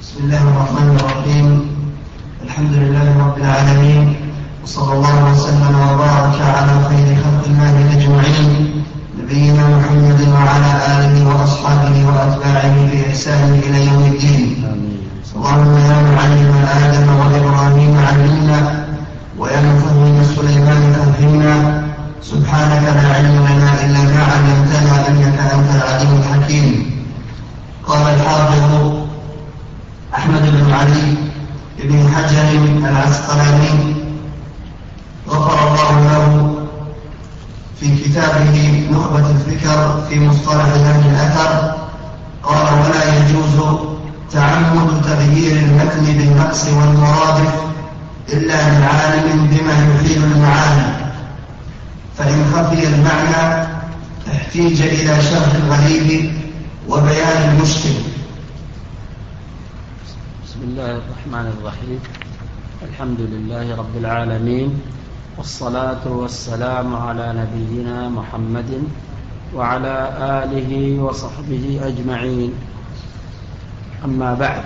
بسم الله الرحمن الرحيم. الحمد لله رب العالمين، وصلى الله وسلم وبارك على خير خلق الله أجمعين، نبينا محمد وعلى آله وأصحابه وأتباعه بإحسان إلى يوم الدين. اللهم يا معلم آدم وإبراهيم علمنا، ويا مفهم سليمان فهمنا، سبحانك لا علم لنا إلا ما علمتنا إنك أنت العليم الحكيم. قال الحافظ أحمد بن علي بن حجر العسقلاني غفر الله له في كتابه نخبة الفكر في مصطلح أهل الأثر، قال: ولا يجوز تعمد تغيير المتن بالنقص والمرادف إلا لعالم بما يحيل المعاني، فإن خفي المعنى احتيج إلى شرح الغريب وبيان المشكل. بسم الله الرحمن الرحيم. الحمد لله رب العالمين، والصلاة والسلام على نبينا محمد وعلى آله وصحبه أجمعين. أما بعد،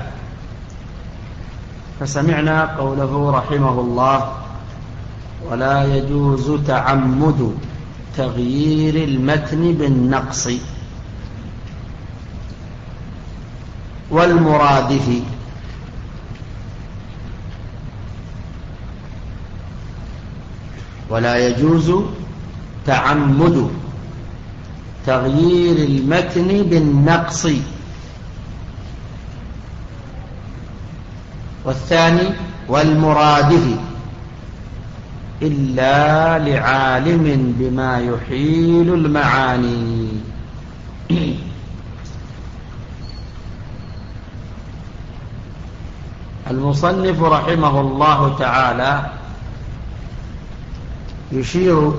فسمعنا قوله رحمه الله: ولا يجوز تعمد تغيير المتن بالنقص والمرادف. ولا يجوز تعمد تغيير المتن بالنقص، والثاني والمرادف، إلا لعالم بما يحيل المعاني. المصنف رحمه الله تعالى يشير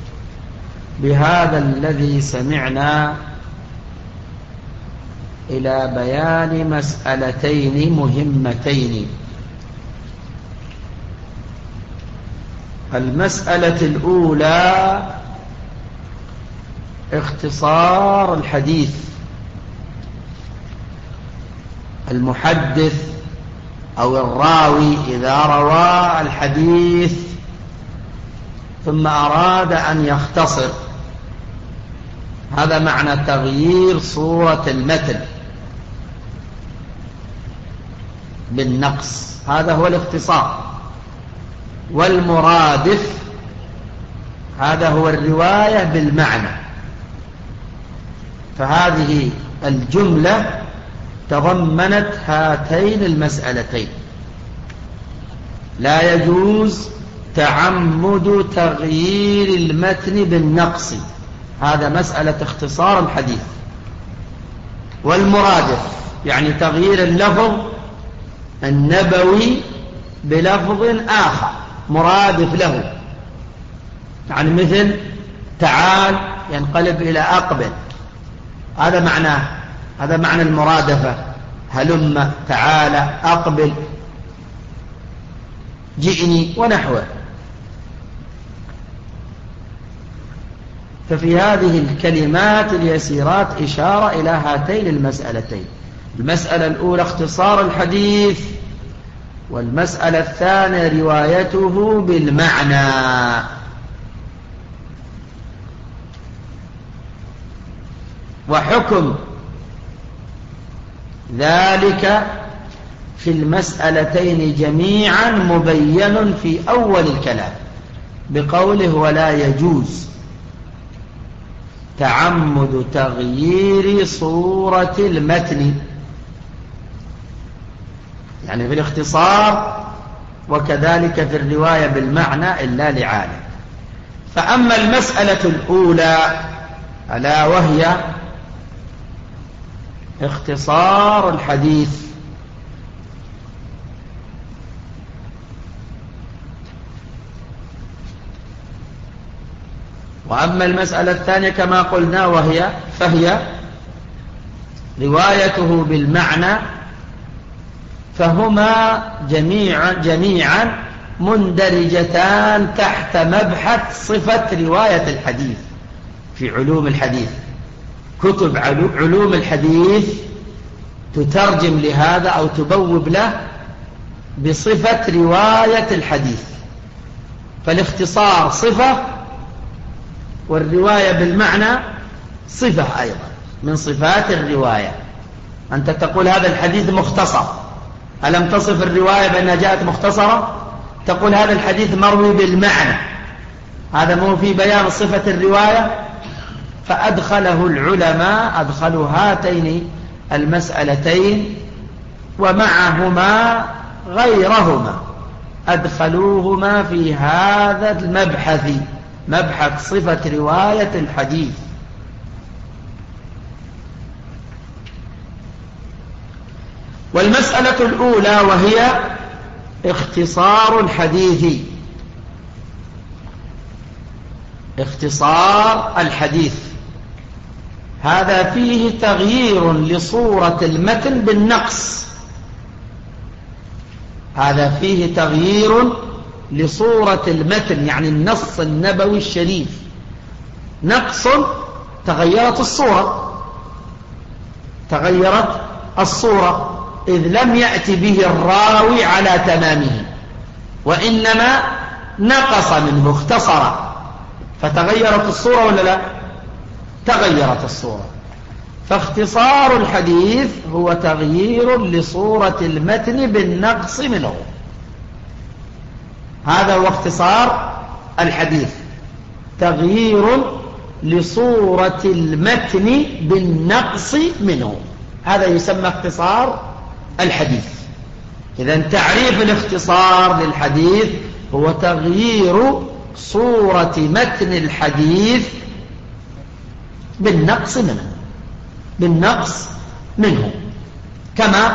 بهذا الذي سمعنا إلى بيان مسألتين مهمتين. المسألة الأولى اختصار الحديث. المحدث أو الراوي إذا روى الحديث ثم أراد أن يختصر، هذا معنى تغيير صورة المتن بالنقص، هذا هو الاختصار. والمرادف هذا هو الرواية بالمعنى. فهذه الجملة تضمنت هاتين المسألتين: لا يجوز تعمد تغيير المتن بالنقص، هذا مسألة اختصار الحديث. والمرادف يعني تغيير اللفظ النبوي بلفظ آخر مرادف له، يعني مثل تعال ينقلب إلى أقبل، هذا معناه، هذا معنى المرادفة. هلم، تعال، أقبل، جئني ونحوه. ففي هذه الكلمات اليسيرات إشارة إلى هاتين المسألتين: المسألة الأولى اختصار الحديث، والمسألة الثانية روايته بالمعنى. وحكم ذلك في المسألتين جميعا مبين في أول الكلام بقوله: ولا يجوز تعمد تغيير صورة المتن، يعني في الاختصار، وكذلك في الرواية بالمعنى إلا لعالم. فأما المسألة الأولى ألا وهي اختصار الحديث، وأما المسألة الثانية كما قلنا فهي روايته بالمعنى، فهما جميعا مندرجتان تحت مبحث صفة رواية الحديث في علوم الحديث. كتب علوم الحديث تترجم لهذا أو تبوب له بصفة رواية الحديث. فالاختصار صفة، والرواية بالمعنى صفة أيضا من صفات الرواية. أنت تقول هذا الحديث مختصر، ألم تصف الرواية بأنها جاءت مختصرة؟ تقول هذا الحديث مروي بالمعنى، هذا مو في بيان صفة الرواية. فأدخله العلماء، أدخلوا هاتين المسألتين ومعهما غيرهما، أدخلوهما في هذا المبحث، مبحث صفة رواية الحديث. والمسألة الأولى وهي اختصار الحديث. اختصار الحديث هذا فيه تغيير لصورة المتن بالنقص، هذا فيه تغيير لصورة المتن، يعني النص النبوي الشريف نقص، تغيرت الصورة، تغيرت الصورة، إذ لم يأتي به الراوي على تمامه، وإنما نقص منه، اختصر، فتغيرت الصورة ولا لا؟ تغيرت الصورة. فاختصار الحديث هو تغيير لصورة المتن بالنقص منه، هذا هو اختصار الحديث، تغيير لصورة المتن بالنقص منه، هذا يسمى اختصار الحديث. إذن تعريف الاختصار للحديث هو تغيير صورة متن الحديث بالنقص منه، بالنقص منه. كما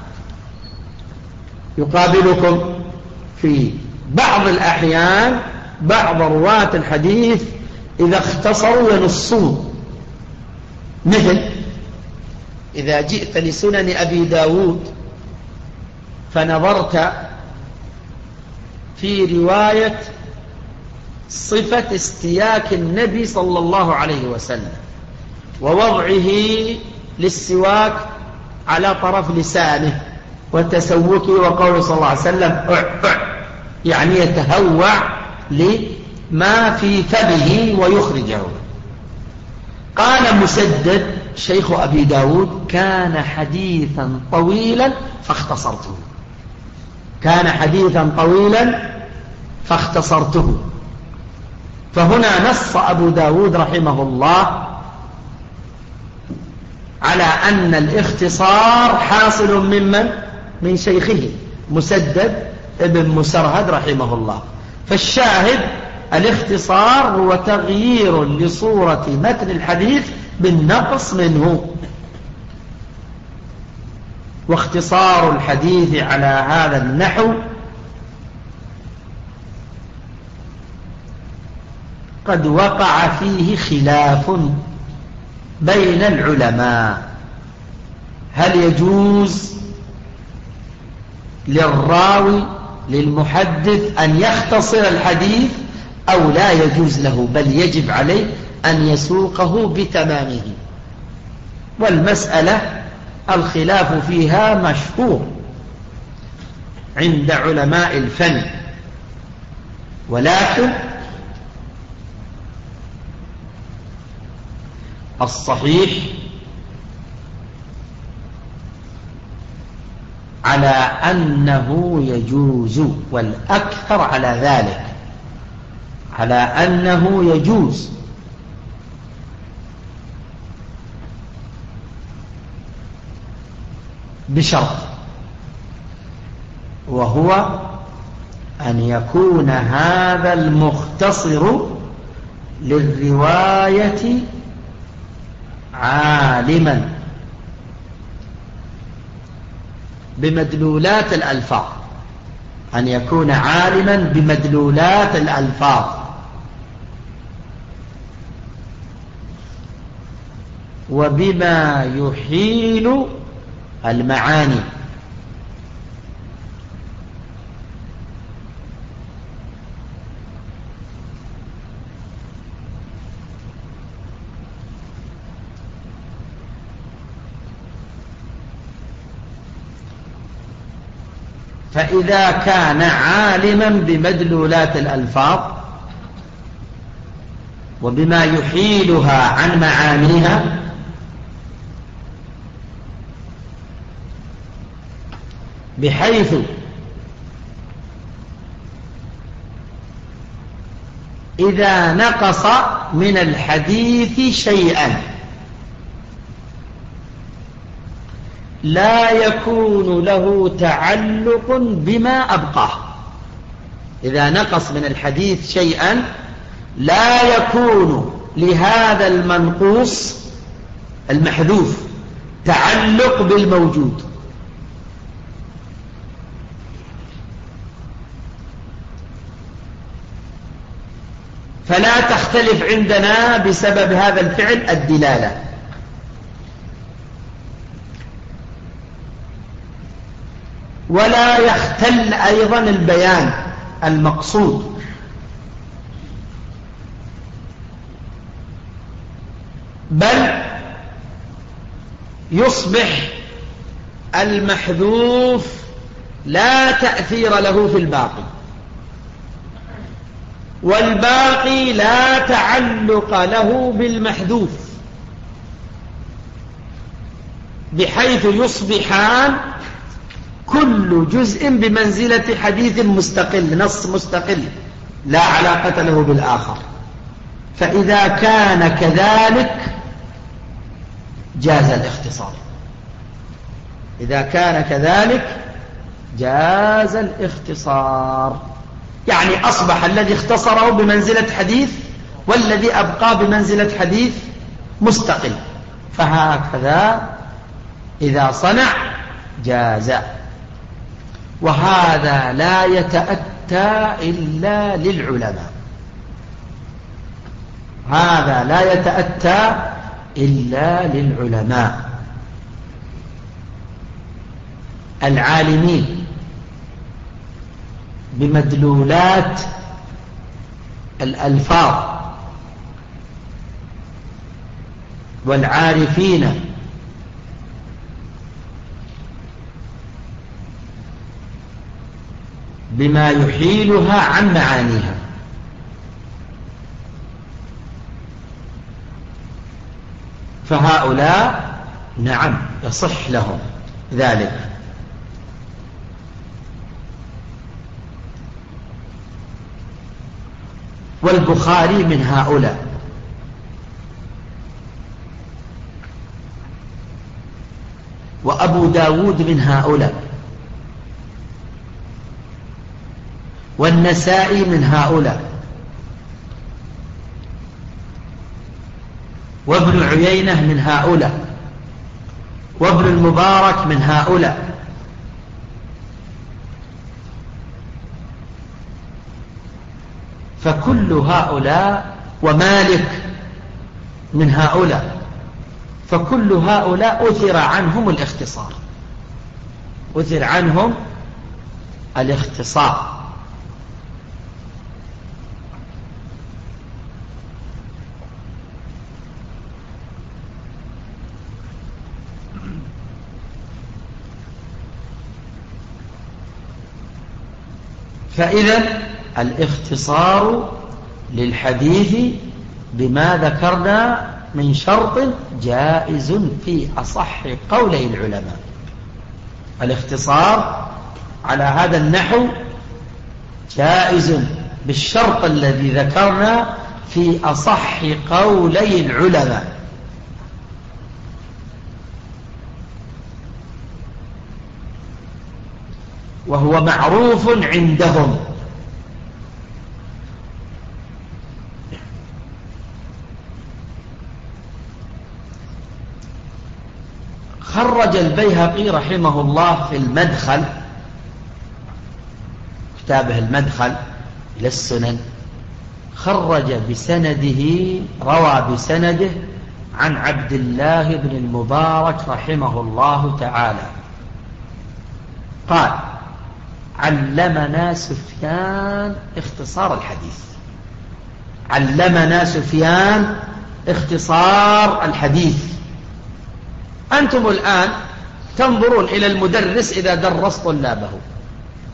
يقابلكم في بعض الأحيان بعض رواة الحديث إذا اختصروا ينصون، مثل إذا جئت لسنن أبي داود فنظرت في رواية صفة استياك النبي صلى الله عليه وسلم ووضعه للسواك على طرف لسانه وتسوكه، وقوله صلى الله عليه وسلم يعني يتهوع لما في فمه ويخرجه. قال مسدد شيخ أبي داود كان حديثا طويلا فاختصرته، كان حديثا طويلا فاختصرته. فهنا نص أبو داود رحمه الله على أن الاختصار حاصل من شيخه مسدد ابن مسرهد رحمه الله. فالشاهد الاختصار هو تغيير لصورة متن الحديث بالنقص منه. واختصار الحديث على هذا النحو قد وقع فيه خلاف بين العلماء، هل يجوز للراوي للمحدث أن يختصر الحديث أو لا يجوز له، بل يجب عليه أن يسوقه بتمامه. والمسألة الخلاف فيها مشهور عند علماء الفن، ولكن الصحيح على أنه يجوز، والأكثر على ذلك، على أنه يجوز، بشرط، وهو أن يكون هذا المختصر للرواية عالما بمدلولات الألفاظ، أن يكون عالما بمدلولات الألفاظ، وبما يحيل المعاني. فإذا كان عالما بمدلولات الألفاظ وبما يحيلها عن معانيها بحيث إذا نقص من الحديث شيئا لا يكون له تعلق بما أبقاه. إذا نقص من الحديث شيئا لا يكون لهذا المنقوص المحذوف تعلق بالموجود. فلا تختلف عندنا بسبب هذا الفعل الدلالة. ولا يختل أيضا البيان المقصود، بل يصبح المحذوف لا تأثير له في الباقي، والباقي لا تعلق له بالمحذوف، بحيث يصبحان كل جزء بمنزلة حديث مستقل، نص مستقل لا علاقة له بالآخر. فإذا كان كذلك جاز الاختصار. إذا كان كذلك جاز الاختصار، يعني أصبح الذي اختصره بمنزلة حديث والذي أبقى بمنزلة حديث مستقل. فهكذا إذا صنع جاز. وهذا لا يتأتى إلا للعلماء، هذا لا يتأتى إلا للعلماء العالمين بمدلولات الألفاظ والعارفين بما يحيلها عن معانيها. فهؤلاء نعم يصح لهم ذلك. والبخاري من هؤلاء، وأبو داود من هؤلاء، والنسائي من هؤلاء، وابن عيينة من هؤلاء، وابن المبارك من هؤلاء. فكل هؤلاء، ومالك من هؤلاء، فكل هؤلاء أثر عنهم الاختصار، أثر عنهم الاختصار. فإذا الاختصار للحديث بما ذكرنا من شرط جائز في أصح قولي العلماء. الاختصار على هذا النحو جائز بالشرط الذي ذكرنا في أصح قولي العلماء. وهو معروف عندهم. خرج البيهقي رحمه الله في المدخل، كتابه المدخل إلى السنن، خرج بسنده، روى بسنده عن عبد الله بن المبارك رحمه الله تعالى قال: علمنا سفيان اختصار الحديث. علمنا سفيان اختصار الحديث. أنتم الآن تنظرون إلى المدرس إذا درس طلابه،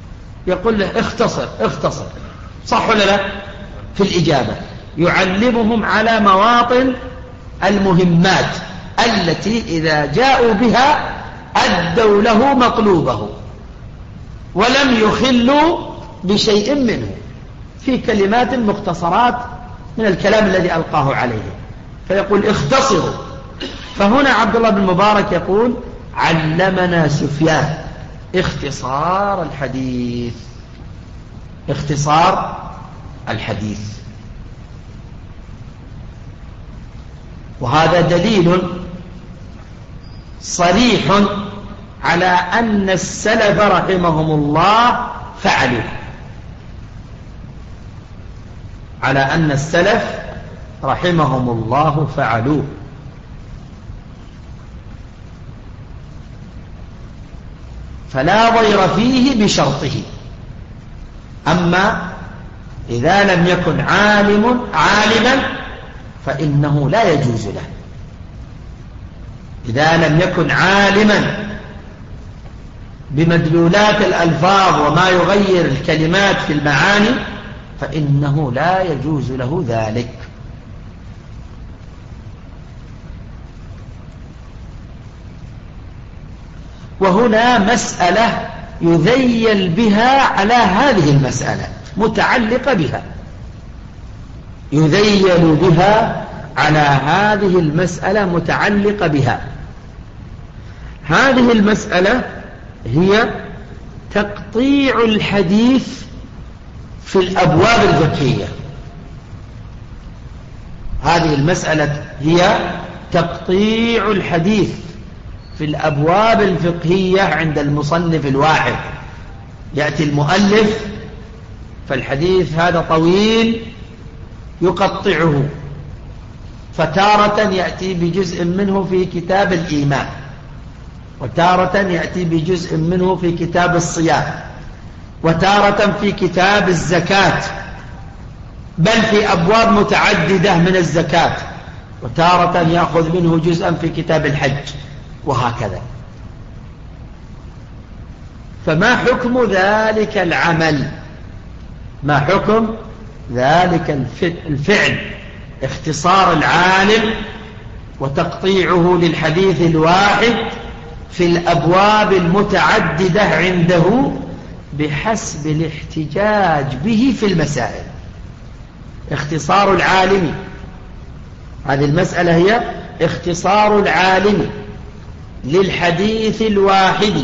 يقول له اختصر صح ولا لا؟ في الإجابة يعلمهم على مواطن المهمات التي إذا جاءوا بها أدوا له مطلوبه ولم يخلوا بشيء منه في كلمات مختصرات من الكلام الذي ألقاه عليه، فيقول اختصروا. فهنا عبد الله بن مبارك يقول علمنا سفيان اختصار الحديث. وهذا دليل صريح على أن السلف رحمهم الله فعلوا، فلا ضير فيه بشرطه. أما إذا لم يكن عالما فإنه لا يجوز له. إذا لم يكن عالما بمدلولات الألفاظ وما يغير الكلمات في المعاني فإنه لا يجوز له ذلك. وهنا مسألة يذيل بها على هذه المسألة، متعلقة بها، يذيل بها على هذه المسألة متعلقة بها. هذه المسألة هي تقطيع الحديث في الأبواب الفقهية. هذه المسألة هي تقطيع الحديث في الأبواب الفقهية عند المصنف الواحد. يأتي المؤلف فالحديث هذا طويل يقطعه، فتارة يأتي بجزء منه في كتاب الإيمان، وتارة يأتي بجزء منه في كتاب الصيام، وتارة في كتاب الزكاة، بل في أبواب متعددة من الزكاة، وتارة يأخذ منه جزءا في كتاب الحج، وهكذا. فما حكم ذلك العمل؟ ما حكم ذلك الفعل؟ اختصار العالم وتقطيعه للحديث الواحد في الأبواب المتعددة عنده بحسب الاحتجاج به في المسائل. اختصار العالم، هذه المسألة هي اختصار العالم للحديث الواحد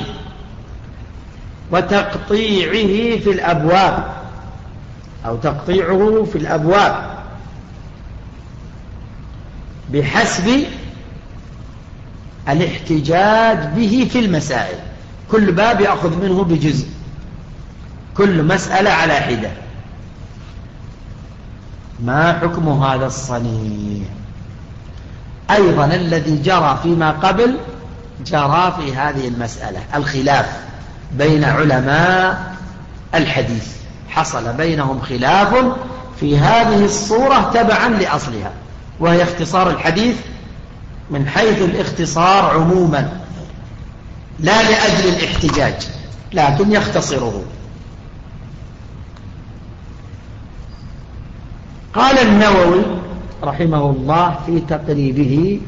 وتقطيعه في الأبواب، أو تقطيعه في الأبواب بحسب الاحتجاج به في المسائل. كل باب يأخذ منه بجزء، كل مسألة على حدة. ما حكم هذا الصنيع؟ أيضا الذي جرى فيما قبل جرى في هذه المسألة، الخلاف بين علماء الحديث، حصل بينهم خلاف في هذه الصورة تبعا لأصلها، وهي اختصار الحديث من حيث الاختصار عموما، لا لأجل الاحتجاج، لكن يختصره. قال النووي رحمه الله في تقريبه،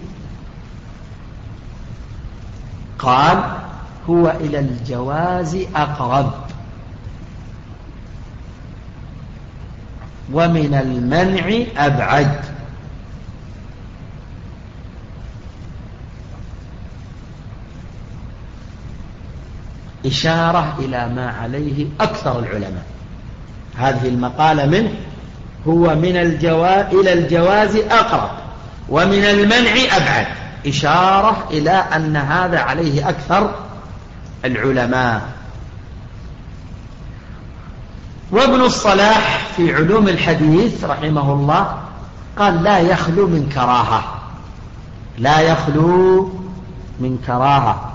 قال هو إلى الجواز أقرب ومن المنع أبعد. إشارة إلى ما عليه أكثر العلماء. هذه المقالة منه هو من إلى الجواز أقرب ومن المنع أبعد، إشارة إلى أن هذا عليه أكثر العلماء. وابن الصلاح في علوم الحديث رحمه الله قال لا يخلو من كراهة، لا يخلو من كراهة.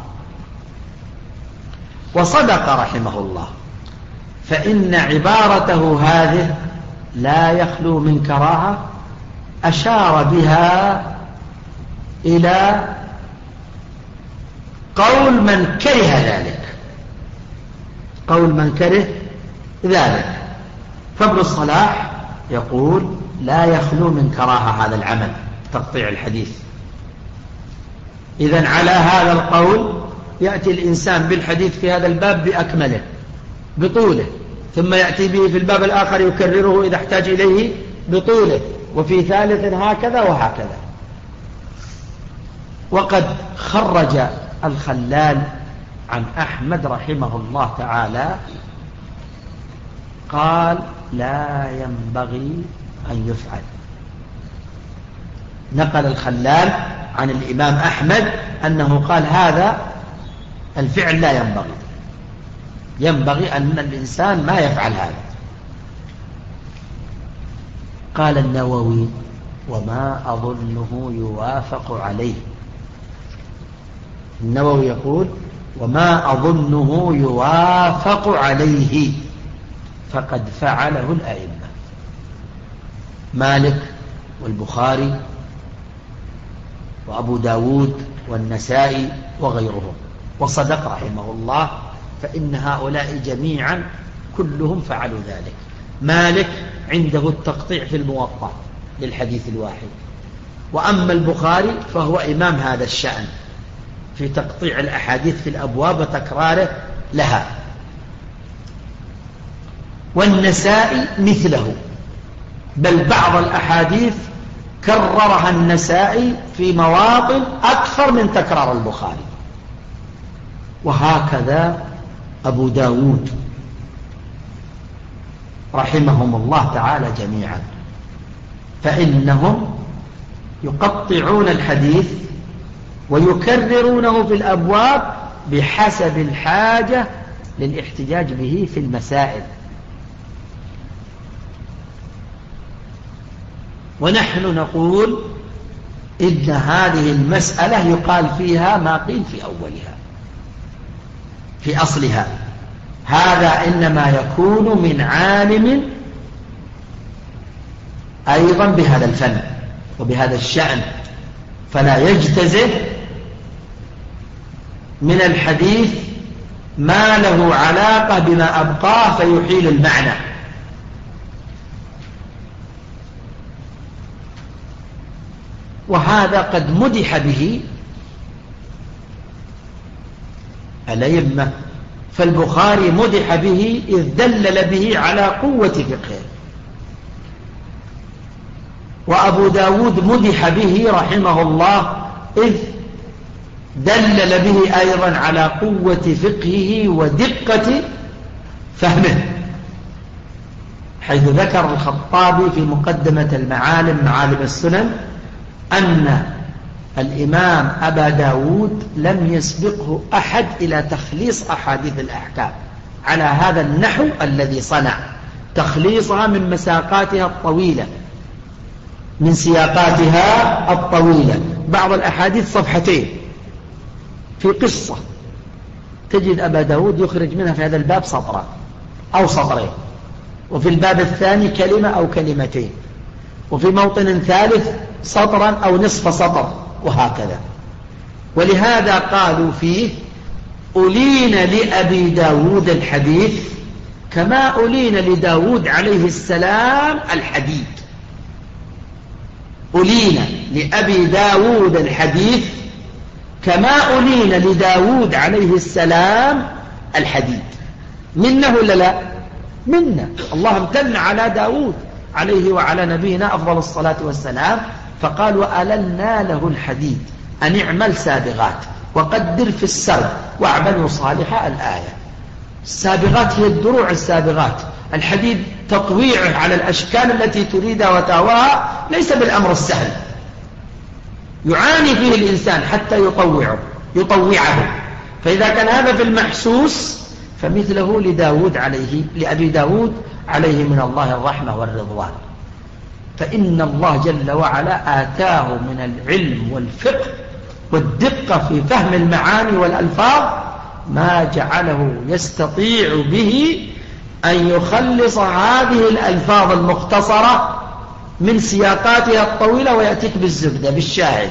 وصدق رحمه الله، فإن عبارته هذه لا يخلو من كراهة أشار بها إلى قول من كره ذلك، قول من كره ذلك. فابن الصلاح يقول لا يخلو من كراهة هذا العمل تقطيع الحديث. إذن على هذا القول يأتي الإنسان بالحديث في هذا الباب بأكمله بطوله، ثم يأتي به في الباب الآخر يكرره إذا احتاج إليه بطوله، وفي ثالث هكذا وهكذا. وقد خرج الخلال عن أحمد رحمه الله تعالى قال لا ينبغي أن يفعل. نقل الخلال عن الإمام أحمد أنه قال هذا الفعل لا ينبغي، ينبغي أن الإنسان ما يفعل هذا. قال النووي وما أظنه يوافق عليه. النووي يقول وما أظنه يوافق عليه، فقد فعله الأئمة مالك والبخاري وأبو داود والنسائي وغيرهم، وصدق رحمه الله، فإن هؤلاء جميعا كلهم فعلوا ذلك. مالك عنده التقطيع في الموطأ للحديث الواحد، وأما البخاري فهو إمام هذا الشأن في تقطيع الأحاديث في الأبواب وتكراره لها، والنسائي مثله، بل بعض الأحاديث كررها النسائي في مواطن أكثر من تكرار البخاري، وهكذا أبو داود رحمهم الله تعالى جميعا، فإنهم يقطعون الحديث ويكررونه في الأبواب بحسب الحاجة للاحتجاج به في المسائل. ونحن نقول إن هذه المسألة يقال فيها ما قيل في أولها في أصلها. هذا إنما يكون من عالم أيضا بهذا الفن وبهذا الشأن، فلا يجتزئ من الحديث ما له علاقة بما أبقاه فيحيل المعنى. وهذا قد مدح به الأئمة، فالبخاري مدح به إذ دلل به على قوة فقهه، وأبو داود مدح به رحمه الله إذ دلل به أيضا على قوة فقهه ودقة فهمه، حيث ذكر الخطابي في مقدمة المعالم معالم السنن أن الإمام أبا داود لم يسبقه أحد إلى تخليص أحاديث الأحكام على هذا النحو الذي صنع، تخليصها من مساقاتها الطويلة، من سياقاتها الطويلة. بعض الأحاديث صفحتين في قصة، تجد أبا داود يخرج منها في هذا الباب سطرا أو سطرين، وفي الباب الثاني كلمة أو كلمتين، وفي موطن ثالث سطرا أو نصف سطر، وهكذا. ولهذا قالوا فيه ألين لأبي داود الحديث كما ألين لداود عليه السلام الحديد. ألين لأبي داود الحديث كما ألين لداود عليه السلام الحديد. منه ولا لا؟ منه. الله امتن على داود عليه وعلى نبينا أفضل الصلاة والسلام، فقال وألنا له الحديد أن اعمل سابغات وقدر في السرد واعملوا صالحا الآية. السابغات هي الدروع السابغات، الحديد تطويعه على الأشكال التي تريدها وتهواها ليس بالأمر السهل، يعاني فيه الإنسان حتى يطوعه. فإذا كان هذا في المحسوس فمثله لأبي داود عليه من الله الرحمة والرضوان. فإن الله جل وعلا آتاه من العلم والفقه والدقة في فهم المعاني والألفاظ ما جعله يستطيع به أن يخلص هذه الألفاظ المختصرة من سياقاتها الطويلة ويأتيك بالزبدة بالشاهد.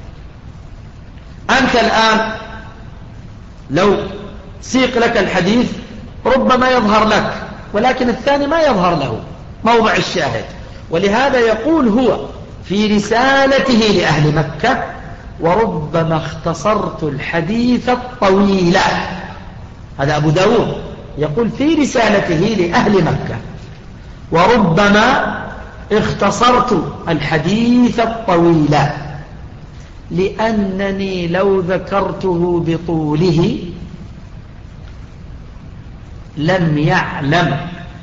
أنت الآن لو سيق لك الحديث ربما يظهر لك ولكن الثاني ما يظهر له موضع الشاهد. ولهذا يقول هو في رسالته لأهل مكة: وربما اختصرت الحديث الطويل. هذا أبو داود يقول في رسالته لأهل مكة: وربما اختصرت الحديث الطويل لأنني لو ذكرته بطوله لم يعلم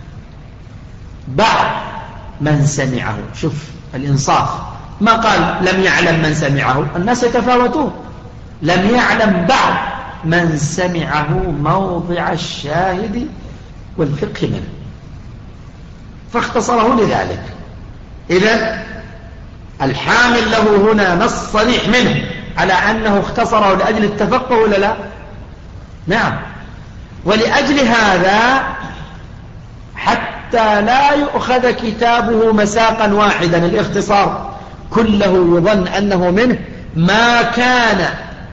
بعض من سمعه. شوف الإنصاف، ما قال لم يعلم من سمعه، الناس يتفاوتون. لم يعلم بعض من سمعه موضع الشاهد والفقه منه، فاختصره لذلك. إذن الحامل له هنا نص صريح منه على أنه اختصره لأجل التفقه ولا لا؟ نعم. ولأجل هذا حتى لا يؤخذ كتابه مساقا واحدا، الاختصار كله يظن أنه منه، ما كان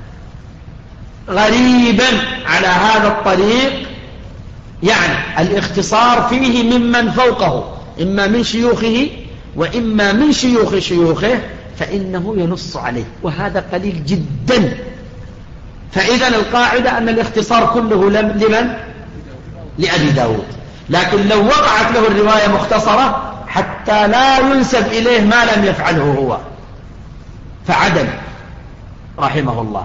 غريبا على هذا الطريق، يعني الاختصار فيه ممن فوقه، إما من شيوخه وإما من شيوخ شيوخه، فإنه ينص عليه، وهذا قليل جدا. فإذا القاعدة أن الاختصار كله لمن؟ لأبي داود. لكن لو وقعت له الرواية مختصرة حتى لا ينسب إليه ما لم يفعله هو فعدل رحمه الله.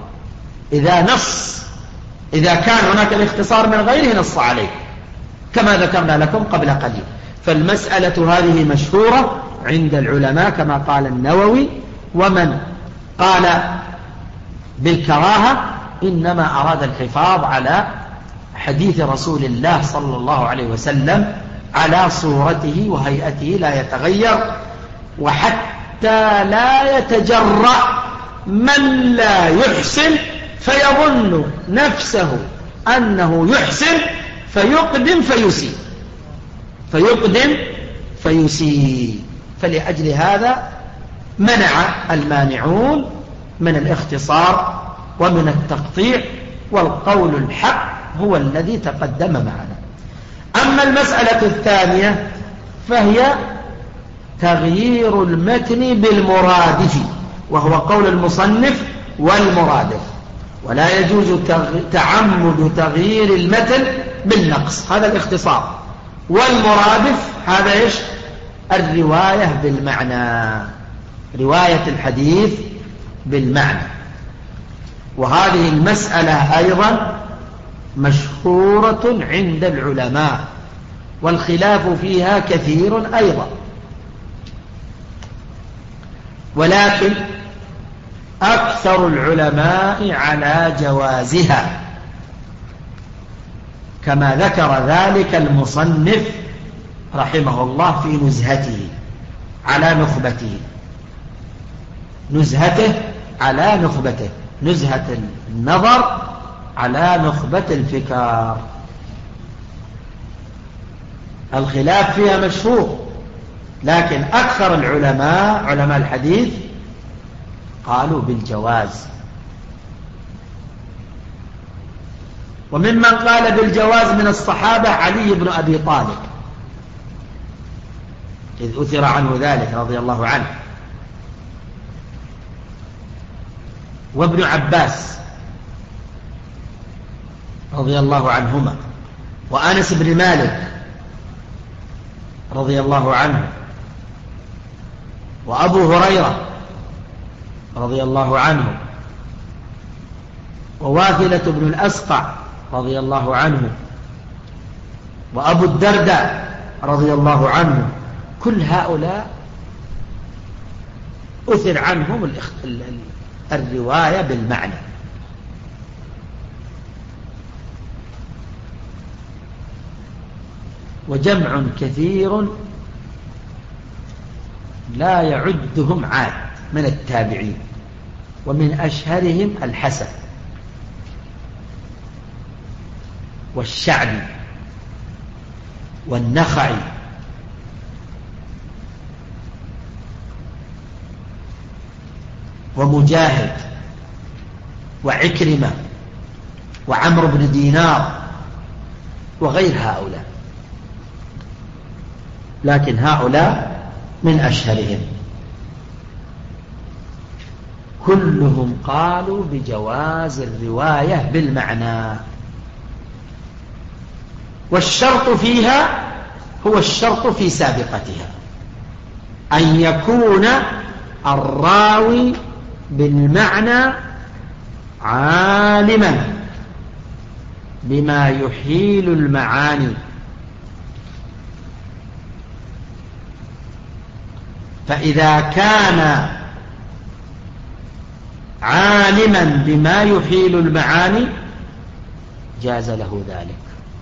إذا كان هناك الاختصار من غيره نص عليه كما ذكرنا لكم قبل قليل. فالمسألة هذه مشهورة عند العلماء كما قال النووي، ومن قال بالكراهة إنما أراد الحفاظ على حديث رسول الله صلى الله عليه وسلم على صورته وهيئته لا يتغير، وحتى لا يتجرأ من لا يحسن فيظن نفسه أنه يحسن فيقدم فيسيء. فلأجل هذا منع المانعون من الاختصار ومن التقطيع، والقول الحق هو الذي تقدم معنا. أما المسألة الثانية فهي تغيير المتن بالمرادف، وهو قول المصنف والمرادف، ولا يجوز تعمد تغيير المتن بالنقص، هذا الاختصار. والمرادف هذا إيش؟ الرواية بالمعنى، رواية الحديث بالمعنى. وهذه المسألة أيضا مشهورة عند العلماء، والخلاف فيها كثير أيضا، ولكن أكثر العلماء على جوازها، كما ذكر ذلك المصنف رحمه الله في نزهته على نخبته، نزهته على نخبته، نزهة النظر على نخبة الفكار. الخلاف فيها مشهور، لكن أكثر العلماء علماء الحديث قالوا بالجواز. وممن قال بالجواز من الصحابة علي بن أبي طالب، إذ أثر عنه ذلك رضي الله عنه، وابن عباس رضي الله عنهما، وأنس بن مالك رضي الله عنه، وأبو هريرة رضي الله عنه، وواثلة بن الأسقع رضي الله عنه، وأبو الدرداء رضي الله عنه. كل هؤلاء أثر عنهم الرواية بالمعنى. وجمع كثير لا يعدهم عاد من التابعين، ومن أشهرهم الحسن والشعبي والنخعي ومجاهد وعكرمة وعمرو بن دينار وغير هؤلاء. لكن هؤلاء من أشهرهم. كلهم قالوا بجواز الرواية بالمعنى، والشرط فيها هو الشرط في سابقتها، أن يكون الراوي بالمعنى عالما بما يحيل المعاني، فإذا كان عالما بما يحيل المعاني جاز له ذلك.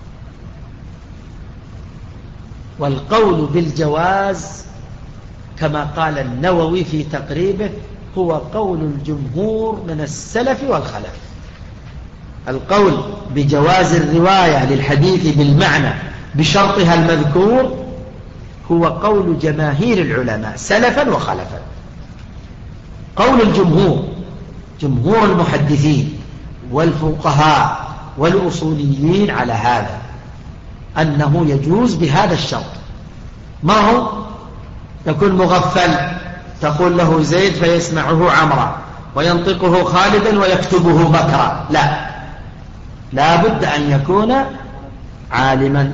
والقول بالجواز كما قال النووي في تقريبه هو قول الجمهور من السلف والخلف. القول بجواز الرواية للحديث بالمعنى بشرطها المذكور هو قول جماهير العلماء سلفا وخلفا. قول الجمهور، جمهور المحدثين والفقهاء والأصوليين على هذا، أنه يجوز بهذا الشرط. ما هو؟ يكون مغفل، تقول له زيد فيسمعه عمرا وينطقه خالدا ويكتبه بكرا، لا بد أن يكون عالما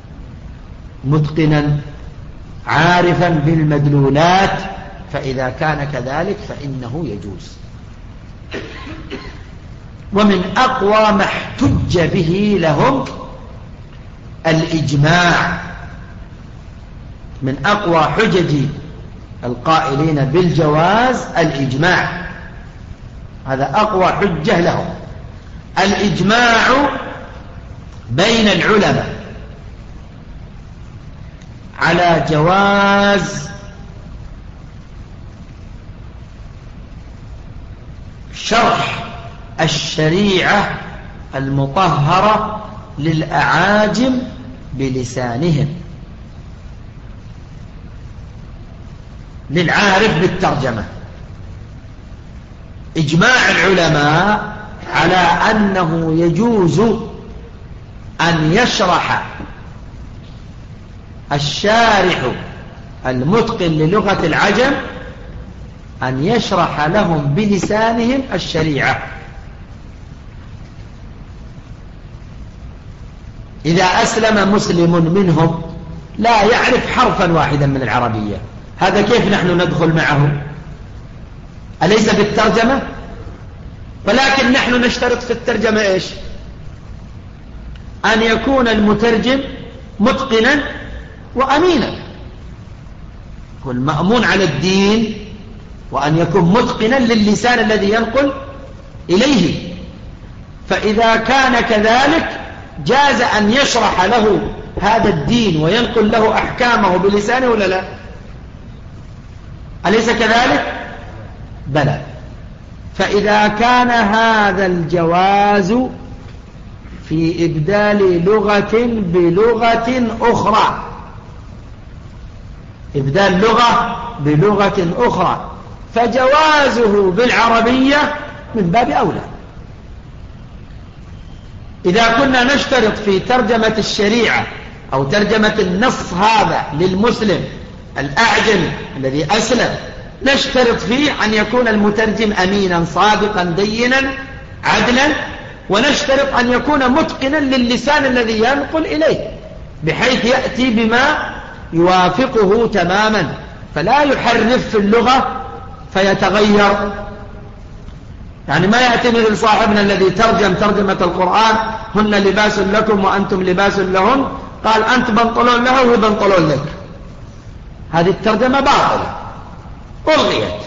متقنا عارفا بالمدلولات، فإذا كان كذلك فإنه يجوز. ومن أقوى ما احتج به لهم الإجماع، من أقوى حجج القائلين بالجواز الإجماع، هذا أقوى حجة لهم. الإجماع بين العلماء على جواز شرح الشريعة المطهرة للأعاجم بلسانهم، للعارف بالترجمة. إجماع العلماء على أنه يجوز أن يشرح الشارح المتقن للغة العجم أن يشرح لهم بلسانهم الشريعة. إذا أسلم مسلم منهم لا يعرف حرفا واحدا من العربية، هذا كيف نحن ندخل معه؟ أليس بالترجمة؟ ولكن نحن نشترط في الترجمة إيش؟ أن يكون المترجم متقنا وأمينا، يكون مأمون على الدين، وأن يكون متقنا للسان الذي ينقل إليه. فإذا كان كذلك جاز أن يشرح له هذا الدين وينقل له أحكامه بلسانه ولا لا؟ أليس كذلك؟ بلى. فإذا كان هذا الجواز في إبدال لغة بلغة أخرى، إبدال لغة بلغة أخرى، فجوازه بالعربية من باب أولى. إذا كنا نشترط في ترجمة الشريعة أو ترجمة النص هذا للمسلم الأعجم الذي أسلم، نشترط فيه أن يكون المترجم أمينا صادقا دينا عدلا، ونشترط أن يكون متقنا للسان الذي ينقل إليه، بحيث يأتي بما يوافقه تماما، فلا يحرف في اللغة فيتغير. يعني ما يأتي مثل صاحبنا الذي ترجم ترجمة القرآن هن لباس لكم وأنتم لباس لهن، قال أنت بنطلون لها وهي بنطلون لك. هذه الترجمة باطلة، ألغيت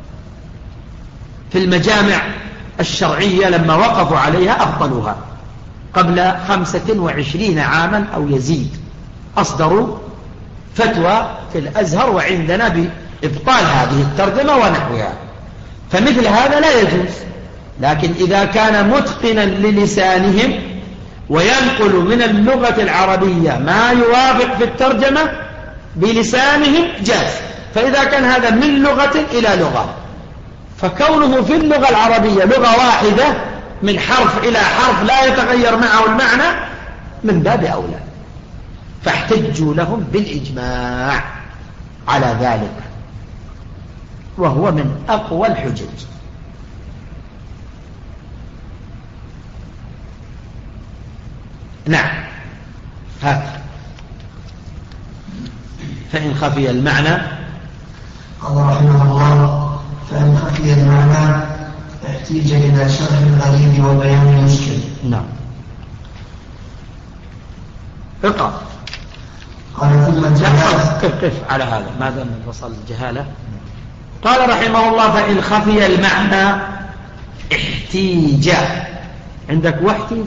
في المجامع الشرعية لما وقفوا عليها أبطلوها قبل 25 عاما أو يزيد، أصدروا فتوى في الأزهر وعندنا بإبطال هذه الترجمة ونحوها. فمثل هذا لا يجوز. لكن إذا كان متقنا للسانهم وينقل من اللغة العربية ما يوافق في الترجمة بلسانهم جاز. فإذا كان هذا من لغة إلى لغة، فكونه في اللغة العربية لغة واحدة من حرف إلى حرف لا يتغير معه المعنى من باب أولى. فاحتجوا لهم بالإجماع على ذلك، وهو من أقوى الحجج. نعم. هذا فإن خفي المعنى، قال رحمه الله: فإن خفي المعنى احتيج إلى شرح الغريب وبيان المشكل. نعم. اقرأ. قال: ثم الجهالة. قف على هذا ما دام وصل الجهالة. قال رحمه الله: فإن خفي المعنى احتيج. عندك واحتيج؟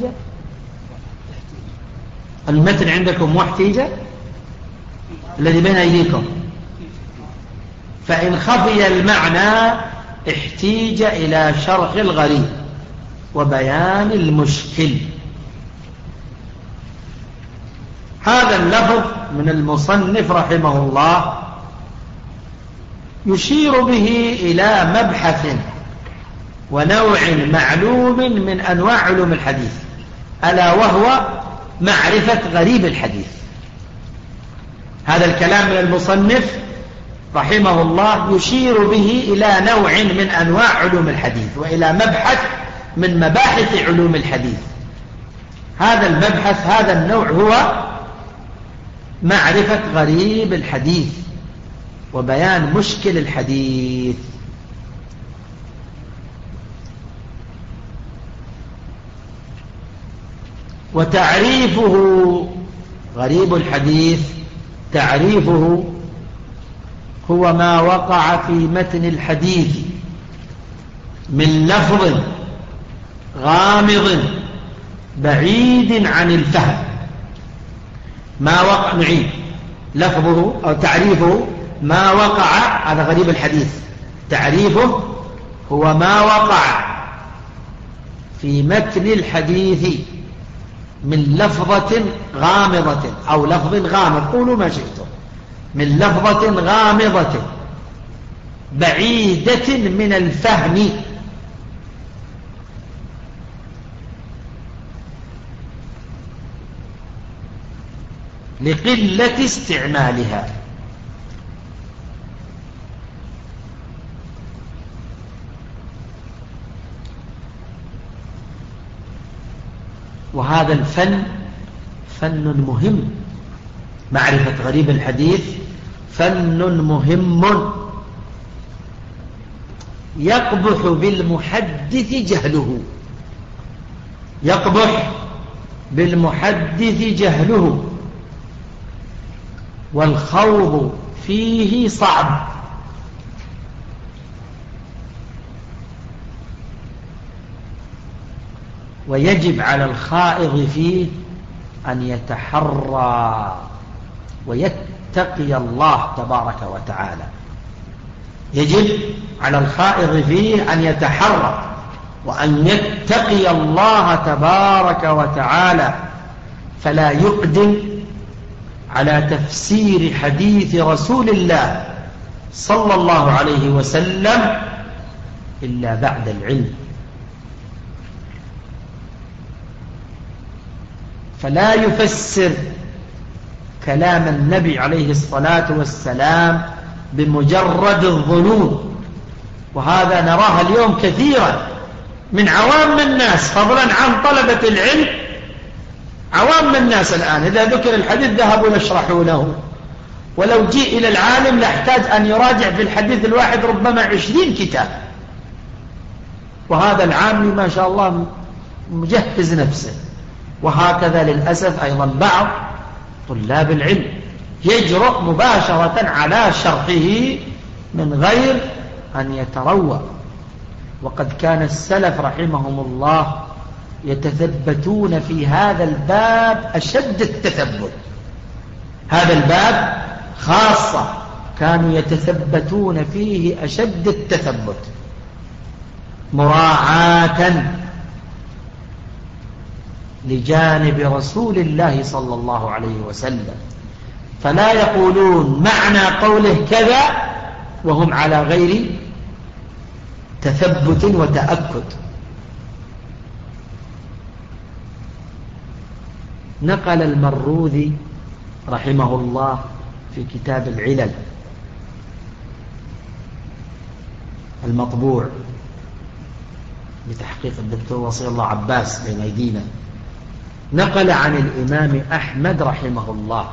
المتن عندكم واحتيج الذي بين أيديكم. فإن خفي المعنى احتيج إلى شرح الغريب وبيان المشكل. هذا اللفظ من المصنف رحمه الله يشير به إلى مبحث ونوع معلوم من أنواع علوم الحديث، ألا وهو معرفة غريب الحديث. هذا الكلام من المصنف رحمه الله يشير به إلى نوع من أنواع علوم الحديث وإلى مبحث من مباحث علوم الحديث. هذا المبحث، هذا النوع، هو معرفة غريب الحديث وبيان مشكل الحديث. وتعريفه غريب الحديث، تعريفه هو ما وقع في متن الحديث من لفظ غامض بعيد عن الفهم. ما وقع، نعيد لفظه أو تعريفه ما وقع، هذا غريب الحديث. تعريفه هو ما وقع في متن الحديث من لفظة غامضة أو لفظ غامض، قولوا ما شئتم، من لفظة غامضة بعيدة من الفهم لقلة استعمالها. وهذا الفن فن مهم، معرفة غريب الحديث فن مهم يقبح بالمحدث جهله، يقبح بالمحدث جهله، والخوض فيه صعب. ويجب على الخائض فيه أن يتحرى ويتقي الله تبارك وتعالى. يجب على الخائض فيه أن يتحرى وأن يتقي الله تبارك وتعالى، فلا يقدم على تفسير حديث رسول الله صلى الله عليه وسلم إلا بعد العلم. فلا يفسر كلام النبي عليه الصلاة والسلام بمجرد الظنون، وهذا نراه اليوم كثيرا من عوام الناس، فضلا عن طلبة العلم. عوام الناس الآن إذا ذكر الحديث ذهبوا يشرحونه، ولو جيء إلى العالم لاحتاج أن يراجع في الحديث الواحد ربما 20 كتاب. وهذا العامي ما شاء الله مجهز نفسه. وهكذا للأسف أيضا بعض طلاب العلم يجرؤ مباشرة على شرحه من غير أن يتروى. وقد كان السلف رحمهم الله يتثبتون في هذا الباب أشد التثبت. هذا الباب خاصة كانوا يتثبتون فيه أشد التثبت مراعاة لجانب رسول الله صلى الله عليه وسلم، فلا يقولون معنى قوله كذا وهم على غير تثبت وتأكد. نقل المروذي رحمه الله في كتاب العلل المطبوع بتحقيق الدكتور وصي الله عباس بين أيدينا، نقل عن الإمام أحمد رحمه الله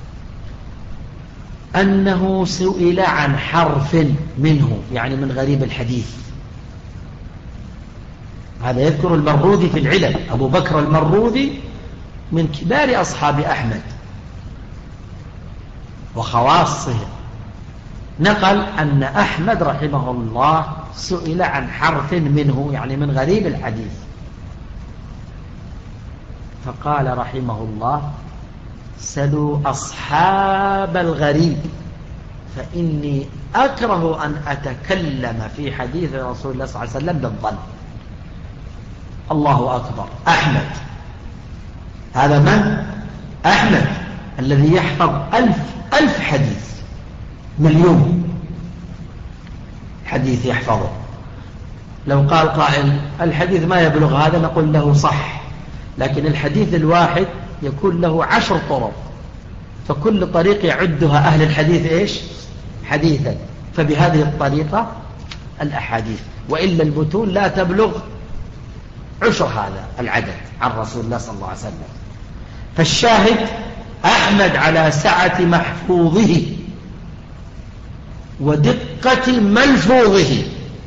أنه سئل عن حرف منه، يعني من غريب الحديث. هذا يذكر المروذي في العلل، أبو بكر المروذي من كبار أصحاب أحمد وخواصه، نقل أن أحمد رحمه الله سئل عن حرف منه، يعني من غريب الحديث، فقال رحمه الله: سلوا أصحاب الغريب فإني أكره أن أتكلم في حديث رسول الله صلى الله عليه وسلم بالظن. الله أكبر. أحمد، هذا من؟ أحمد الذي يحفظ 1000 حديث، مليون حديث يحفظه. لو قال قائل الحديث ما يبلغ هذا، نقول له صح، لكن الحديث الواحد يكون له 10 طرق، فكل طريق يعدها أهل الحديث إيش؟ حديثا. فبهذه الطريقة الأحاديث، وإلا المتون لا تبلغ 10 هذا العدد عن رسول الله صلى الله عليه وسلم. فالشاهد أحمد على سعة محفوظه ودقة ملفوظه،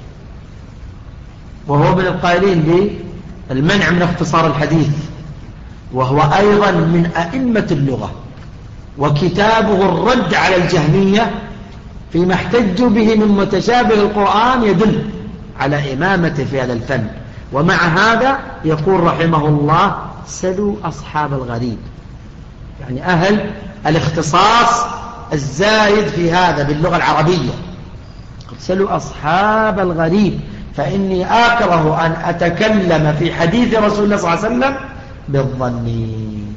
وهو من القائلين بالمنع من اختصار الحديث، وهو أيضا من أئمة اللغة، وكتابه الرد على الجهمية فيما احتجوا به من متشابه القرآن يدل على إمامته في هذا الفن. ومع هذا يقول رحمه الله: سلوا أصحاب الغريب، يعني أهل الاختصاص الزايد في هذا باللغة العربية. سلوا أصحاب الغريب فإني أكره أن أتكلم في حديث رسول الله صلى الله عليه وسلم بالظن.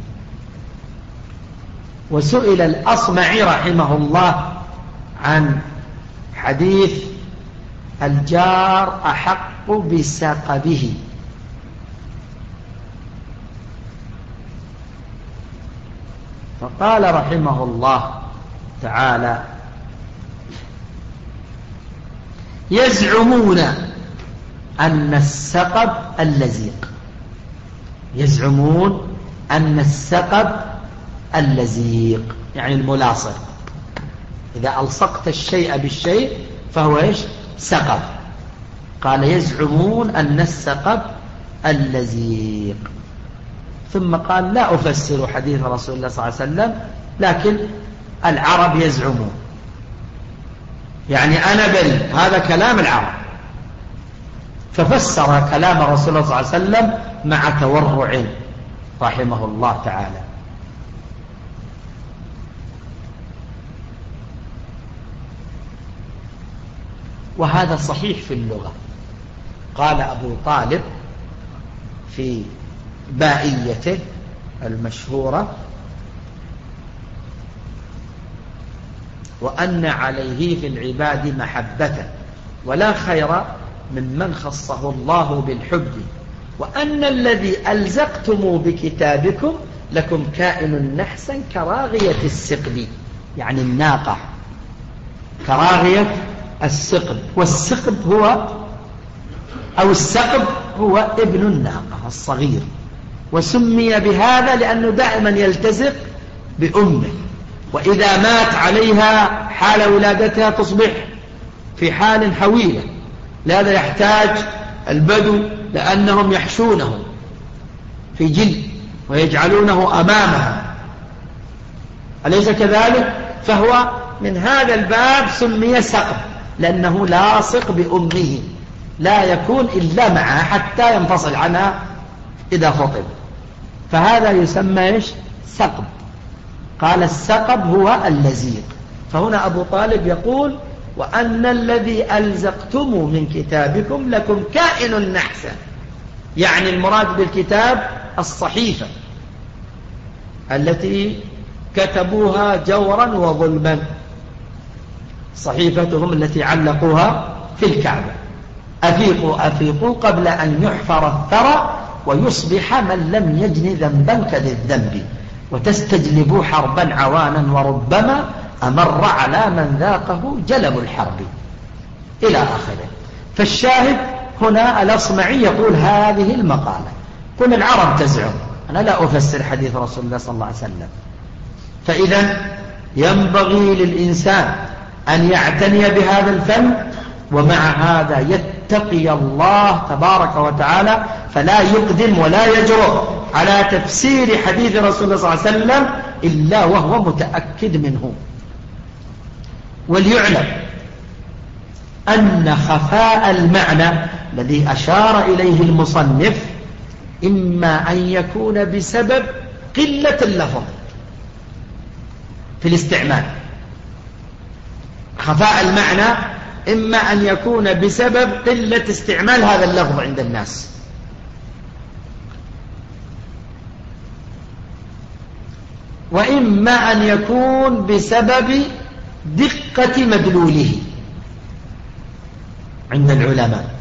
وسئل الأصمعي رحمه الله عن حديث الجار أحق بسقبه، فقال رحمه الله تعالى: يزعمون أن السقب اللزيق، يزعمون أن السقب اللزيق يعني الملاصق، إذا ألصقت الشيء بالشيء فهو إيش؟ سقب. قال: يزعمون أن السقب اللزيق. ثم قال: لا أفسر حديث رسول الله صلى الله عليه وسلم، لكن العرب يزعمون، يعني أنا بريء، هذا كلام العرب. ففسر كلام رسول الله صلى الله عليه وسلم مع تورع رحمه الله تعالى. وهذا صحيح في اللغة. قال أبو طالب في بائيته المشهورة: وأن عليه في العباد محبة ولا خير ممن خصه الله بالحب، وأن الذي ألزقتم بكتابكم لكم كائن نحسا كراغية السقب، يعني الناقة، كراغية السقب. والسقب هو أو السقب هو ابن الناقة الصغير، وسمي بهذا لأنه دائما يلتزق بأمه، وإذا مات عليها حال ولادتها تصبح في حال حويلة، لهذا يحتاج البدو لأنهم يحشونه في جلد ويجعلونه أمامها، أليس كذلك؟ فهو من هذا الباب سمي سقب، لأنه لاصق بأمه، لا يكون إلا معها حتى ينفصل عنها إذا فطم، فهذا يسمى إيش؟ سقب. قال: السقب هو اللزيق. فهنا أبو طالب يقول: وأن الذي ألزقتم من كتابكم لكم كائن نحسا، يعني المراد بالكتاب الصحيفة التي كتبوها جورا وظلما، صحيفتهم التي علقوها في الكعبة: أفيقوا أفيقوا قبل أن يحفر الثرى ويصبح من لم يجن ذنبا كذي الذنب. وتستجلبوا حربا عوانا وربما أمر على من ذاقه جلب الحرب إلى آخره. فالشاهد هنا الأصمعي يقول هذه المقالة. قل العرب تزعم، أنا لا أفسر حديث رسول الله صلى الله عليه وسلم. فإذا ينبغي للإنسان أن يعتني بهذا الفن، ومع هذا يتقي الله تبارك وتعالى، فلا يقدم ولا يجرؤ على تفسير حديث رسول الله صلى الله عليه وسلم إلا وهو متأكد منه. وليعلم أن خفاء المعنى الذي أشار إليه المصنف إما أن يكون بسبب قلة اللفظ في الاستعمال. خفاء المعنى إما أن يكون بسبب قلة استعمال هذا اللفظ عند الناس، وإما أن يكون بسبب دقة مدلوله عند العلماء.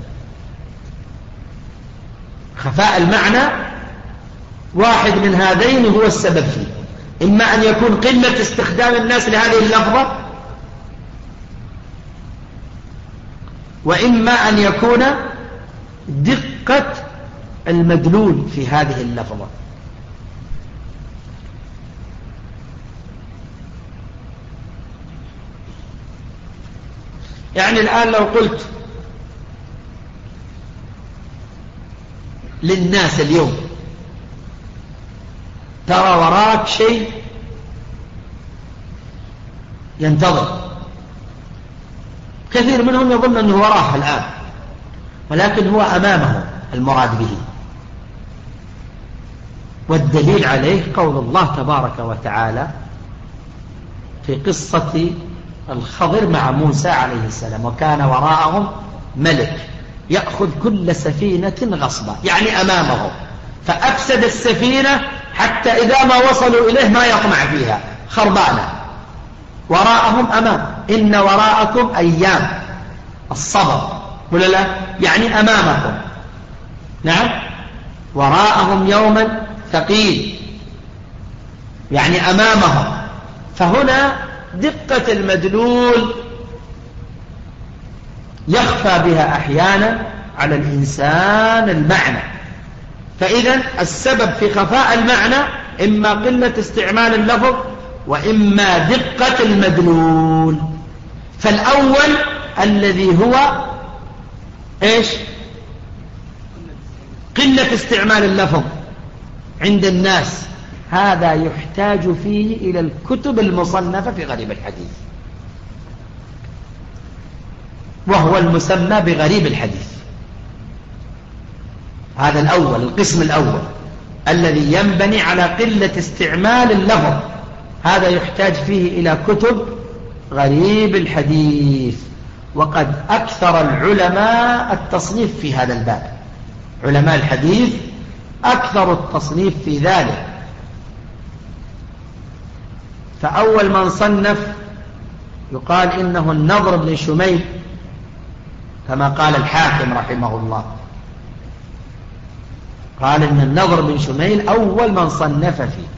خفاء المعنى واحد من هذين هو السبب فيه، إما أن يكون قلة استخدام الناس لهذه اللفظة، وإما أن يكون دقة المدلول في هذه اللفظة. يعني الآن لو قلت للناس اليوم ترى وراك شيء ينتظر، كثير منهم يظن أنه وراه الآن، ولكن هو أمامه المراد به. والدليل عليه قول الله تبارك وتعالى في قصة الخضر مع موسى عليه السلام: وكان وراءهم ملك يأخذ كل سفينة غصبا، يعني أمامه، فأفسد السفينة حتى إذا ما وصلوا إليه ما يطمع فيها، خربانة. وراءهم أمام، إن وراءكم أيام الصبر، ولا لا؟ يعني أمامكم. نعم، وراءهم يوما ثقيل، يعني أمامهم. فهنا دقة المدلول يخفى بها أحيانا على الإنسان المعنى. فإذا السبب في خفاء المعنى إما قلة استعمال اللفظ، وإما دقة المدلول. فالأول الذي هو إيش؟ قلة استعمال اللفظ عند الناس، هذا يحتاج فيه إلى الكتب المصنفة في غريب الحديث، وهو المسمى بغريب الحديث. هذا الأول، القسم الأول الذي ينبني على قلة استعمال اللفظ، هذا يحتاج فيه إلى كتب غريب الحديث. وقد أكثر العلماء التصنيف في هذا الباب، علماء الحديث أكثر التصنيف في ذلك. فأول من صنف يقال إنه النضر بن شميل، كما قال الحاكم رحمه الله، قال إن النضر بن شميل أول من صنف فيه.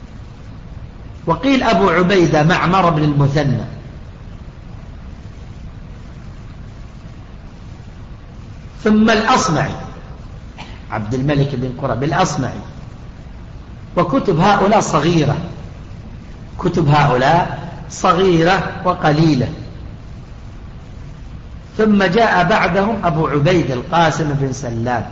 وقيل أبو عبيدة معمر بن المثنى، ثم الأصمعي عبد الملك بن قرب الأصمعي. وكتب هؤلاء صغيرة، كتب هؤلاء صغيرة وقليلة. ثم جاء بعدهم أبو عبيد القاسم بن سلام،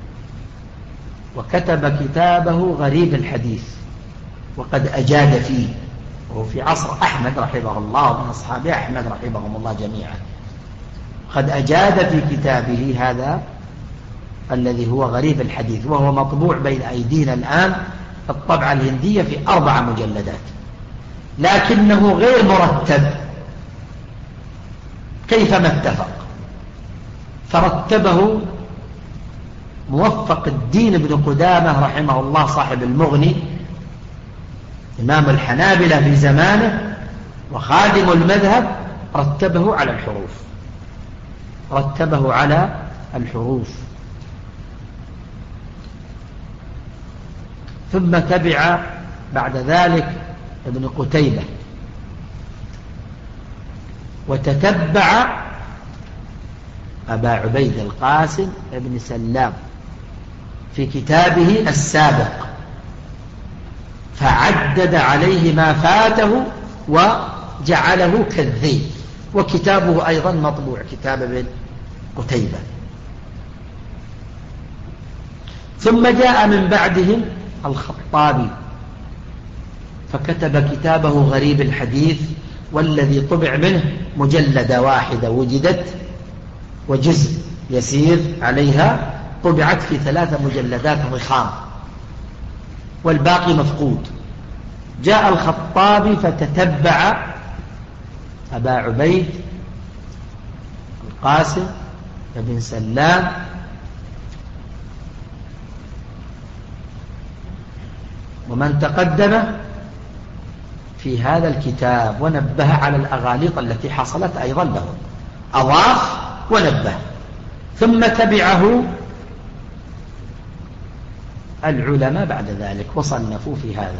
وكتب كتابه غريب الحديث، وقد أجاد فيه، وهو في عصر أحمد رحمه الله ومن أصحاب أحمد رحمهم الله جميعا. قد أجاد في كتابه هذا الذي هو غريب الحديث، وهو مطبوع بين أيدينا الآن الطبعة الهندية في 4 مجلدات، لكنه غير مرتب كيفما اتفق. فرتبه موفق الدين بن قدامة رحمه الله صاحب المغني، إمام الحنابلة في زمانه وخادم المذهب، رتبه على الحروف، رتبه على الحروف. ثم تبع بعد ذلك ابن قتيبة، وتتبع أبا عبيد القاسم ابن سلام في كتابه السابق، فعدد عليه ما فاته وجعله كالذيل، وكتابه أيضا مطبوع، كتاب ابن قتيبة. ثم جاء من بعدهم الخطابي فكتب كتابه غريب الحديث، والذي طبع منه مجلدة واحدة وجدت، وجزء يسير عليها طبعت في 3 مجلدات ضخام، والباقي مفقود. جاء الخطابي فتتبع أبا عبيد القاسم بن سلام ومن تقدم في هذا الكتاب، ونبه على الأغاليط التي حصلت أيضا له، أضاف ونبه. ثم تبعه العلماء بعد ذلك وصنفوا في هذا،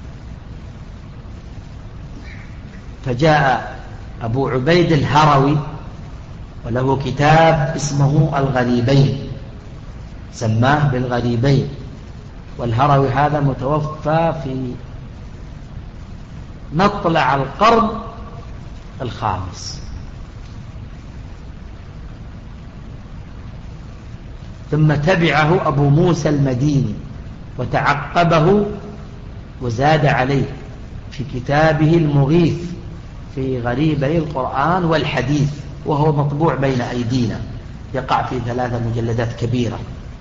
فجاء أبو عبيد الهروي وله كتاب اسمه الغريبين، سماه بالغريبين، والهروي هذا متوفى في مطلع القرن الخامس. ثم تبعه أبو موسى المديني وتعقبه وزاد عليه في كتابه المغيث في غريبي القرآن والحديث، وهو مطبوع بين أيدينا، يقع في 3 مجلدات كبيرة.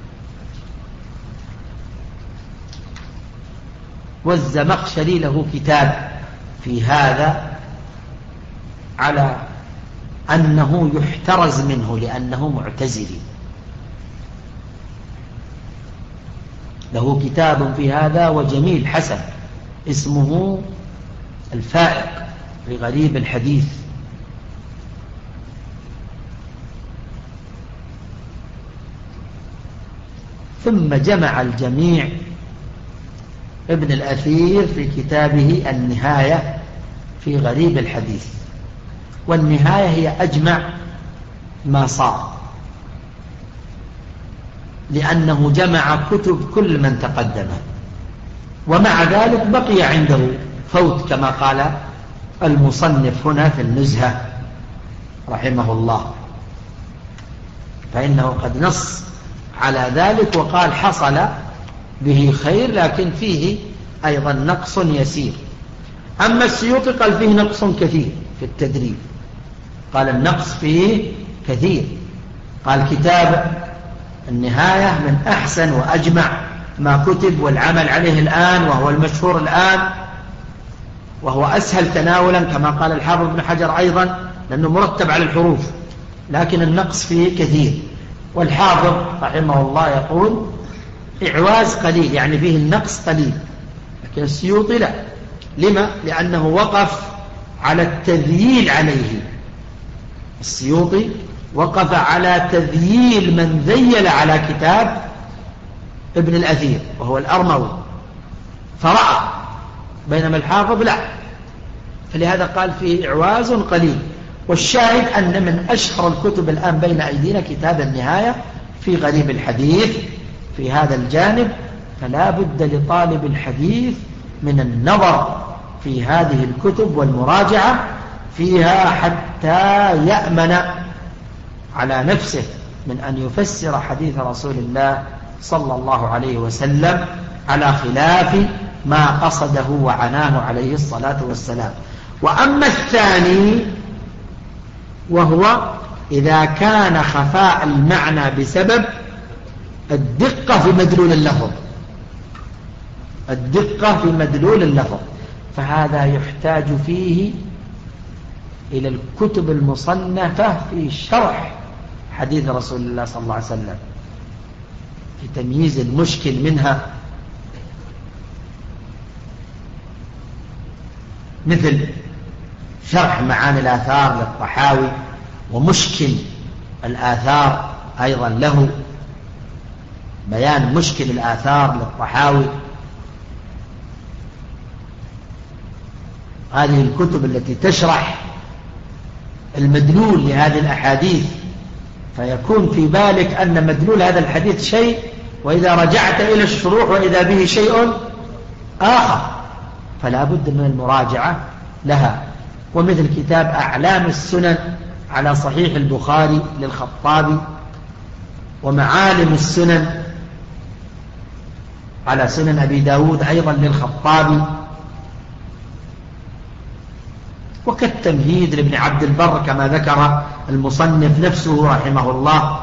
والزمخشري له كتاب في هذا على أنه يحترز منه لأنه معتزلي، له كتاب في هذا وجميل حسن اسمه الفائق لغريب الحديث. ثم جمع الجميع ابن الأثير في كتابه النهاية في غريب الحديث، والنهاية هي أجمع ما صار، لأنه جمع كتب كل من تقدمه، ومع ذلك بقي عنده فوت كما قال المصنف هنا في النزهة رحمه الله، فإنه قد نص على ذلك وقال حصل به خير لكن فيه أيضا نقص يسير. أما السيوطي قال فيه نقص كثير في التدريب، قال النقص فيه كثير، قال كتاب النهاية من أحسن وأجمع ما كتب والعمل عليه الآن، وهو المشهور الآن، وهو أسهل تناولا كما قال الحافظ ابن حجر أيضا، لأنه مرتب على الحروف، لكن النقص فيه كثير. والحافظ رحمه الله يقول إعواز قليل، يعني فيه النقص قليل، لكن السيوطي لا. لما؟ لأنه وقف على التذييل عليه، السيوطي وقف على تذييل من ذيل على كتاب ابن الأثير وهو الأرموي فرأى، بينما الحافظ لا، فلهذا قال فيه إعواز قليل. والشاهد أن من أشهر الكتب الآن بين أيدينا كتاب النهاية في غريب الحديث في هذا الجانب، فلا بد لطالب الحديث من النظر في هذه الكتب والمراجعة فيها حتى يأمن على نفسه من أن يفسر حديث رسول الله صلى الله عليه وسلم على خلاف ما قصده وعناه عليه الصلاة والسلام. وأما الثاني وهو إذا كان خفاء المعنى بسبب الدقة في مدلول اللفظ، الدقة في مدلول اللفظ، فهذا يحتاج فيه إلى الكتب المصنفة في شرح حديث رسول الله صلى الله عليه وسلم في تمييز المشكل منها، مثل شرح معاني الآثار للطحاوي، ومشكل الآثار أيضا له، بيان مشكل الآثار للطحاوي، هذه الكتب التي تشرح المدلول لهذه الأحاديث، فيكون في بالك أن مدلول هذا الحديث شيء، وإذا رجعت إلى الشروح وإذا به شيء آخر، فلا بد من المراجعة لها. ومثل كتاب أعلام السنن على صحيح البخاري للخطابي، ومعالم السنن على سنن أبي داود أيضا للخطابي، وكالتمهيد لابن عبد البر كما ذكر المصنف نفسه رحمه الله.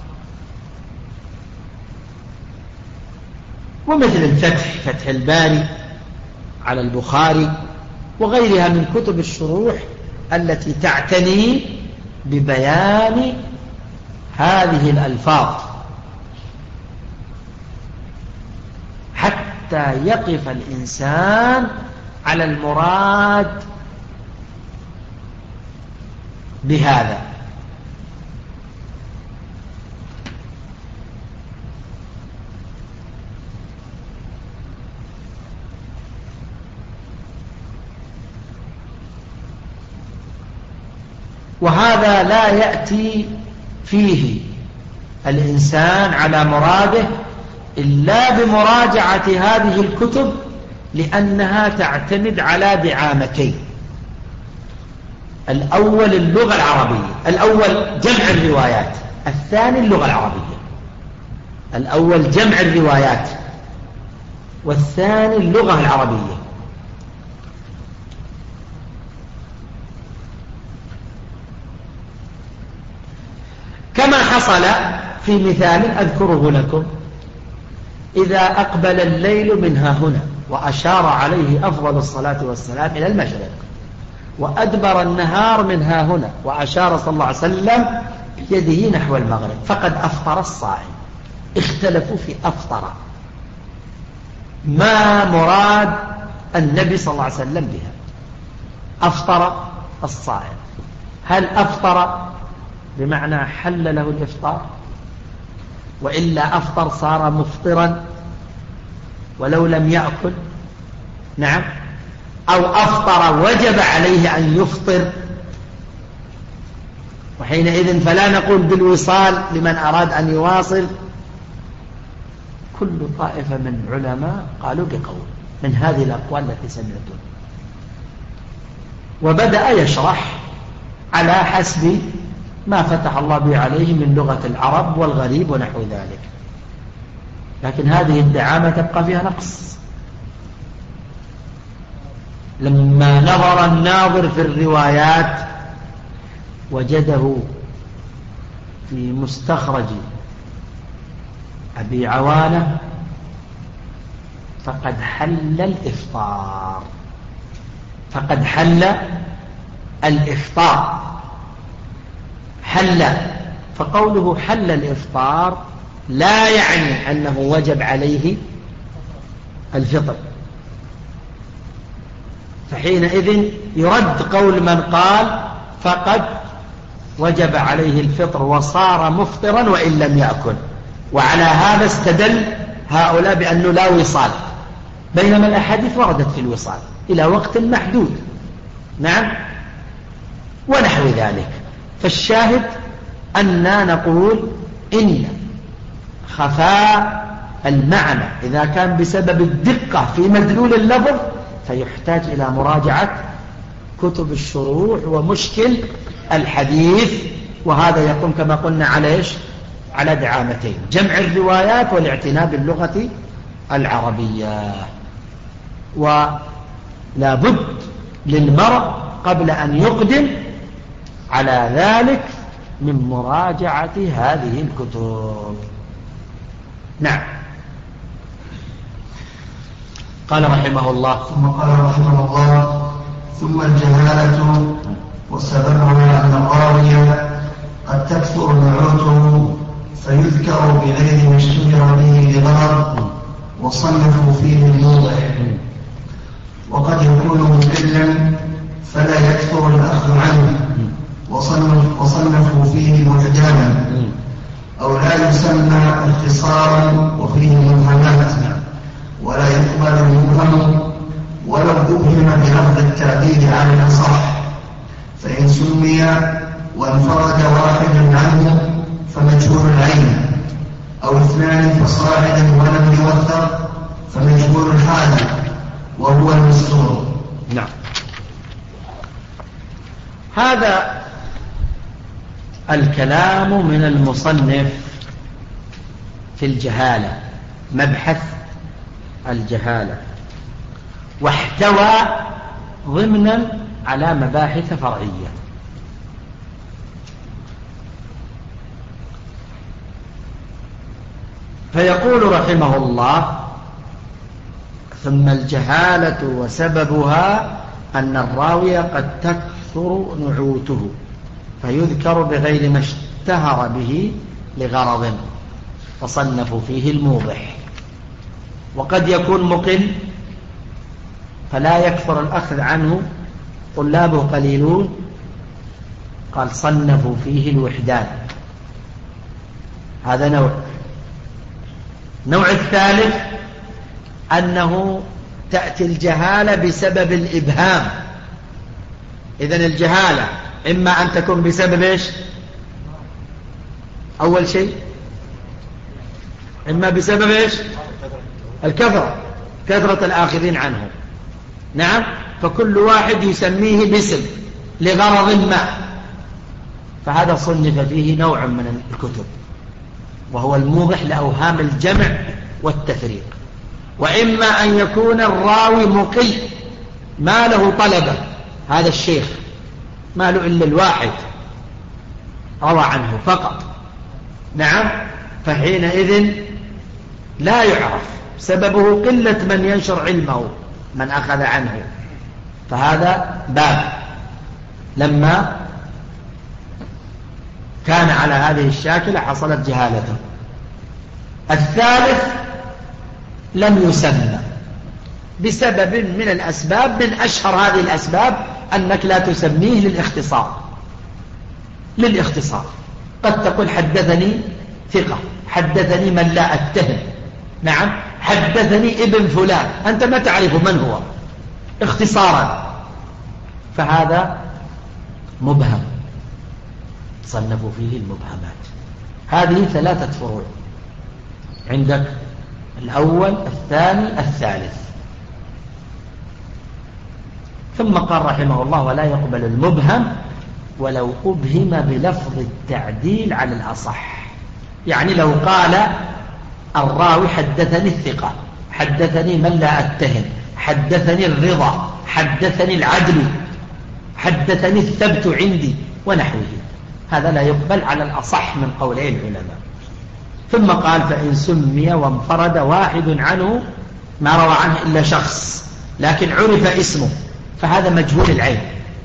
ومثل الفتح، فتح الباري على البخاري، وغيرها من كتب الشروح التي تعتني ببيان هذه الألفاظ حتى يقف الإنسان على المراد بهذا. وهذا لا يأتي فيه الإنسان على مراده إلا بمراجعة هذه الكتب، لأنها تعتمد على دعامتين: الأول اللغة العربية، الأول جمع الروايات، الثاني اللغة العربية. الأول جمع الروايات، والثاني اللغة العربية. كما حصل في مثال أذكره لكم: إذا أقبل الليل من ها هنا، وأشار عليه أفضل الصلاة والسلام إلى المشرق، وأدبر النهار من ها هنا، وأشار صلى الله عليه وسلم بيده نحو المغرب، فقد أفطر الصائم. اختلفوا في أفطر، ما مراد النبي صلى الله عليه وسلم بها؟ أفطر الصائم، هل أفطر بمعنى حل له الإفطار، وإلا أفطر صار مفطرا ولو لم يأكل؟ نعم. أو أفطر وجب عليه أن يفطر، وحينئذ فلا نقول بالوصال لمن أراد أن يواصل. كل طائفة من علماء قالوا بقول من هذه الأقوال التي سمعتم، وبدأ يشرح على حسب ما فتح الله به عليه من لغة العرب والغريب ونحو ذلك. لكن هذه الدعامة تبقى فيها نقص. لما نظر الناظر في الروايات وجده في مستخرج أبي عوانة فقد حل الإفطار، فقد حل الإفطار. حل، فقوله حل الإفطار لا يعني أنه وجب عليه الفطر، فحينئذ يرد قول من قال فقد وجب عليه الفطر وصار مفطرا وإن لم يأكل. وعلى هذا استدل هؤلاء بأنه لا وصال، بينما الأحاديث وردت في الوصال إلى وقت محدود. نعم، ونحو ذلك. فالشاهد أننا نقول إن خفاء المعنى إذا كان بسبب الدقة في مدلول اللفظ فيحتاج إلى مراجعة كتب الشروح ومشكل الحديث، وهذا يقوم كما قلنا على إيش؟ على دعامتين: جمع الروايات والاعتناء باللغة العربية. ولا بد للمرء قبل أن يقدم على ذلك من مراجعة هذه الكتب. نعم. قال رحمه الله: ثم قال رحمه الله: ثم الجهالة وسببها أن الراوي قد تكثر نعوته فيذكر بغير ما اشتهر به لغرض وصنفوا فيه الموضع، وقد يكون مدلا فلا يكثر الأخذ عنه وصنفوا فيه معجما، أو لا يسمى اختصارا وفيه مبهمات، ولا يقبل المبهم ولو أبهم بلفظ التعديل على الأصح، فإن سمي وانفرد واحد عنه فمجهول العين، أو اثنان فصاعدا ولم يوثق فمجهول الحال وهو المستور. نعم. هذا الكلام من المصنف في الجهالة، مبحث الجهالة، واحتوى ضمنا على مباحث فرعية. فيقول رحمه الله: ثم الجهالة وسببها أن الراوي قد تكثر نعوته فيذكر بغير ما اشتهر به لغرض، فصنفوا فيه الموضح. وقد يكون مقل فلا يكثر الأخذ عنه، طلابه قليلون، قال صنفوا فيه الوحدان. هذا نوع الثالث أنه تأتي الجهالة بسبب الإبهام. إذن الجهالة إما أن تكون بسبب إيش؟ أول شيء إما بسبب إيش؟ كثرة الآخذين عنه. نعم. فكل واحد يسميه باسم لغرض ما، فهذا صنف فيه نوع من الكتب، وهو الموضح لأوهام الجمع والتفريق. وإما أن يكون الراوي مقل ما له طلبة، هذا الشيخ ما له إلا الواحد روى عنه فقط. نعم. فحينئذ لا يعرف سببه قلة من ينشر علمه، من أخذ عنه، فهذا باب لما كان على هذه الشاكلة حصلت جهالته. الثالث لم يسمى بسبب من الأسباب، من أشهر هذه الأسباب أنك لا تسميه للاختصار. قد تقول حدثني ثقة، حدثني من لا أتهم، نعم، حدثني ابن فلان، أنت ما تعرف من هو اختصارا، فهذا مبهم، صنفوا فيه المبهمات. هذه 3 فروع عندك: الأول، الثاني، الثالث. ثم قال رحمه الله: ولا يقبل المبهم ولو أبهم بلفظ التعديل على الأصح. يعني لو قال الراوي حدثني الثقة، حدثني من لا أتهم، حدثني الرضا، حدثني العدل، حدثني الثبت عندي ونحوه، هذا لا يقبل على الأصح من قولي العلماء. ثم قال: فإن سمي وانفرد واحد عنه، ما روى عنه إلا شخص لكن عرف اسمه، فهذا مجهول العين.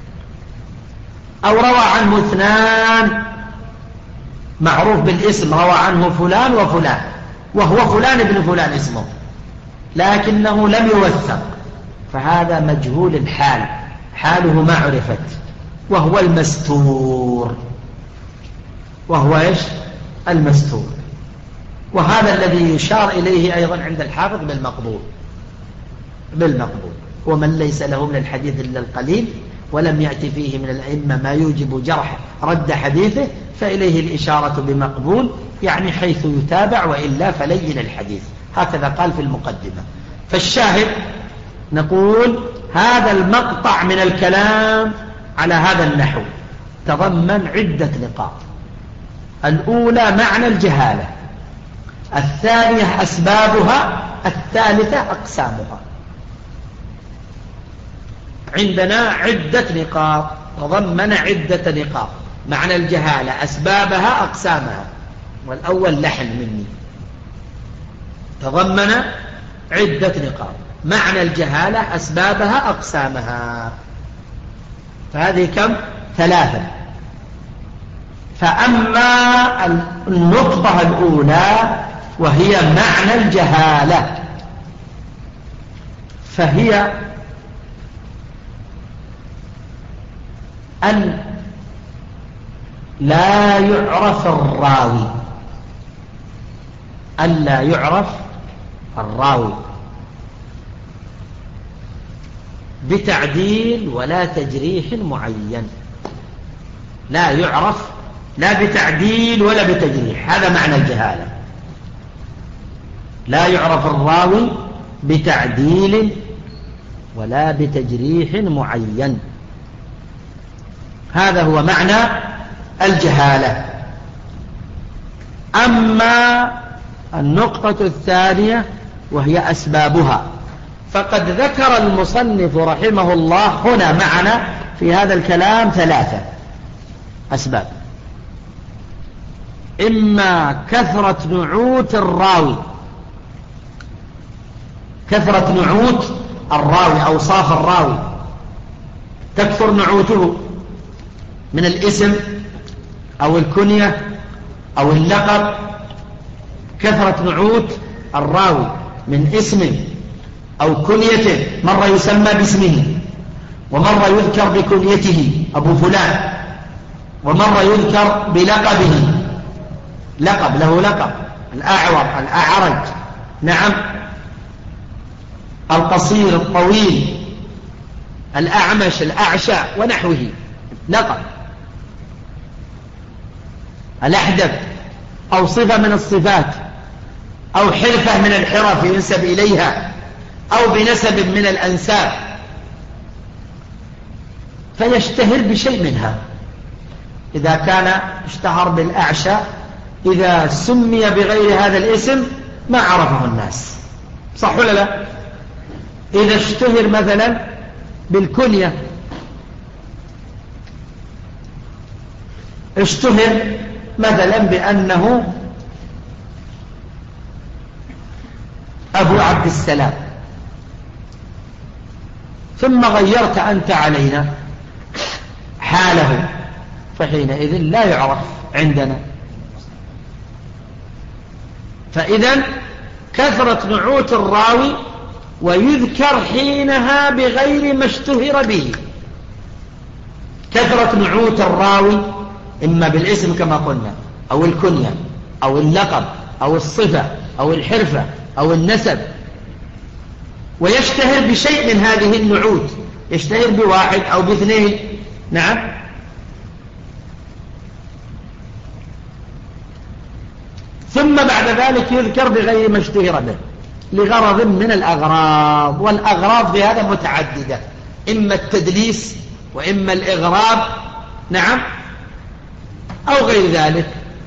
أو روى عنه 2 معروف بالاسم، روى عنه فلان وفلان، وهو فلان ابن فلان اسمه، لكنه لم يوثق، فهذا مجهول الحال، حاله ما عرفت، وهو المستور. وهو إيش؟ المستور. وهذا الذي يشار إليه أيضا عند الحافظ بالمقبول. ومن ليس له من الحديث إلا القليل ولم يأتي فيه من الأئمة ما يوجب جرح رد حديثه، فإليه الإشارة بمقبول، يعني حيث يتابع، وإلا فلين الحديث. هكذا قال في المقدمة. فالشاهد نقول هذا المقطع من الكلام على هذا النحو تضمن عدة نقاط: الأولى معنى الجهالة، الثانية أسبابها، الثالثة أقسامها. عندنا عدة نقاط، تضمن عدة نقاط: معنى الجهالة، أسبابها، أقسامها. والأول لحن مني، تضمن عدة نقاط: معنى الجهالة، أسبابها، أقسامها. فهذه كم؟ 3. فأما النقطة الأولى وهي معنى الجهالة، فهي أن لا يعرف الراوي، بتعديل ولا تجريح معين، لا يعرف لا بتعديل ولا بتجريح، هذا معنى الجهالة. لا يعرف الراوي بتعديل ولا بتجريح معين، هذا هو معنى الجهالة. أما النقطة الثانية وهي أسبابها، فقد ذكر المصنف رحمه الله هنا معنا في هذا الكلام 3 أسباب: إما كثرة نعوت الراوي، كثرة نعوت الراوي، أوصاف الراوي تكثر نعوته من الاسم أو الكنية أو اللقب، كثرة نعوت الراوي من اسمه أو كنيته، مرة يسمى باسمه ومرة يذكر بكنيته أبو فلان، ومرة يذكر بلقبه، لقب له لقب، الأعور، الأعرج، نعم، القصير، الطويل، الأعمش، الأعشى ونحوه، لقب، الأحدب، أو صفة من الصفات، أو حرفة من الحرف ينسب إليها، أو بنسب من الأنساب، فيشتهر بشيء منها. إذا كان اشتهر بالأعشى، إذا سمي بغير هذا الاسم ما عرفه الناس، صح ولا لا؟ إذا اشتهر مثلا بالكنية، اشتهر مثلا بأنه أبو عبد السلام، ثم غيرت أنت علينا حاله، فحينئذ لا يعرف عندنا. فإذا كثرة نعوت الراوي ويذكر حينها بغير ما اشتهر به، كثرة نعوت الراوي إما بالاسم كما قلنا، أو الكنية، أو اللقب، أو الصفة، أو الحرفة، أو النسب، ويشتهر بشيء من هذه النعوت، يشتهر بواحد أو باثنين، نعم، ثم بعد ذلك يذكر بغير ما اشتهر به لغرض من الأغراض، والأغراض في هذا متعددة، إما التدليس وإما الإغراب، نعم، أو غير ذلك.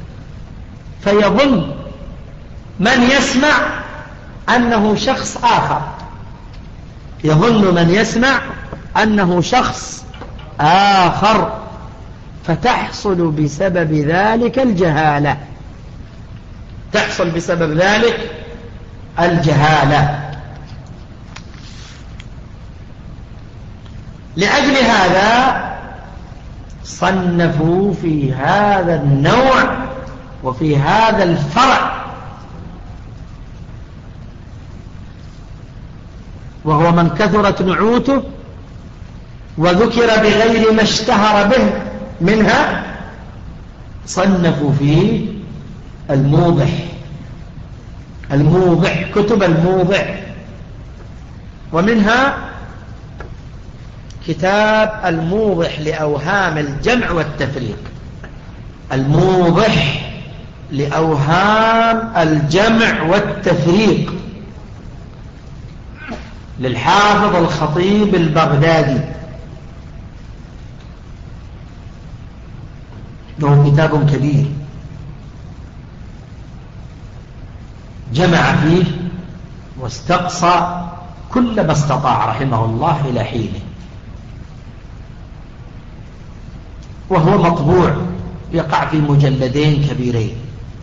فيظن من يسمع أنه شخص آخر، يظن من يسمع أنه شخص آخر، فتحصل بسبب ذلك الجهالة، تحصل بسبب ذلك الجهالة. لأجل هذا صنفوا في هذا النوع وفي هذا الفرع، وهو من كثرت نعوته وذكر بغير ما اشتهر به منها، صنفوا فيه الموضح، الموضح، كتب الموضح، ومنها كتاب الموضح لأوهام الجمع والتفريق، الموضح لأوهام الجمع والتفريق للحافظ الخطيب البغدادي، له كتاب كبير جمع فيه واستقصى كل ما استطاع رحمه الله إلى حينه، وهو مطبوع يقع في مجلدين كبيرين.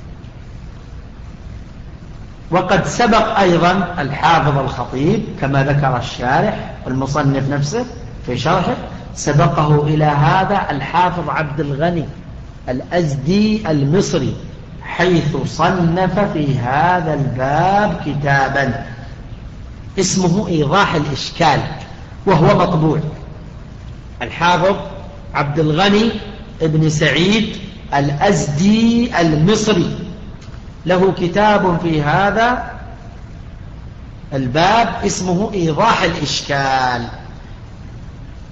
وقد سبق أيضا الحافظ الخطيب كما ذكر الشارح المصنف نفسه في شرحه، سبقه إلى هذا الحافظ عبد الغني الأزدي المصري، حيث صنف في هذا الباب كتابا اسمه إيضاح الإشكال، وهو مطبوع. الحافظ عبد الغني ابن سعيد الأزدي المصري له كتاب في هذا الباب اسمه إيضاح الإشكال،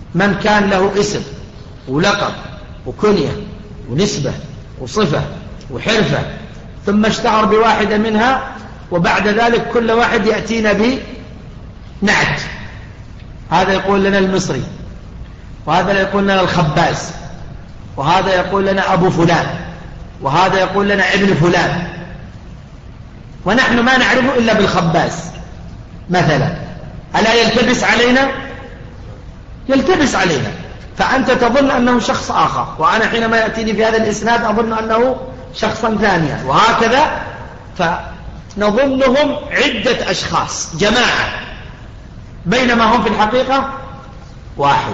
من كان له اسم ولقب وكنية ونسبة وصفة وحرفة ثم اشتهر بواحدة منها، وبعد ذلك كل واحد يأتينا بنعت، هذا يقول لنا المصري، وهذا يقول لنا الخباز، وهذا يقول لنا أبو فلان، وهذا يقول لنا ابن فلان، ونحن ما نعرفه إلا بالخباز مثلا. ألا يلتبس علينا؟ يلتبس علينا، فأنت تظن أنه شخص آخر، وأنا حينما يأتيني في هذا الإسناد أظن أنه شخصا ثانيا، وهكذا، فنظنهم عدة أشخاص جماعة بينما هم في الحقيقة واحد.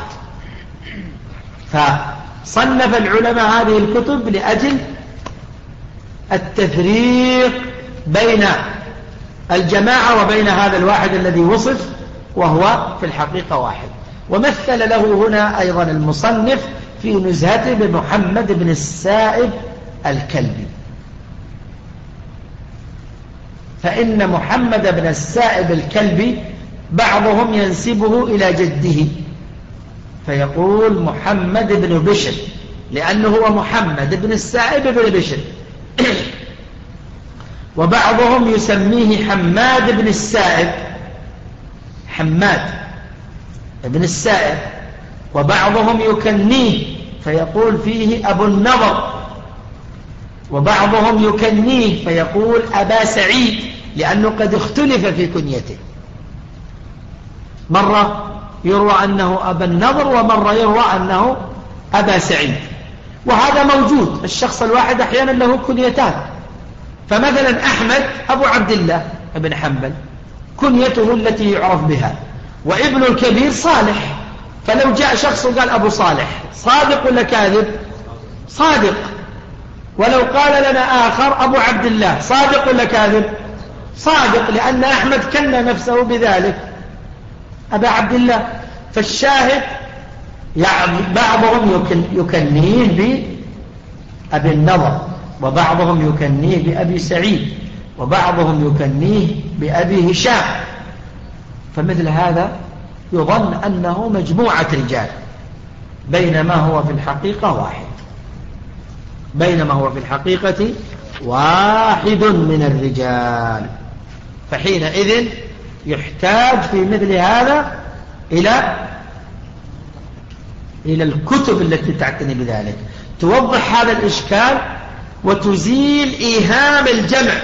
فصنف العلماء هذه الكتب لأجل التفريق بين الجماعة وبين هذا الواحد الذي وصف وهو في الحقيقة واحد. ومثل له هنا أيضا المصنف في نزهته بمحمد بن السائب الكلبي، فإن محمد بن السائب الكلبي بعضهم ينسبه إلى جده فيقول محمد بن بشر، لأنه هو محمد بن السائب بن بشر، وبعضهم يسميه حماد بن السائب، حماد بن السائب، وبعضهم يكنيه فيقول فيه أبو النضر، وبعضهم يكنيه فيقول أبا سعيد، لأنه قد اختلف في كنيته، مرة يروى أنه أبا النضر ومرة يروى أنه أبا سعيد، وهذا موجود. الشخص الواحد أحيانا له كنيتان، فمثلا أحمد أبو عبد الله بن حنبل كنيته التي يعرف بها، وابن الكبير صالح، فلو جاء شخص وقال أبو صالح صادق ولا كاذب؟ صادق. ولو قال لنا آخر أبو عبد الله صادق ولا كاذب؟ صادق، لأن أحمد كنى نفسه بذلك أبا عبد الله. فالشاهد يعني بعضهم يكنيه بأبي النضر، وبعضهم يكنيه بأبي سعيد، وبعضهم يكنيه بأبي هشام، فمثل هذا يظن أنه مجموعة رجال بينما هو في الحقيقة واحد، بينما هو في الحقيقة واحد من الرجال. فحينئذ يحتاج في مثل هذا إلى الكتب التي تعتني بذلك، توضح هذا الإشكال وتزيل إيهام الجمع،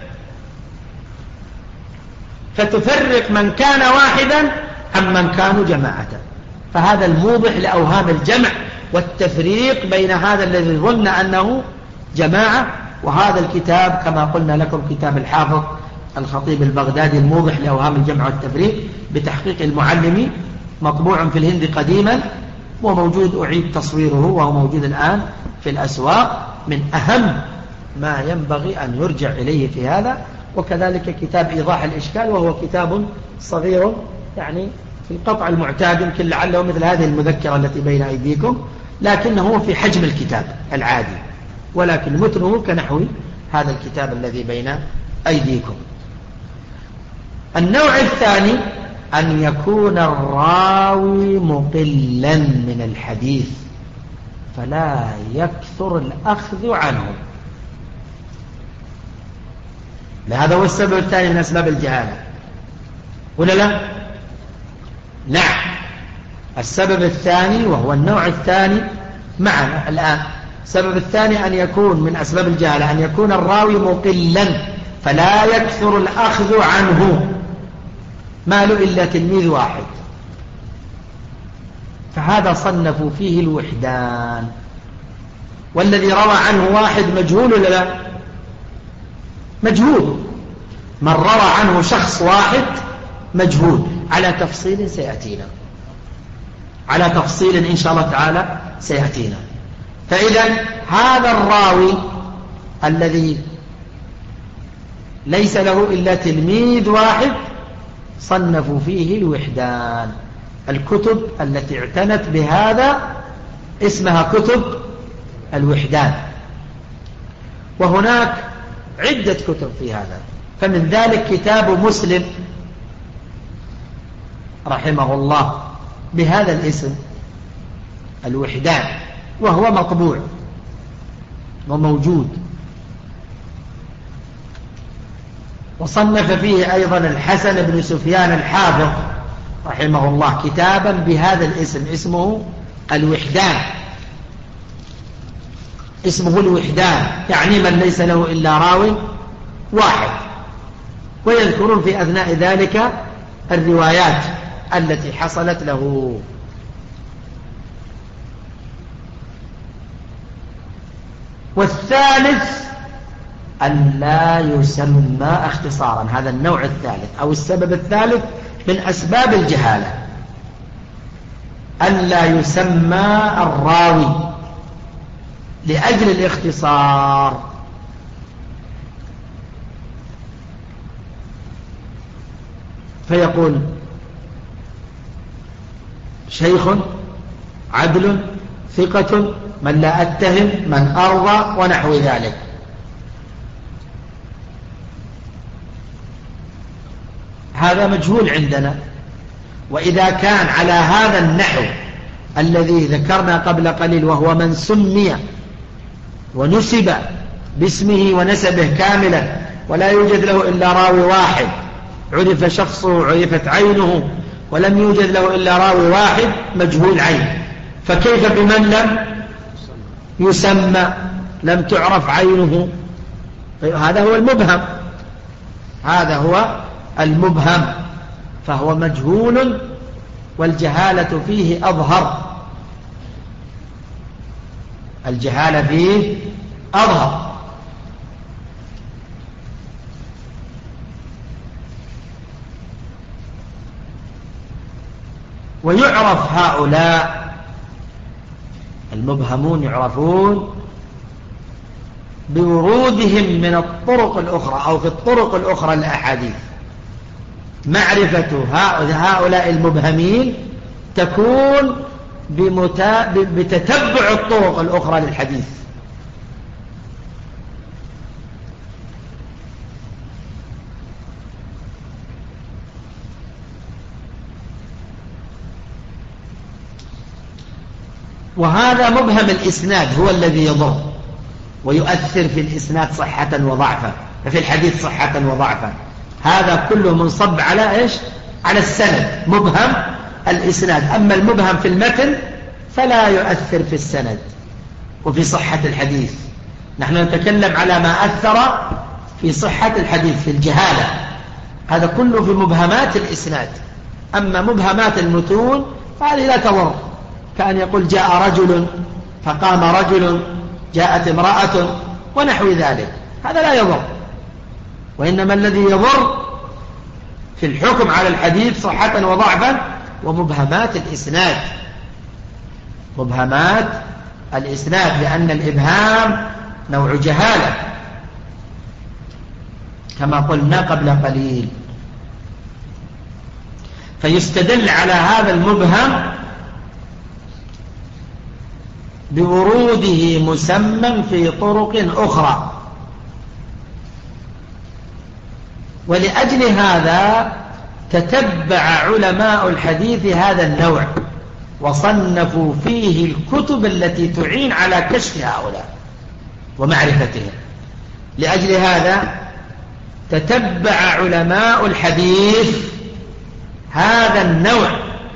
فتفرق من كان واحدا عن من كانوا جماعة. فهذا الموضح لأوهام الجمع والتفريق بين هذا الذي ظن أنه جماعة وهذا الكتاب، كما قلنا لكم كتاب الحافظ الخطيب البغدادي الموضح لأوهام الجمع والتفريق بتحقيق المعلمي، مطبوع في الهند قديما وموجود، أعيد تصويره وهو موجود الآن في الأسواق، من أهم ما ينبغي أن يرجع إليه في هذا. وكذلك كتاب إيضاح الإشكال، وهو كتاب صغير يعني في القطع المعتاد، يمكن لعله مثل هذه المذكرة التي بين أيديكم، لكنه في حجم الكتاب العادي، ولكن متنه كنحو هذا الكتاب الذي بين أيديكم. النوع الثاني أن يكون الراوي مقلا من الحديث فلا يكثر الأخذ عنه. هذا هو السبب الثاني من أسباب الجهالة، ولا لا؟ نعم، السبب الثاني وهو النوع الثاني معنا الآن. السبب الثاني أن يكون من أسباب الجهالة أن يكون الراوي مقلا فلا يكثر الأخذ عنه، ما له إلا تلميذ واحد، فهذا صنفوا فيه الوحدان. والذي روى عنه واحد مجهول ولا لا؟ مجهول. من روى عنه شخص واحد مجهول، على تفصيل سيأتينا، على تفصيل إن شاء الله تعالى سيأتينا. فإذا هذا الراوي الذي ليس له إلا تلميذ واحد صنفوا فيه الوحدان. الكتب التي اعتنت بهذا اسمها كتب الوحدان، وهناك عدة كتب في هذا. فمن ذلك كتاب مسلم رحمه الله بهذا الاسم، الوحدان، وهو مطبوع وموجود. وصنف فيه أيضا الحسن بن سفيان الحافظ رحمه الله كتابا بهذا الاسم، اسمه الوحدان، اسمه الوحدان، يعني من ليس له إلا راوي واحد. ويذكرون في أثناء ذلك الروايات التي حصلت له. والثالث أن لا يسمى اختصارا، هذا النوع الثالث أو السبب الثالث من أسباب الجهالة، أن لا يسمى الراوي لأجل الاختصار. فيقول شيخ عدل ثقة من لا أتهم من أرضى ونحو ذلك. هذا مجهول عندنا. وإذا كان على هذا النحو الذي ذكرنا قبل قليل، وهو من سمي ونسب باسمه ونسبه كاملا ولا يوجد له إلا راوي واحد، عرف شخصه وعرفت عينه ولم يوجد له إلا راوي واحد مجهول عين، فكيف بمن لم يسمى لم تعرف عينه؟ هذا هو المبهم، هذا هو المبهم، فهو مجهول والجهالة فيه أظهر، الجهالة فيه أظهر. ويعرف هؤلاء المبهمون يعرفون بورودهم من الطرق الأخرى أو في الطرق الأخرى الأحاديث. معرفة هؤلاء المبهمين تكون بتتبع الطرق الأخرى للحديث. وهذا مبهم الإسناد هو الذي يضر ويؤثر في الإسناد صحة وضعفا، في الحديث صحة وضعفا. هذا كله منصب على إيش؟ على السند، مبهم الإسناد. أما المبهم في المتن فلا يؤثر في السند وفي صحة الحديث. نحن نتكلم على ما أثر في صحة الحديث في الجهالة، هذا كله في مبهمات الإسناد. أما مبهمات المتون فهذه لا تضر، كأن يقول جاء رجل فقام رجل، جاءت امرأة ونحو ذلك، هذا لا يضر. وإنما الذي يضر في الحكم على الحديث صحة وضعفا ومبهمات الإسناد، مبهمات الإسناد، لأن الإبهام نوع جهالة كما قلنا قبل قليل. فيستدل على هذا المبهم بوروده مسمى في طرق أخرى. ولأجل هذا تتبع علماء الحديث هذا النوع وصنفوا فيه الكتب التي تعين على كشف هؤلاء ومعرفتهم. لأجل هذا تتبع علماء الحديث هذا النوع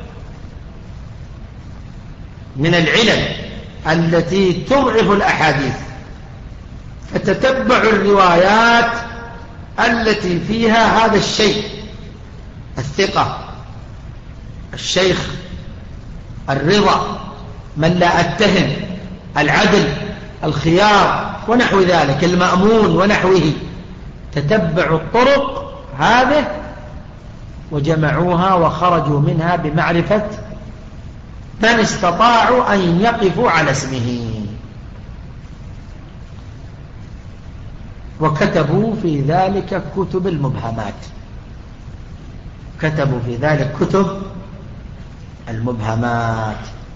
من العلل التي تضعف الأحاديث، فتتبع الروايات التي فيها هذا الشيء: الثقة، الشيخ، الرضا، من لا أتهم، العدل، الخيار ونحو ذلك، المأمون ونحوه. تتبعوا الطرق هذه وجمعوها وخرجوا منها بمعرفة من استطاعوا أن يقفوا على اسمه، وكتبوا في ذلك كتب المبهمات، كتبوا في ذلك كتب المبهمات.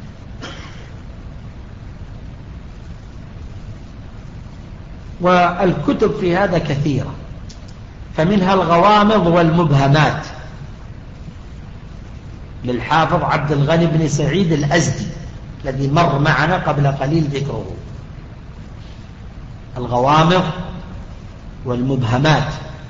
والكتب في هذا كثيرة، فمنها الغوامض والمبهمات للحافظ عبد الغني بن سعيد الأزدي، الذي مر معنا قبل قليل ذكره، الغوامض والمبهمات.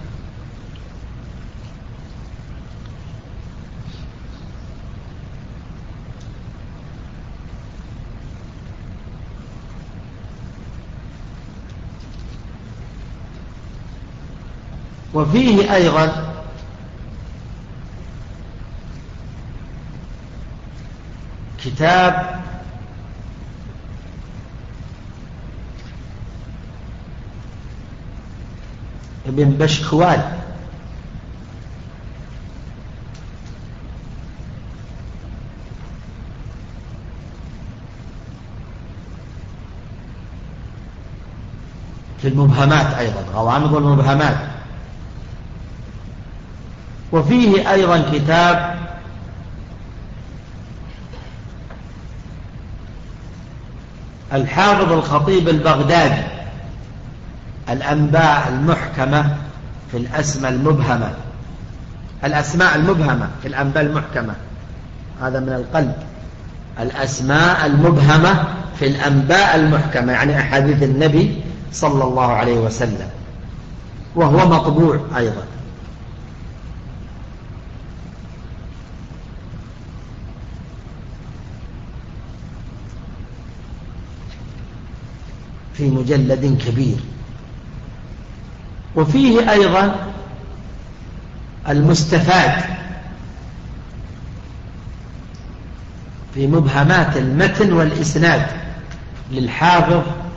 وفيه أيضا كتاب ابن بشكوال في المبهمات أيضا، غوامض والمبهمات. وفيه أيضا كتاب الحافظ الخطيب البغدادي، الأنباء المحكمة في الأسماء المبهمة، الأسماء المبهمة في الأنباء المحكمة، هذا من القلب، الأسماء المبهمة في الأنباء المحكمة، يعني أحاديث النبي صلى الله عليه وسلم، وهو مطبوع أيضا. في مجلد كبير. وفيه أيضا المستفاد في مبهمات المتن والإسناد للحافظ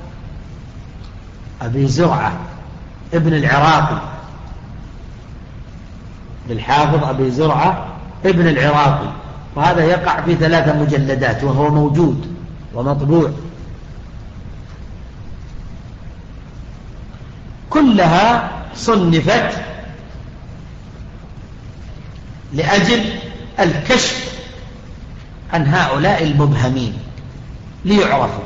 أبي زرعة ابن العراقي، للحافظ أبي زرعة ابن العراقي، وهذا يقع في 3 مجلدات وهو موجود ومطبوع. كلها صنفت لأجل الكشف عن هؤلاء المبهمين ليعرفوا.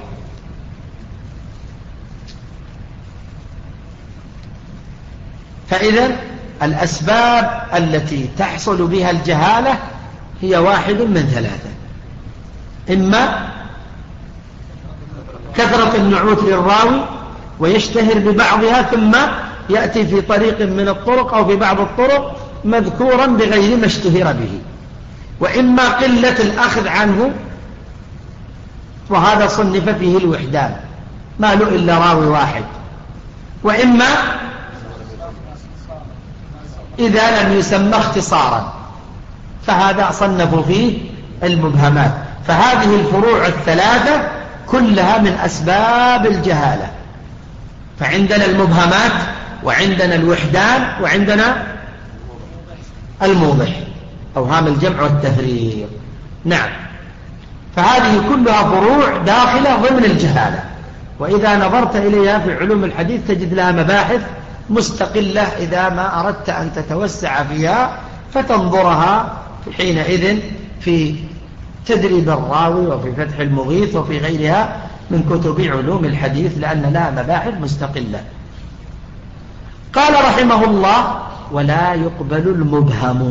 فإذا الأسباب التي تحصل بها الجهالة هي واحد من 3: إما كثرة النعوت للراوي ويشتهر ببعضها ثم يأتي في طريق من الطرق أو في بعض الطرق مذكورا بغير ما اشتهر به، وإما قلة الأخذ عنه، وهذا صنف فيه الوحدان ما له إلا راوي واحد، وإما إذا لم يسمى اختصارا فهذا صنفوا فيه المبهمات. فهذه الفروع ال3 كلها من أسباب الجهالة. فعندنا المبهمات، وعندنا الوحدان، وعندنا الموضح، أوهام الجمع والتفريق. نعم، فهذه كلها فروع داخلة ضمن الجهالة، وإذا نظرت إليها في علوم الحديث تجد لها مباحث مستقلة إذا ما أردت أن تتوسع فيها، فتنظرها حينئذ في تدريب الراوي وفي فتح المغيث وفي غيرها من كتب علوم الحديث، لأن لها مباحث مستقلة. قال رحمه الله: ولا يقبل المبهم.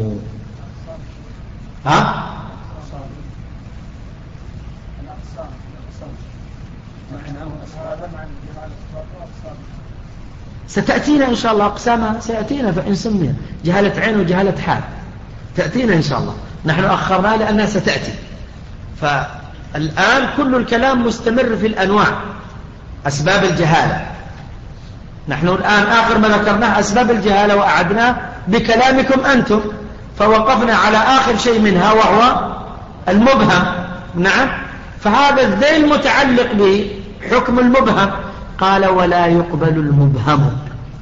ستأتينا إن شاء الله أقسامها، سيأتينا فإن سمي جهالة عين وجهالة حال، تأتينا إن شاء الله، نحن أخرناها لأنها ستأتي. فالآن كل الكلام مستمر في الأنواع، أسباب الجهالة. نحن الآن آخر ما ذكرناه أسباب الجهالة، وأعدنا بكلامكم أنتم، فوقفنا على آخر شيء منها وهو المبهم. نعم، فهذا الذيل متعلق بحكم المبهم. قال: ولا يقبل المبهم.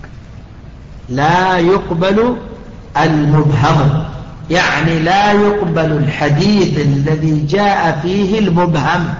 لا يقبل المبهم، يعني لا يقبل الحديث الذي جاء فيه المبهم.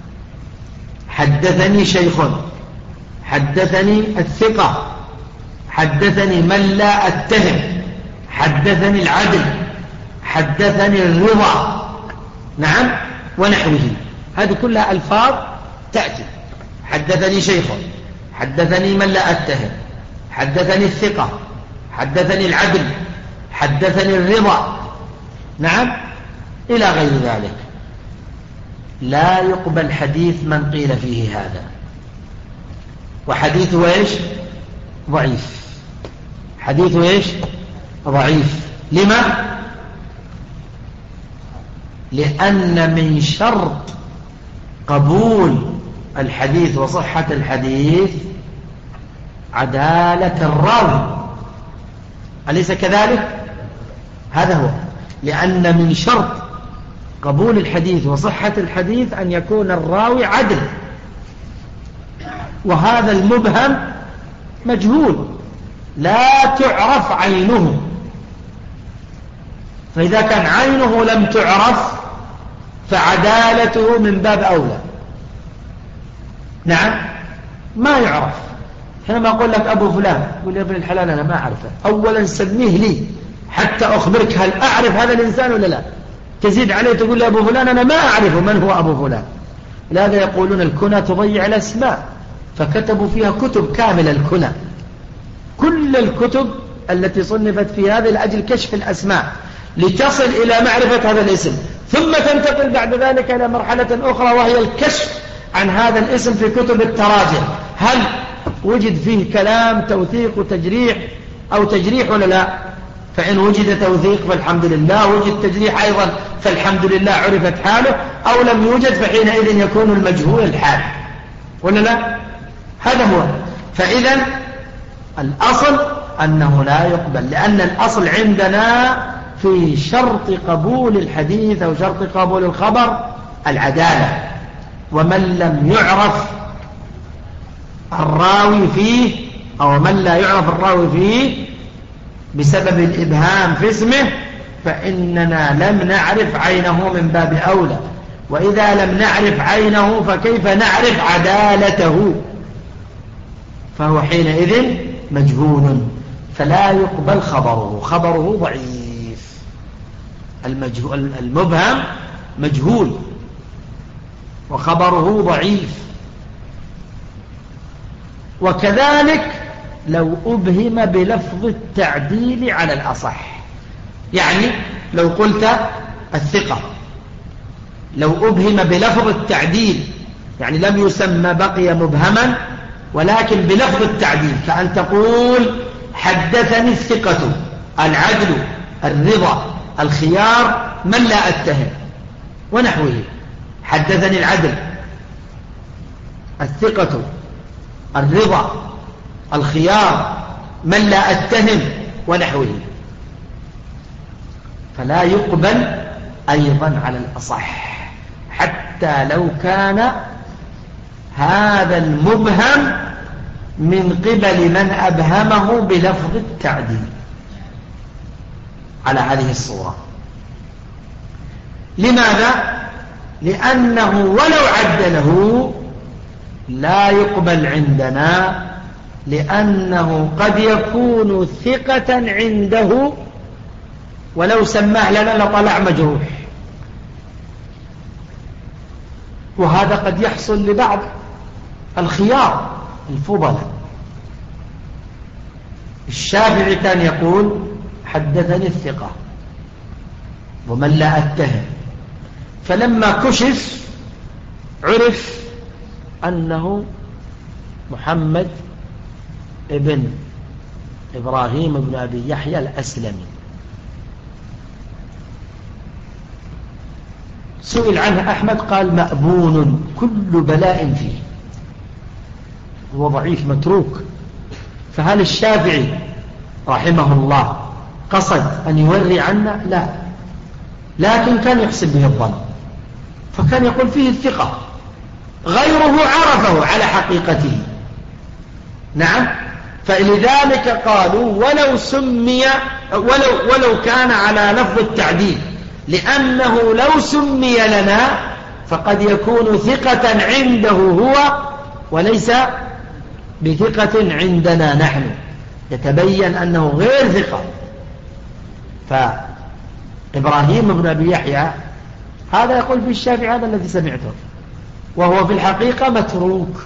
حدثني شيخ، حدثني الثقة، حدثني من لا أتهم، حدثني العدل، حدثني الرضا، نعم، ونحوه. هذه كلها ألفاظ تأتي. حدثني شيخ، حدثني من لا أتهم، حدثني الثقة، حدثني العدل، حدثني الرضا، نعم، إلى غير ذلك. لا يقبل حديث من قيل فيه هذا، وحديثه إيش؟ ضعيف. حديثه إيش؟ ضعيف. لما؟ لأن من شرط قبول الحديث وصحة الحديث عدالة الراوي، أليس كذلك؟ هذا هو. لأن من شرط قبول الحديث وصحة الحديث أن يكون الراوي عدل، وهذا المبهم مجهول لا تعرف عينه، فإذا كان عينه لم تعرف فعدالته من باب أولى. نعم، ما يعرف. حينما أقول لك أبو فلان، يقول يا ابن الحلال أنا ما أعرفه، أولا سميه لي حتى أخبرك هل أعرف هذا الإنسان ولا لا. تزيد عليه تقول لي أبو فلان، أنا ما أعرفه من هو أبو فلان. لهذا يقولون الكنى تضيع الأسماء، فكتبوا فيها كتب كاملة. الكنى كل الكتب التي صنفت في هذا لأجل كشف الأسماء لتصل إلى معرفة هذا الاسم، ثم تنتقل بعد ذلك إلى مرحلة أخرى وهي الكشف عن هذا الاسم في كتب التراجم، هل وجد فيه كلام توثيق وتجريح أو تجريح ولا لا. فإن وجد توثيق فالحمد لله، وجد تجريح أيضا فالحمد لله عرفت حاله، أو لم يوجد فحينئذ يكون المجهول الحال ولا لا. هذا هو. فإذا الأصل أنه لا يقبل، لأن الأصل عندنا في شرط قبول الحديث أو شرط قبول الخبر العدالة، ومن لم يعرف الراوي فيه أو من لا يعرف الراوي فيه بسبب الإبهام في اسمه فإننا لم نعرف عينه من باب أولى، وإذا لم نعرف عينه فكيف نعرف عدالته؟ فهو حينئذ مجهول، فلا يقبل خبره، خبره ضعيف. المبهم مجهول وخبره ضعيف. وكذلك لو أبهم بلفظ التعديل على الأصح، يعني لو قلت الثقة، لو أبهم بلفظ التعديل يعني لم يسمى بقي مبهما ولكن بلفظ التعديل، كأن تقول حدثني الثقة العدل الرضا الخيار من لا أتهم ونحوه. حدثني العدل الثقة الرضا الخيار من لا أتهم ونحوه، فلا يقبل أيضا على الأصح حتى لو كان هذا المبهم من قبل من أبهمه بلفظ التعديل على هذه الصورة. لماذا؟ لأنه ولو عدله لا يقبل عندنا، لأنه قد يكون ثقة عنده ولو سماه لنا لطلع مجروح، وهذا قد يحصل لبعض الخيار الفضلاء. الشافعي كان يقول حدثني الثقة ومن لا أتهم، فلما كشف عرف أنه محمد ابن إبراهيم بن أبي يحيى الأسلمي. سئل عنه أحمد قال مأبون كل بلاء فيه، هو ضعيف متروك. فهل الشافعي رحمه الله قصد أن يوري عنا؟ لا، لكن كان يحسب به الظن، فكان يقول فيه الثقة غيره عرفه على حقيقته. نعم، فلذلك قالوا ولو سمي ولو كان على لفظ التعديل، لأنه لو سمي لنا فقد يكون ثقة عنده هو وليس بثقة عندنا نحن، يتبين أنه غير ثقة. فإبراهيم بن أبي يحيى هذا يقول في الشافعي هذا الذي سمعته، وهو في الحقيقة متروك.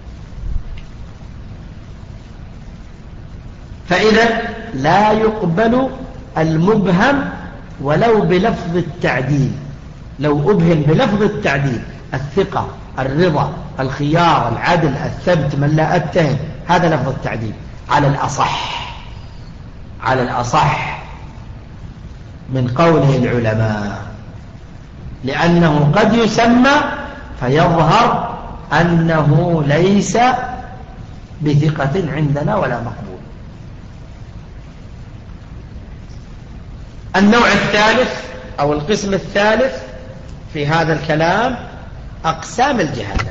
فإذا لا يقبل المبهم ولو بلفظ التعديل. لو أبهم بلفظ التعديل الثقة، الرضا، الخيار، العدل، الثبت، من لا أتهم، هذا لفظ التعديل على الأصح من قوله العلماء، لأنه قد يسمى فيظهر أنه ليس بثقة عندنا ولا مقبول. النوع الثالث أو القسم الثالث في هذا الكلام أقسام الجهالة.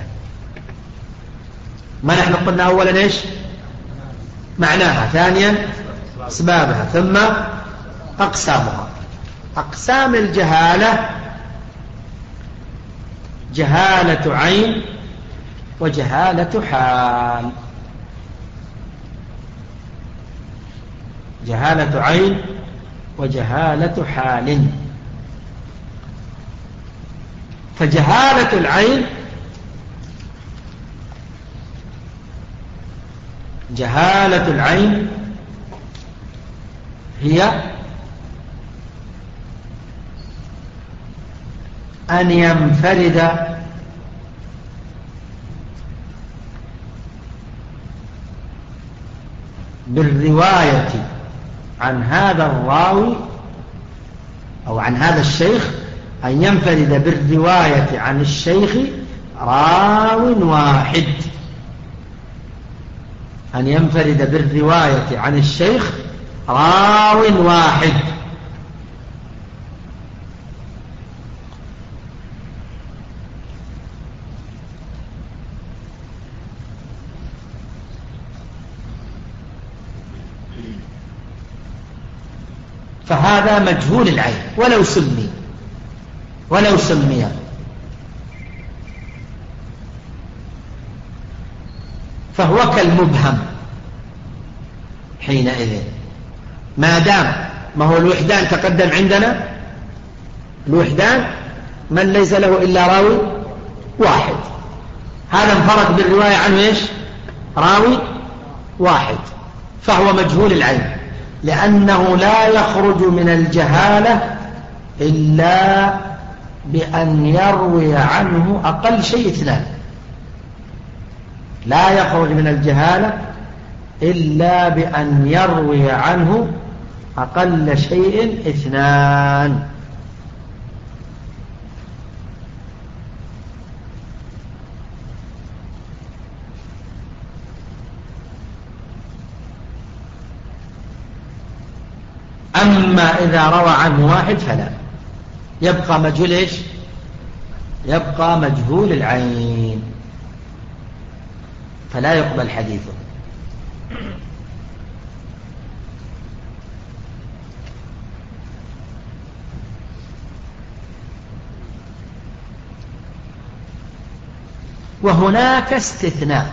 ما نحن قلنا أولا إيش معناها، ثانيا أسبابها، ثم أقسامها. أقسام الجهالة: جهالة عين وجهالة حال. جهالة عين وجهالة حال. فجهالة العين هي أن ينفرد بالرواية عن هذا الراوي أو عن هذا الشيخ، أن ينفرد بالرواية عن الشيخ راو واحد. أن ينفرد بالرواية عن الشيخ راو واحد. فهذا مجهول العين ولو سمي فهو كالمبهم حينئذ، ما دام ما هو الوحدان تقدم عندنا. الوحدان من ليس له إلا راوي واحد، هذا انفرد بالرواية عنه إيش؟ راوي واحد، فهو مجهول العين، لأنه لا يخرج من الجهالة إلا بأن يروي عنه أقل شيء اثنان. لا يخرج من الجهالة إلا بأن يروي عنه أقل شيء اثنان. أما إذا روى عنه واحد فلا، يبقى مجهول إيش؟ يبقى مجهول العين، فلا يقبل حديثه. وهناك استثناء،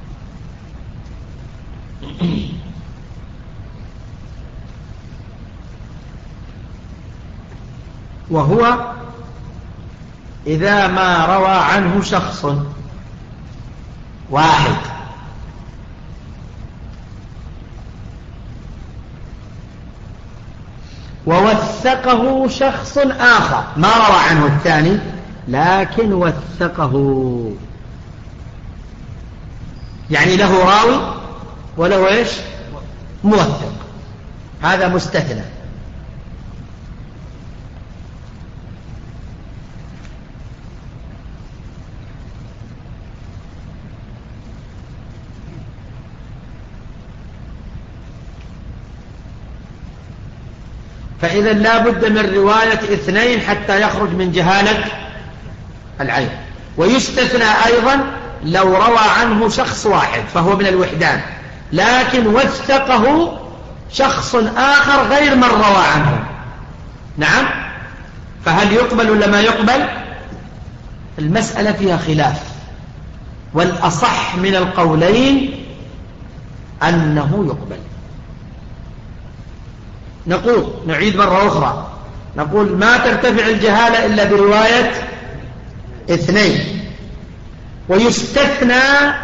وهو إذا ما روى عنه شخص واحد ووثقه شخص آخر، ما روى عنه الثاني لكن وثقه، يعني له راوي وله إيش؟ موثق، هذا مستثنى. فإذا لا بد من رواية اثنين حتى يخرج من جهالة العين. ويستثنى أيضا لو روى عنه شخص واحد فهو من الوحدان، لكن وثقه شخص آخر غير من روى عنه. نعم، فهل يقبل ولا ما يقبل؟ المسألة فيها خلاف، والأصح من القولين أنه يقبل. نقول، نعيد مرة أخرى، نقول ما ترتفع الجهالة إلا برواية اثنين، ويستثنى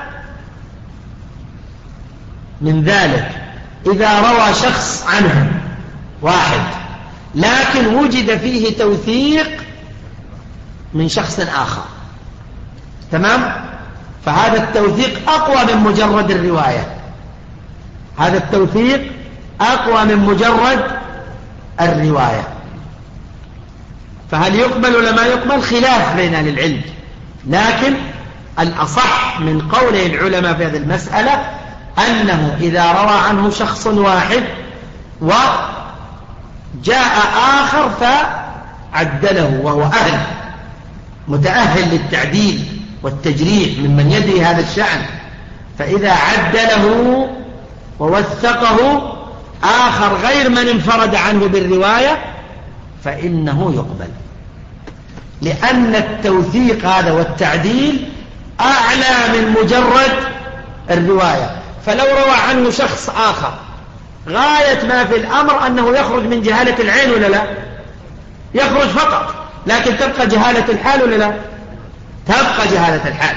من ذلك إذا روى شخص عنه واحد لكن وجد فيه توثيق من شخص آخر، تمام؟ فهذا التوثيق أقوى من مجرد الرواية، هذا التوثيق أقوى من مجرد الرواية. فهل يقبل ولا ما يقبل؟ خلاف بين أهل العلم، لكن الأصح من قول العلماء في هذه المسألة أنه إذا روى عنه شخص واحد وجاء آخر فعدله وهو متأهل للتعديل والتجريح ممن يدري هذا الشأن، فإذا عدله ووثقه آخر غير من انفرد عنه بالرواية فإنه يقبل، لأن التوثيق هذا والتعديل أعلى من مجرد الرواية. فلو روى عنه شخص آخر غاية ما في الأمر أنه يخرج من جهالة العين ولا لا؟ يخرج فقط، لكن تبقى جهالة الحال ولا لا؟ تبقى جهالة الحال.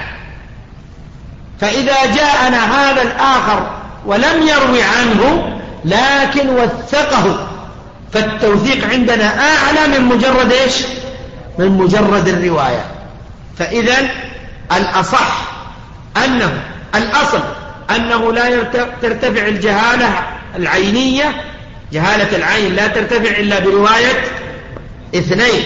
فإذا جاءنا هذا الآخر ولم يروي عنه لكن وثقه، فالتوثيق عندنا أعلى من مجرد إيش؟ من مجرد الرواية. فإذا الأصح أنه الأصل أنه لا ترتفع الجهالة العينية، جهالة العين لا ترتفع إلا برواية اثنين،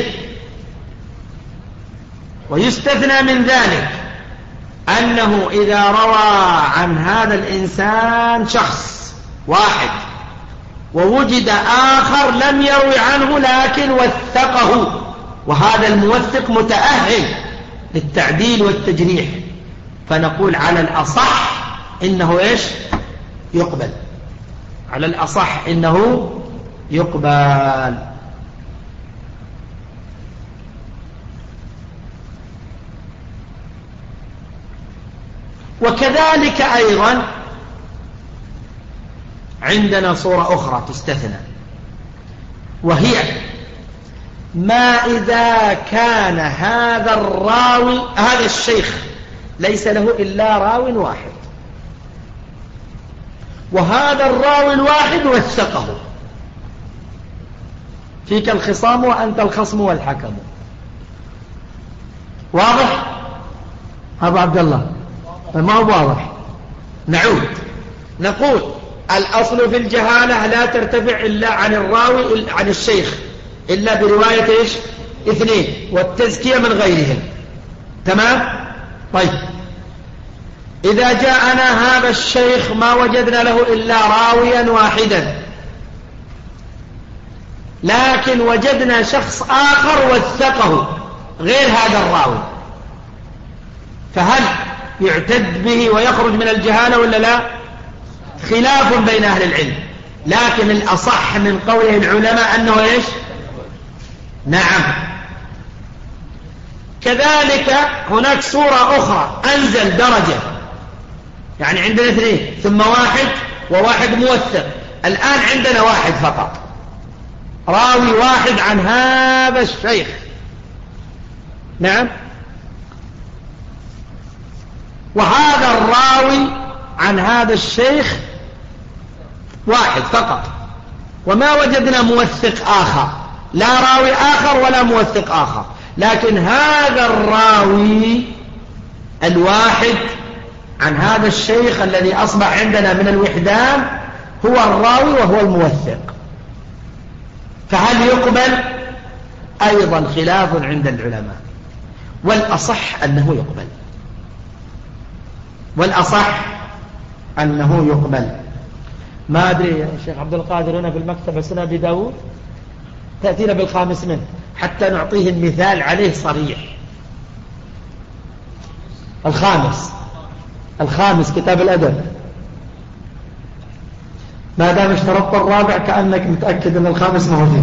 ويستثنى من ذلك أنه إذا روى عن هذا الإنسان شخص واحد ووجد آخر لم يروي عنه لكن وثقه، وهذا الموثق متأهل للتعديل والتجريح، فنقول على الأصح إنه إيش؟ يقبل، على الأصح إنه يقبل. وكذلك أيضا عندنا صورة أخرى تستثنى، وهي ما إذا كان هذا الراوي هذا الشيخ ليس له إلا راو واحد، وهذا الراوي الواحد وثقه، فيك الخصام وأنت الخصم والحكم. واضح؟ أبو عبد الله ما هو واضح؟ نعود نقول الأصل في الجهالة لا ترتفع إلا عن الراوي عن الشيخ إلا برواية إيش؟ اثنين، والتزكية من غيرهم. تمام؟ طيب إذا جاءنا هذا الشيخ ما وجدنا له إلا راويا واحدا، لكن وجدنا شخص آخر وثقه غير هذا الراوي، فهل يعتد به ويخرج من الجهالة ولا لا؟ خلاف بين أهل العلم، لكن الأصح من قوله العلماء أنه إيش؟ نعم. كذلك هناك صورة أخرى أنزل درجة، يعني عندنا اثنين ثم واحد وواحد موثق، الآن عندنا واحد فقط، راوي واحد عن هذا الشيخ. نعم. وهذا الراوي عن هذا الشيخ واحد فقط، وما وجدنا موثق آخر، لا راوي آخر ولا موثق آخر، لكن هذا الراوي الواحد عن هذا الشيخ الذي أصبح عندنا من الوحدان هو الراوي وهو الموثق، فهل يقبل؟ أيضا خلاف عند العلماء، والأصح أنه يقبل، والأصح أنه يقبل. ما أدري يا شيخ عبد القادر هنا في المكتبة سنة أبي داود تأتينا بالخامس منه حتى نعطيه المثال عليه صريح. الخامس كتاب الأدب، ما دام اشترطت الرابع كأنك متأكد أن الخامس ما هو فيه.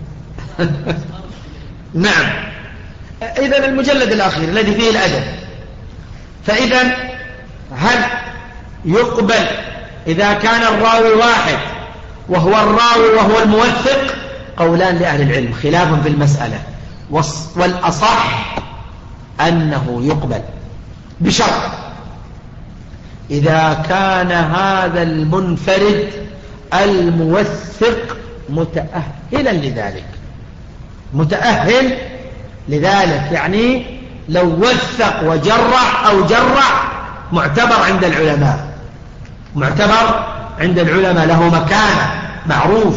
نعم. إذن المجلد الأخير الذي فيه الأدب. فإذا هل يقبل إذا كان الراوي واحد وهو الراوي وهو الموثق؟ قولان لأهل العلم، خلاف في المسألة، والأصح أنه يقبل بشرط إذا كان هذا المنفرد الموثق متأهلا لذلك، متأهل لذلك، يعني لو وثق وجرح أو جرح معتبر عند العلماء، معتبر عند العلماء، له مكانة، معروف.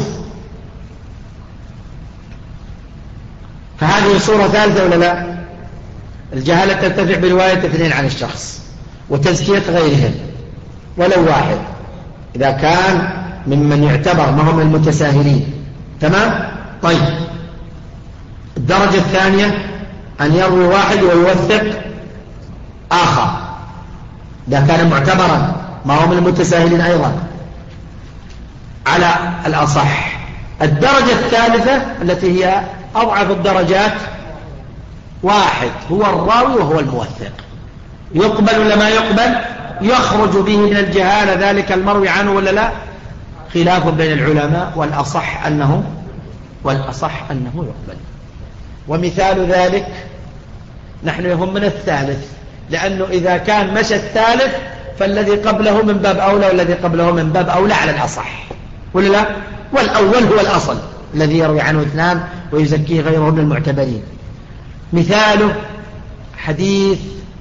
فهذه صورة ثالثة ولا لا؟ الجهالة ترتفع برواية اثنين عن الشخص وتزكية غيرهم ولو واحد، إذا كان ممن يعتبر ما هم المتساهلين. تمام؟ طيب، الدرجة الثانية أن يروي واحد ويوثق آخر إذا كان معتبرا ما هم المتساهلين أيضا على الأصح. الدرجة الثالثة التي هي أضعف الدرجات، واحد هو الراوي وهو الموثق، يقبل ولا ما يقبل؟ يخرج به من الجهالة ذلك المروي عنه ولا لا؟ خلاف بين العلماء، والأصح أنه يقبل. ومثال ذلك نحن يهمنا الثالث، لأنه إذا كان مشى الثالث فالذي قبله من باب أولى والذي قبله من باب أولى على الأصح ولا لا؟ والأول هو الأصل الذي يروي عنه اثنان ويزكيه غيره من المعتبرين. مثاله حديث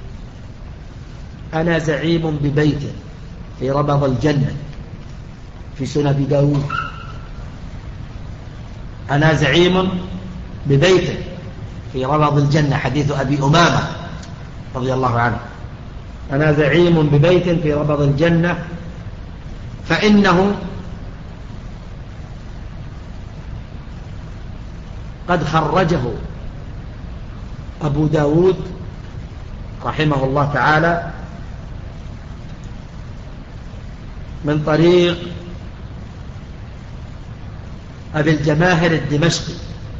أنا زعيم ببيت في ربض الجنة في سنن أبي داود. أنا زعيم ببيت في ربض الجنة، حديث أبي أمامة رضي الله عنه. أنا زعيم ببيت في ربض الجنة فإنه قد خرجه أبو داود رحمه الله تعالى من طريق أبي الجماهر الدمشقي.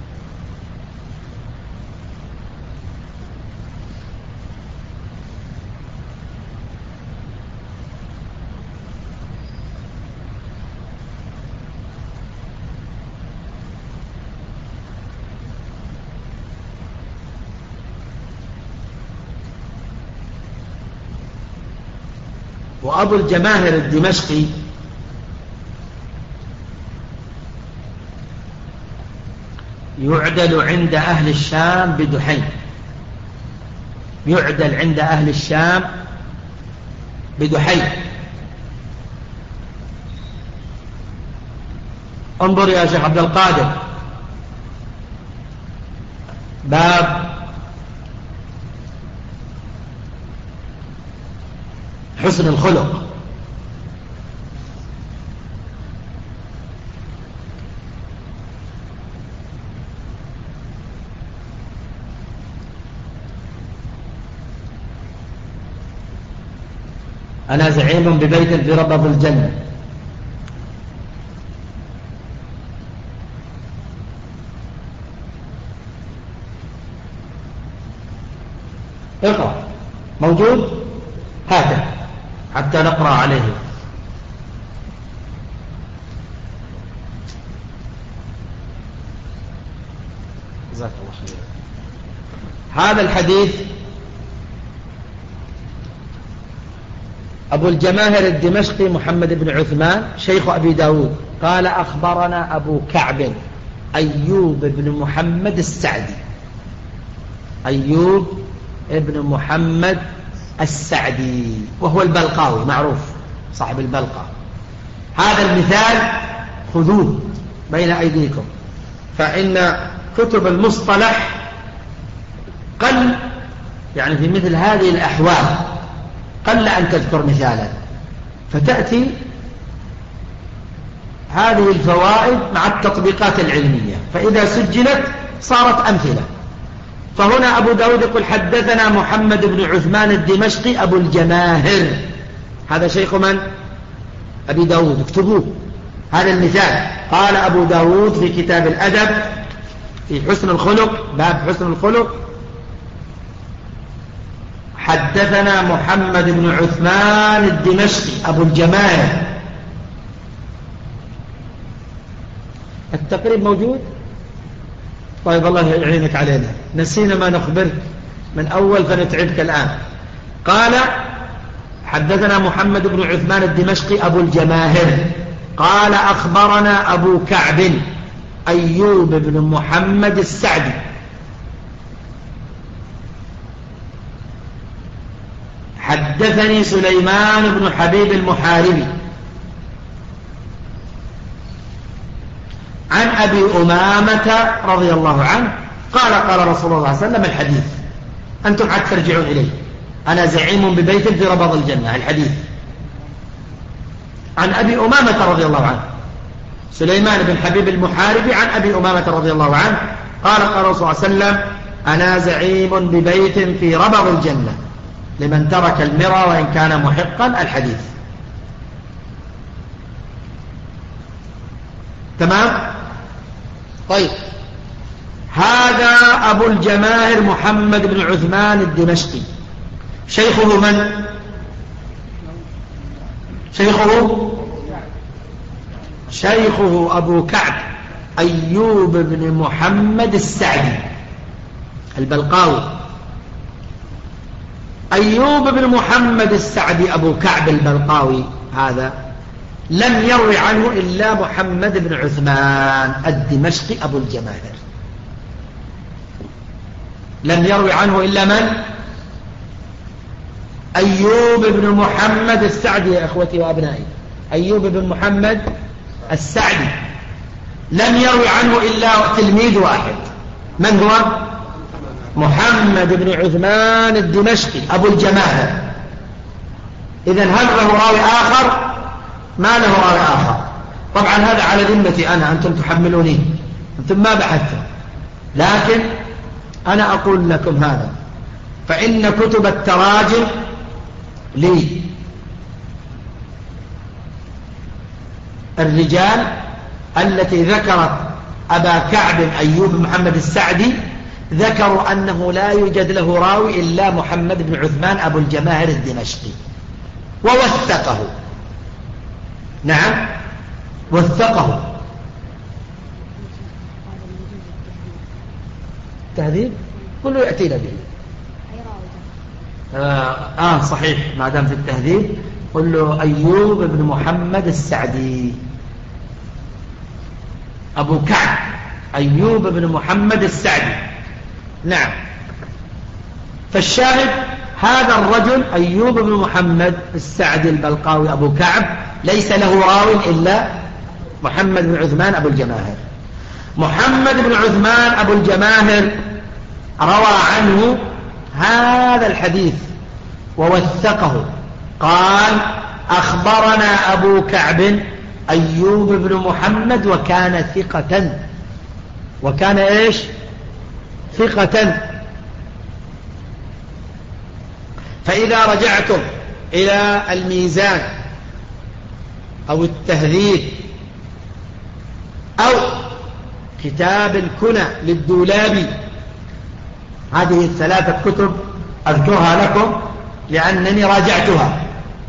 وأبو الجماهر الدمشقي يعدل عند أهل الشام بدحين، يعدل عند أهل الشام بدحين. انظر يا شيخ عبد القادر، باب حسن الخلق. أنا زعيم ببيت في ربض الجنة. اقرأ، موجود؟ هذا حتى نقرأ عليه. جزاك الله خير. هذا الحديث أبو الجماهر الدمشقي محمد بن عثمان شيخ أبي داود قال أخبرنا أبو كعب أيوب بن محمد السعدي، أيوب بن محمد السعدي، وهو البلقاوي معروف صاحب البلقى. هذا المثال خذوه بين أيديكم، فإن كتب المصطلح قل يعني في مثل هذه الأحوال قل أن تذكر مثالا، فتأتي هذه الفوائد مع التطبيقات العلمية، فإذا سجلت صارت أمثلة. فهنا أبو داود يقول حدثنا محمد بن عثمان الدمشقي أبو الجماهر، هذا شيخ من؟ أبي داود، اكتبوه هذا المثال. قال أبو داود في كتاب الأدب في حسن الخلق، باب حسن الخلق، حدثنا محمد بن عثمان الدمشقي أبو الجماهر. التقريب موجود؟ طيب الله يعينك علينا، نسينا ما نخبرك من أول فنتعبك الآن. قال حدثنا محمد بن عثمان الدمشقي أبو الجماهر قال أخبرنا أبو كعب أيوب بن محمد السعدي. حدثني سليمان بن حبيب المحاربي عن أبي أمامة رضي الله عنه قال قال رسول الله صلى الله عليه وسلم الحديث أنتم عاد ترجعون إليه أنا زعيم ببيت في ربض الجنة الحديث عن أبي أمامة رضي الله عنه سليمان بن حبيب المحاربي عن أبي أمامة رضي الله عنه قال قال رسول الله صلى الله عليه وسلم أنا زعيم ببيت في ربض الجنة لمن ترك المرى وإن كان محقا الحديث. تمام؟ طيب هذا أبو الجماهر محمد بن عثمان الدمشقي شيخه من؟ شيخه أبو كعب أيوب بن محمد السعدي البلقاوي. أيوب بن محمد السعدي أبو كعب البلقاوي هذا لم يروي عنه إلا محمد بن عثمان الدمشقي أبو الجماهر. لم يروي عنه إلا من؟ أيوب بن محمد السعدي يا أخوتي وأبنائي. أيوب بن محمد السعدي لم يروي عنه إلا تلميذ واحد. من هو؟ محمد بن عثمان الدمشقي أبو الجماهر. إذن هل له راوي آخر؟ ما له راوي آخر. طبعا هذا على ذمتي أنا أنتم تحملوني أنتم ما بحثتم لكن أنا أقول لكم هذا فإن كتب التراجم لي الرجال التي ذكرت أبا كعب أيوب محمد السعدي ذكروا أنه لا يوجد له راوي إلا محمد بن عثمان أبو الجماهر الدمشقي ووثقه. نعم وثقه. تهذيب كله يأتينا به. صحيح ما دام في التهذيب قل له أيوب بن محمد السعدي أبو كعب أيوب بن محمد السعدي. نعم فالشاهد هذا الرجل أيوب بن محمد السعدي البلقاوي أبو كعب ليس له راو إلا محمد بن عثمان أبو الجماهر. محمد بن عثمان أبو الجماهر روى عنه هذا الحديث ووثقه قال أخبرنا أبو كعب أيوب بن محمد وكان ثقة. وكان إيش؟ ثقة. فإذا رجعتم إلى الميزان أو التهذيب أو كتاب الكنى للدولابي هذه الثلاثة كتب أذكرها لكم لأنني راجعتها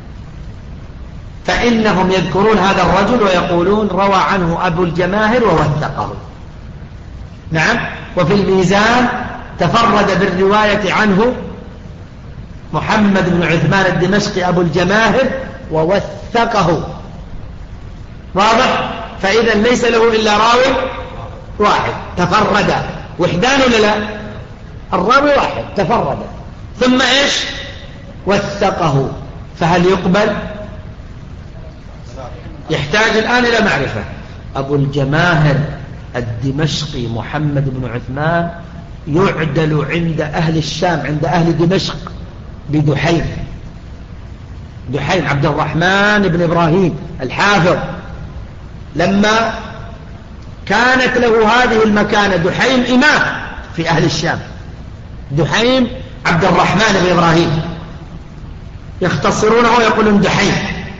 فإنهم يذكرون هذا الرجل ويقولون روى عنه أبو الجماهر ووثقه. نعم وفي الميزان تفرد بالرواية عنه محمد بن عثمان الدمشقي أبو الجماهر ووثقه. واضح؟ فإذا ليس له إلا راوي واحد تفرد. وحدان ولا لا؟ الراوي واحد تفرد ثم إيش؟ وثقه. فهل يقبل؟ يحتاج الآن إلى معرفة. أبو الجماهر الدمشقي محمد بن عثمان يعدل عند أهل الشام عند أهل دمشق بدحيم. دحيم عبد الرحمن بن إبراهيم الحافظ لما كانت له هذه المكانة دحيم إمام في أهل الشام. دحيم عبد الرحمن بن إبراهيم يختصرونه ويقولون دحيم.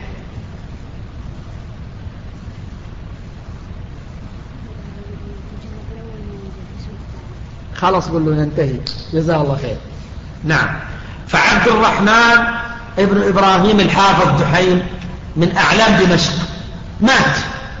خلاص قل له ننتهي جزاه الله خير. نعم فعبد الرحمن ابن إبراهيم الحافظ دحيم من أعلام دمشق مات.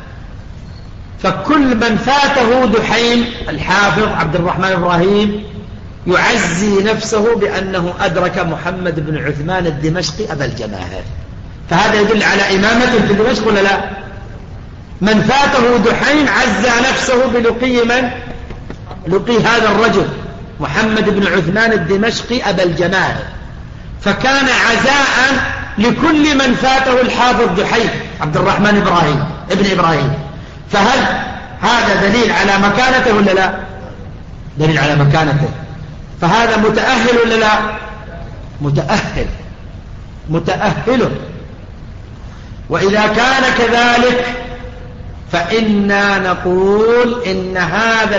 فكل من فاته دحيم الحافظ عبد الرحمن إبراهيم يعزي نفسه بأنه أدرك محمد بن عثمان الدمشقي أبا الجماهر. فهذا يدل على إمامة في دمشق ولا لا؟ من فاته دحيم عزى نفسه بلقي من؟ لقي هذا الرجل محمد بن عثمان الدمشقي أبا الجماهر. فكان عزاء لكل من فاته الحافظ دحيم عبد الرحمن ابن إبراهيم. فهل هذا دليل على مكانته ولا لا؟ دليل على مكانته. فهذا متأهل ولا لا؟ متأهل. وإذا كان كذلك فإنا نقول إن هذا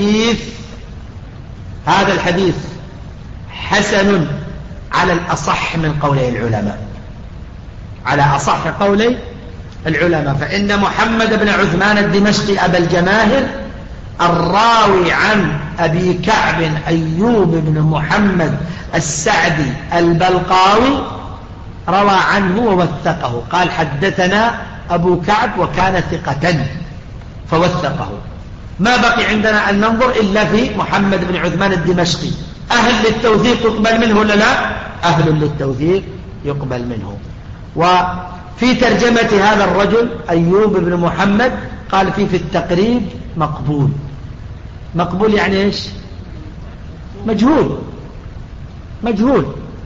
الحديث حسن على الأصح من قولي العلماء، على أصح قولي العلماء. فإن محمد بن عثمان الدمشقي أبا الجماهر الراوي عن أبي كعب أيوب بن محمد السعدي البلقاوي روى عنه ووثقه، قال حدثنا أبو كعب وكان ثقة فوثقه. ما بقي عندنا أن ننظر إلا في محمد بن عثمان الدمشقي، أهل للتوثيق يقبل منه ولا لا؟ أهل للتوثيق يقبل منه. وفي ترجمة هذا الرجل أيوب بن محمد قال في التقريب مقبول. مقبول يعني إيش؟ مجهول.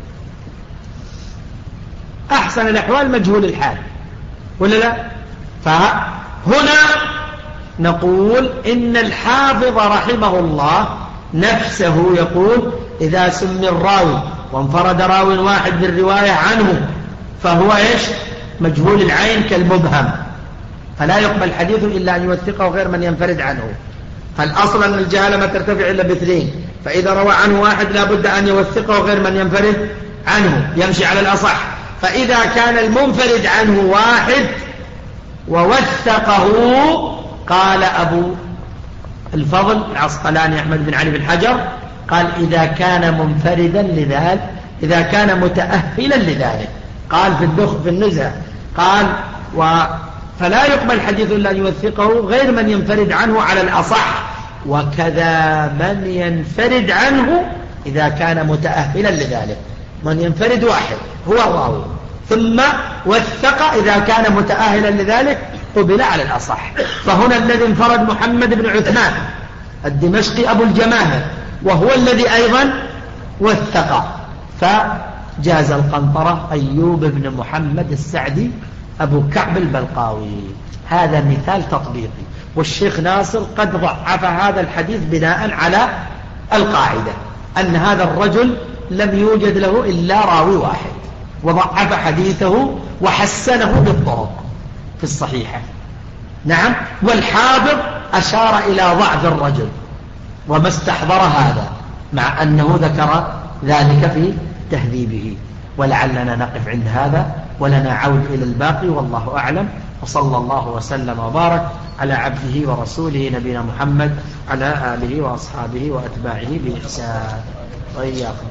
أحسن الأحوال مجهول الحال ولا لا؟ فهنا نقول إن الحافظ رحمه الله نفسه يقول إذا سمي الراوي وانفرد راوي واحد بالرواية عنه فهو إيش؟ مجهول العين كالمبهم، فلا يقبل حديثه إلا أن يوثقه غير من ينفرد عنه. فالأصل أن الجهالة ما ترتفع إلا باثنين، فإذا روى عنه واحد لا بد أن يوثقه غير من ينفرد عنه، يمشي على الأصح. فإذا كان المنفرد عنه واحد ووثقه، قال أبو الفضل العسقلاني أحمد بن علي بن حجر قال إذا كان منفردا لذلك، إذا كان متأهلا لذلك، قال في النزهة قال فلا يقبل حديث إلا أن يوثقه غير من ينفرد عنه على الأصح، وكذا من ينفرد عنه إذا كان متأهلا لذلك. من ينفرد واحد هو الراوي ثم وثق إذا كان متأهلا لذلك قبل على الأصح. فهنا الذي انفرد محمد بن عثمان الدمشقي أبو الجماهر، وهو الذي أيضا وثق، فجاز القنطرة أيوب بن محمد السعدي أبو كعب البلقاوي. هذا مثال تطبيقي، والشيخ ناصر قد ضعف هذا الحديث بناء على القاعدة أن هذا الرجل لم يوجد له إلا راوي واحد، وضعف حديثه وحسنه بالطرق في الصحيحة. نعم، والحافظ أشار إلى ضعف الرجل وما استحضر هذا، مع أنه ذكر ذلك في تهذيبه. ولعلنا نقف عند هذا ولنا عود إلى الباقي، والله أعلم. وصلى الله وسلم وبارك على عبده ورسوله نبينا محمد على آله وأصحابه وأتباعه بإحسان. وإياكم.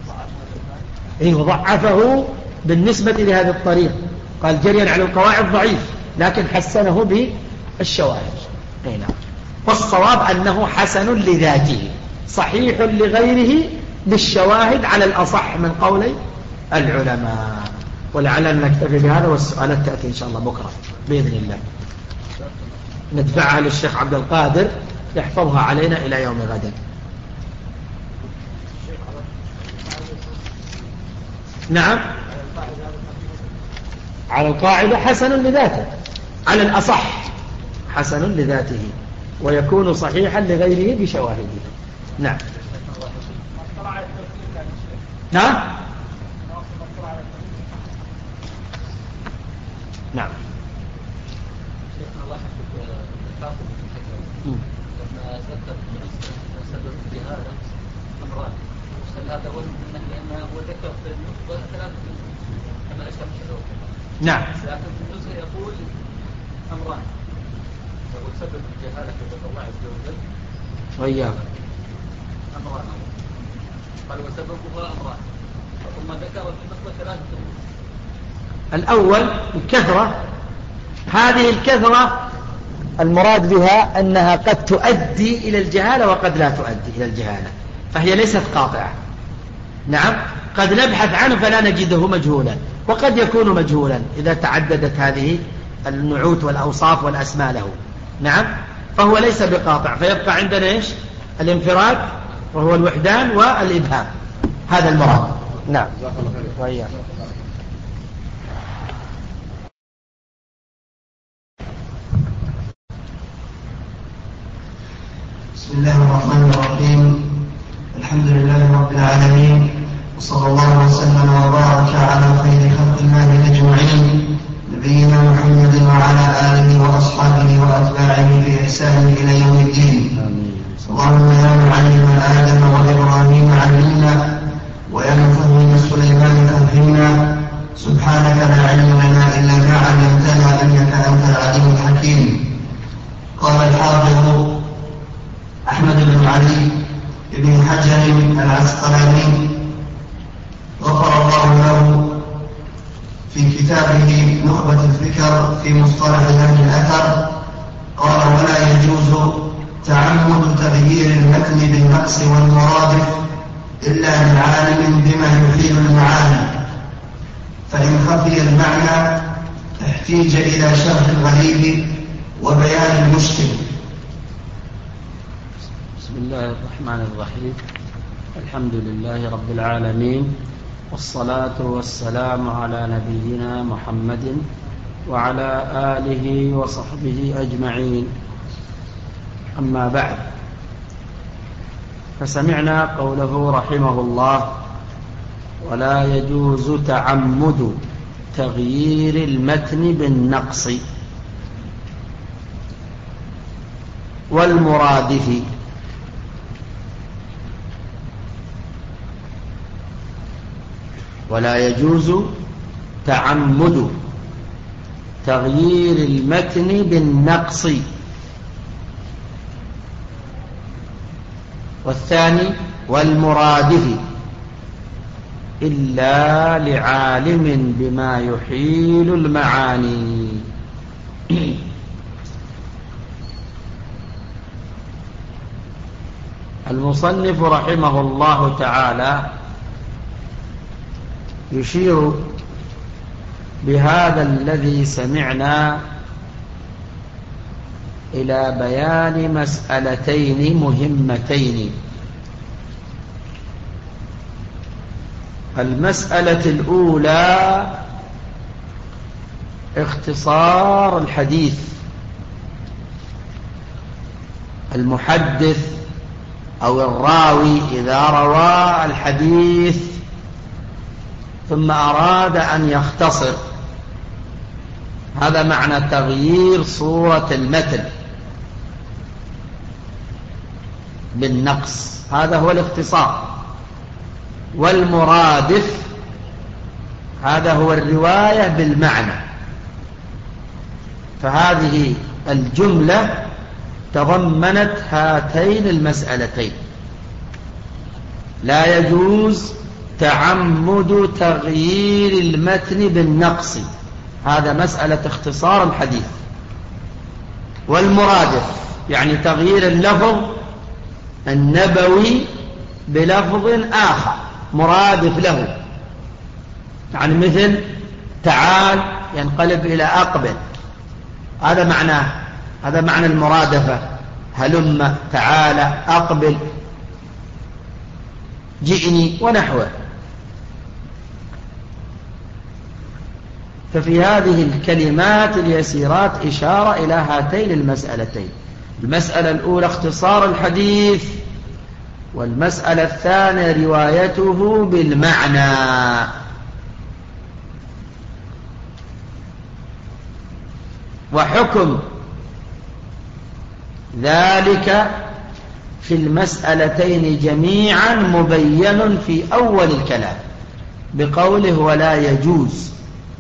وضعفه بالنسبة لهذا الطريق، قال جريا على القواعد ضعيف، لكن حسنه بالشواهد. نعم. والصواب أنه حسن لذاته صحيح لغيره بالشواهد على الأصح من قولي العلماء. ولعلنا نكتفي بهذا، والسؤالات تأتي إن شاء الله بكرة بإذن الله، ندفعها للشيخ عبد القادر يحفظها علينا إلى يوم غد. نعم، على القاعدة حسن لذاته، على الأصح حسن لذاته، ويكون صحيحا لغيره بشواهده. نعم. نعم. نعم. نعم. لكن في النزهة يقول أمران، يقول سبب الجهالة في الله عز وجل وإياك أمران، قال وسببها أمران، ثم ذكر في النقطة ثلاثة أمور. الأول الكثرة، هذه الكثرة المراد بها أنها قد تؤدي إلى الجهالة وقد لا تؤدي إلى الجهالة، فهي ليست قاطعة. نعم، قد نبحث عنه فلا نجده مجهولا، وقد يكون مجهولا إذا تعددت هذه النعوت والأوصاف والأسماء له. نعم، فهو ليس بقاطع، فيبقى عندنا إيش؟ الانفراد وهو الوحدان والإبهام، هذا المراد. نعم وإياك. بسم الله الرحمن الرحيم. الحمد لله رب العالمين، وصلى الله وسلم وبارك على خير خلق الله أجمعين، نبينا محمد وعلى آله وأصحابه وأتباعه بإحسان إلى يوم الدين. اللهم يا معلم آدم وإبراهيم علمنا، ويا مفهم سليمان فهمنا، سبحانك لا علم لنا إلا ما علمتنا إنك أنت العليم الحكيم. قال الحافظ أحمد بن علي بن حجر العسقلاني غفر الله له في كتابه نخبة الفكر في مصطلح أهل الأثر، قال: ولا يجوز تعمد تغيير المتن بالنقص والمرادف إلا لعالم بما يحيل المعاني، فإن خفي المعنى احتيج إلى شرح الغريب وبيان المشكل. بسم الله الرحمن الرحيم. الحمد لله رب العالمين، والصلاة والسلام على نبينا محمد وعلى آله وصحبه أجمعين. أما بعد، فسمعنا قوله رحمه الله: ولا يجوز تعمد تغيير المتن بالنقص والمرادف. ولا يجوز تعمد تغيير المتن بالنقص. والثاني والمرادف إلا لعالم بما يحيل المعاني. المصنف رحمه الله تعالى يشير بهذا الذي سمعنا إلى بيان مسألتين مهمتين. المسألة الأولى اختصار الحديث. المحدث أو الراوي إذا روى الحديث ثم أراد أن يختصر، هذا معنى تغيير صورة المتن بالنقص، هذا هو الاختصار. والمرادف هذا هو الرواية بالمعنى. فهذه الجملة تضمنت هاتين المسألتين: لا يجوز تعمد تغيير المتن بالنقص، هذا مسألة اختصار الحديث. والمرادف يعني تغيير اللفظ النبوي بلفظ آخر مرادف له، يعني مثل تعال ينقلب إلى أقبل، هذا معناه، هذا معنى المرادفة. هلم، تعال، أقبل، جئني ونحوه. ففي هذه الكلمات اليسيرات إشارة إلى هاتين المسألتين: المسألة الأولى اختصار الحديث، والمسألة الثانية روايته بالمعنى. وحكم ذلك في المسألتين جميعا مبين في أول الكلام بقوله: ولا يجوز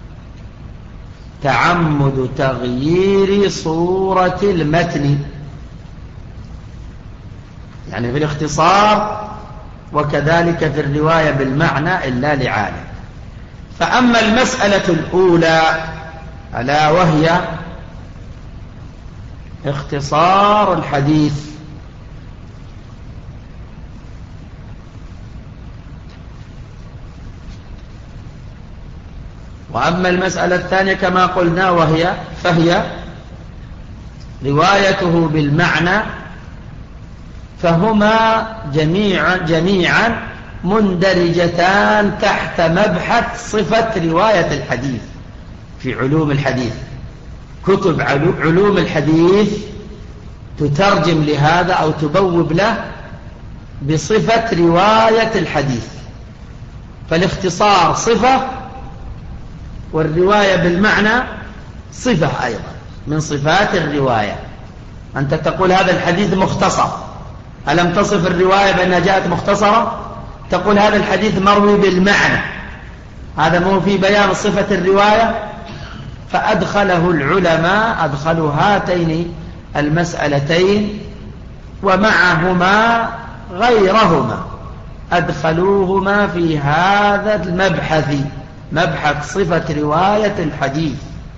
تعمد تغيير صورة المتن، يعني في الاختصار، وكذلك في الرواية بالمعنى إلا لعالم. فأما المسألة الأولى ألا وهي اختصار الحديث، وأما المسألة الثانية كما قلنا فهي روايته بالمعنى، فهما جميعا مندرجتان تحت مبحث صفة رواية الحديث في علوم الحديث. كتب علوم الحديث تترجم لهذا أو تبوب له بصفة رواية الحديث. فالاختصار صفة، والرواية بالمعنى صفة أيضا من صفات الرواية. أنت تقول هذا الحديث مختصر، ألم تصف الرواية بأنها جاءت مختصرة؟ تقول هذا الحديث مروي بالمعنى، هذا مو في بيان صفة الرواية. فأدخله العلماء، أدخلوا هاتين المسألتين ومعهما غيرهما، أدخلوهما في هذا المبحث، مبحث صفة رواية الحديث.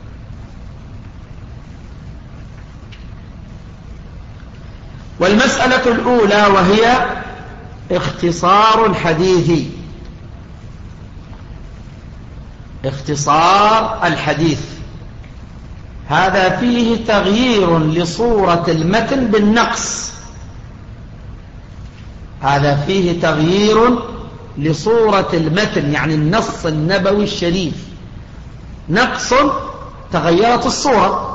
والمسألة الأولى وهي اختصار الحديث. اختصار الحديث هذا فيه تغيير لصورة المتن بالنقص، هذا فيه تغيير لصورة المتن، يعني النص النبوي الشريف نقص، تغيرت الصورة،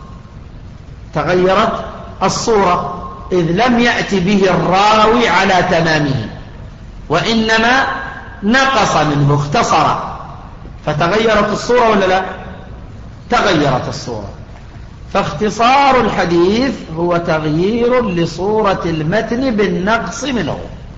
تغيرت الصورة، إذ لم يأتي به الراوي على تمامه، وإنما نقص منه، اختصر، فتغيرت الصورة ولا لا؟ تغيرت الصورة. فاختصار الحديث هو تغيير لصورة المتن بالنقص منه،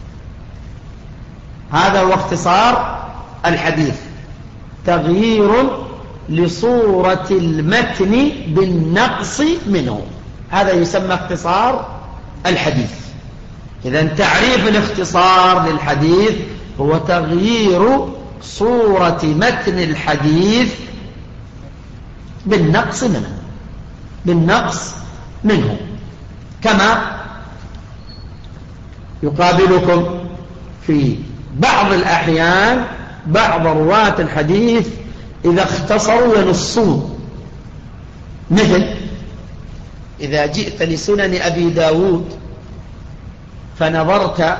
هذا هو اختصار الحديث، تغيير لصورة المتن بالنقص منه، هذا يسمى اختصار الحديث. إذن تعريف الاختصار للحديث هو تغيير صورة متن الحديث بالنقص منه، بالنقص منه. كما يقابلكم في بعض الأحيان بعض رواة الحديث إذا اختصروا ينصون، مثل إذا جئت لسنن أبي داود فنظرت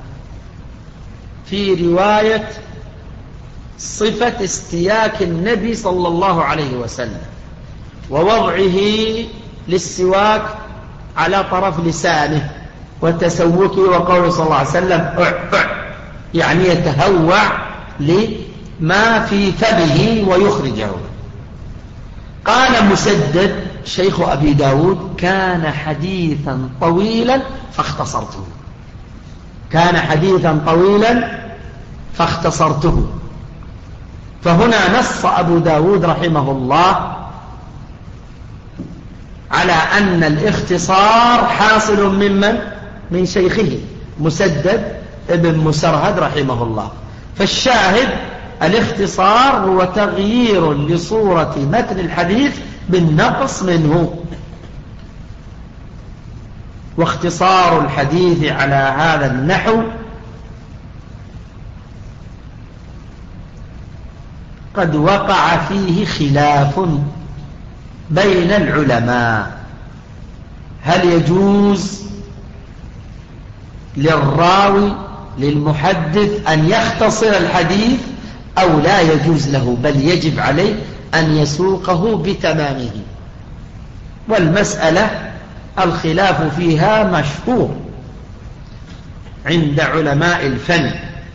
في رواية صفة استياك النبي صلى الله عليه وسلم ووضعه للسواك على طرف لسانه وتسوكه، وقوله صلى الله عليه وسلم يعني يتهوع لما في فمه ويخرجه. قال مسدد شيخ أبي داود كان حديثا طويلا فاختصرته، كان حديثا طويلا فاختصرته. فهنا نص أبو داود رحمه الله على أن الاختصار حاصل من شيخه مسدد ابن مسرهد رحمه الله. فالشاهد الاختصار هو تغيير لصورة متن الحديث بالنقص منه. واختصار الحديث على هذا النحو قد وقع فيه خلاف بين العلماء، هل يجوز للراوي للمحدث أن يختصر الحديث أو لا يجوز له، بل يجب عليه أن يسوقه بتمامه. والمسألة الخلاف فيها مشهور عند علماء الفن،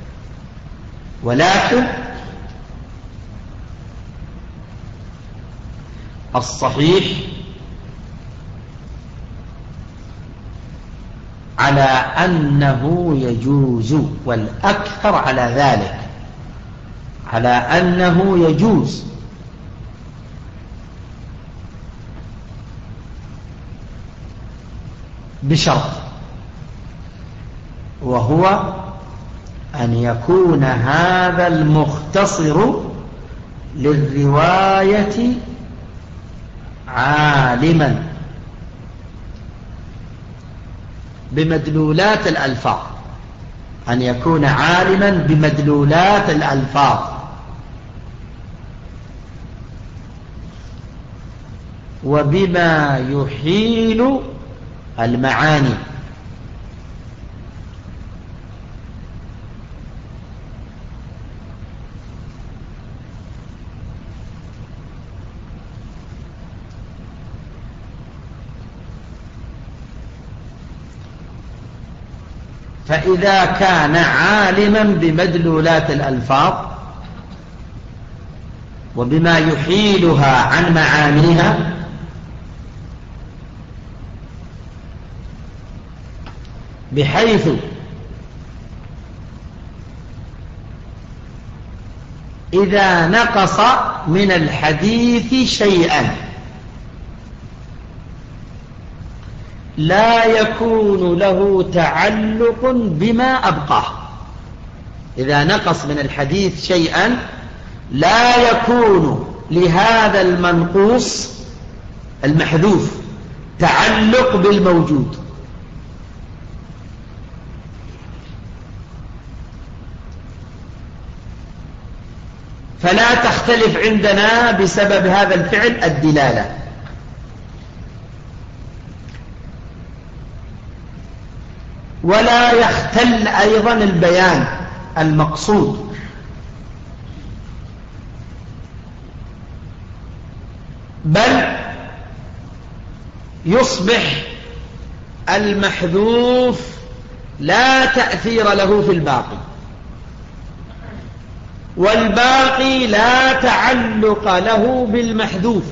ولكن الصحيح على أنه يجوز، والأكثر على ذلك، على أنه يجوز، بشرط، وهو أن يكون هذا المختصر للرواية عالما بمدلولات الألفاظ، أن يكون عالما بمدلولات الألفاظ، وبما يحيل المعاني. فإذا كان عالما بمدلولات الألفاظ وبما يحيلها عن معانيها بحيث إذا نقص من الحديث شيئا لا يكون له تعلق بما أبقاه. إذا نقص من الحديث شيئا لا يكون لهذا المنقوص المحذوف تعلق بالموجود. فلا تختلف عندنا بسبب هذا الفعل الدلالة. ولا يختل أيضا البيان المقصود، بل يصبح المحذوف لا تأثير له في الباقي، والباقي لا تعلق له بالمحذوف،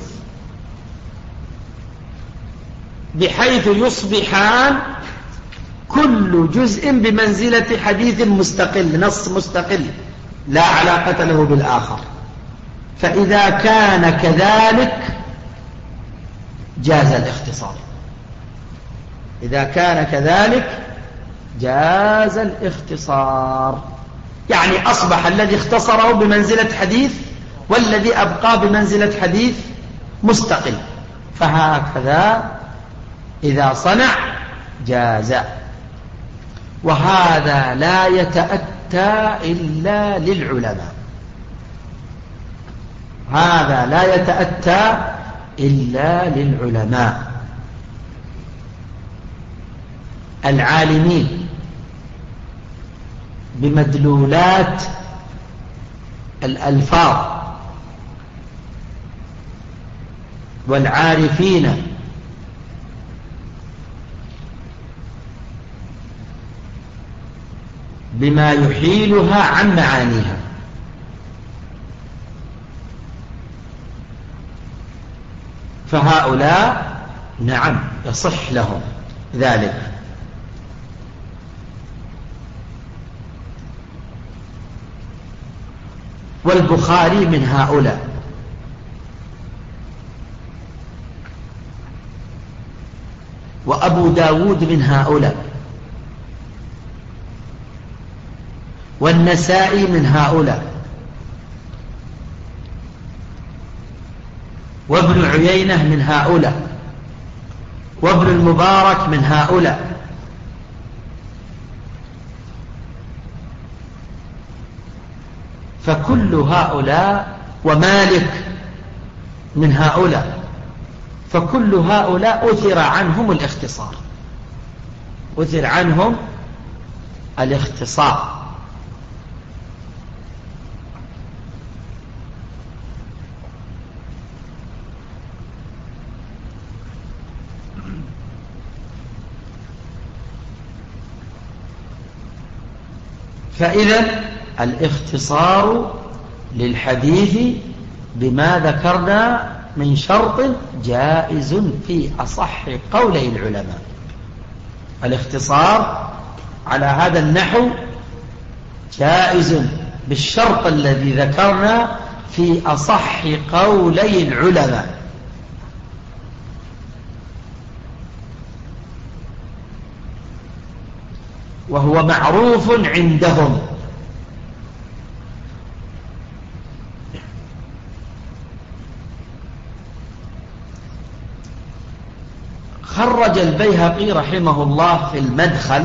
بحيث يصبحان كل جزء بمنزلة حديث مستقل، نص مستقل لا علاقة له بالآخر. فإذا كان كذلك جاز الاختصار. إذا كان كذلك جاز الاختصار، يعني أصبح الذي اختصره بمنزلة حديث والذي أبقى بمنزلة حديث مستقل. فهكذا إذا صنع جاز. وهذا لا يتأتى إلا للعلماء، هذا لا يتأتى إلا للعلماء العالمين بمدلولات الألفاظ والعارفين بما يحيلها عن معانيها. فهؤلاء نعم يصح لهم ذلك. والبخاري من هؤلاء، وأبو داود من هؤلاء، والنسائي من هؤلاء، وابن عيينة من هؤلاء، وابن المبارك من هؤلاء. فكل هؤلاء، ومالك من هؤلاء، فكل هؤلاء أثر عنهم الاختصار، أثر عنهم الاختصار. فإذا الاختصار للحديث بما ذكرنا من شرط جائز في أصح قولي العلماء. الاختصار على هذا النحو جائز بالشرط الذي ذكرنا في أصح قولي العلماء. وهو معروف عندهم. خرج البيهقي رحمه الله في المدخل،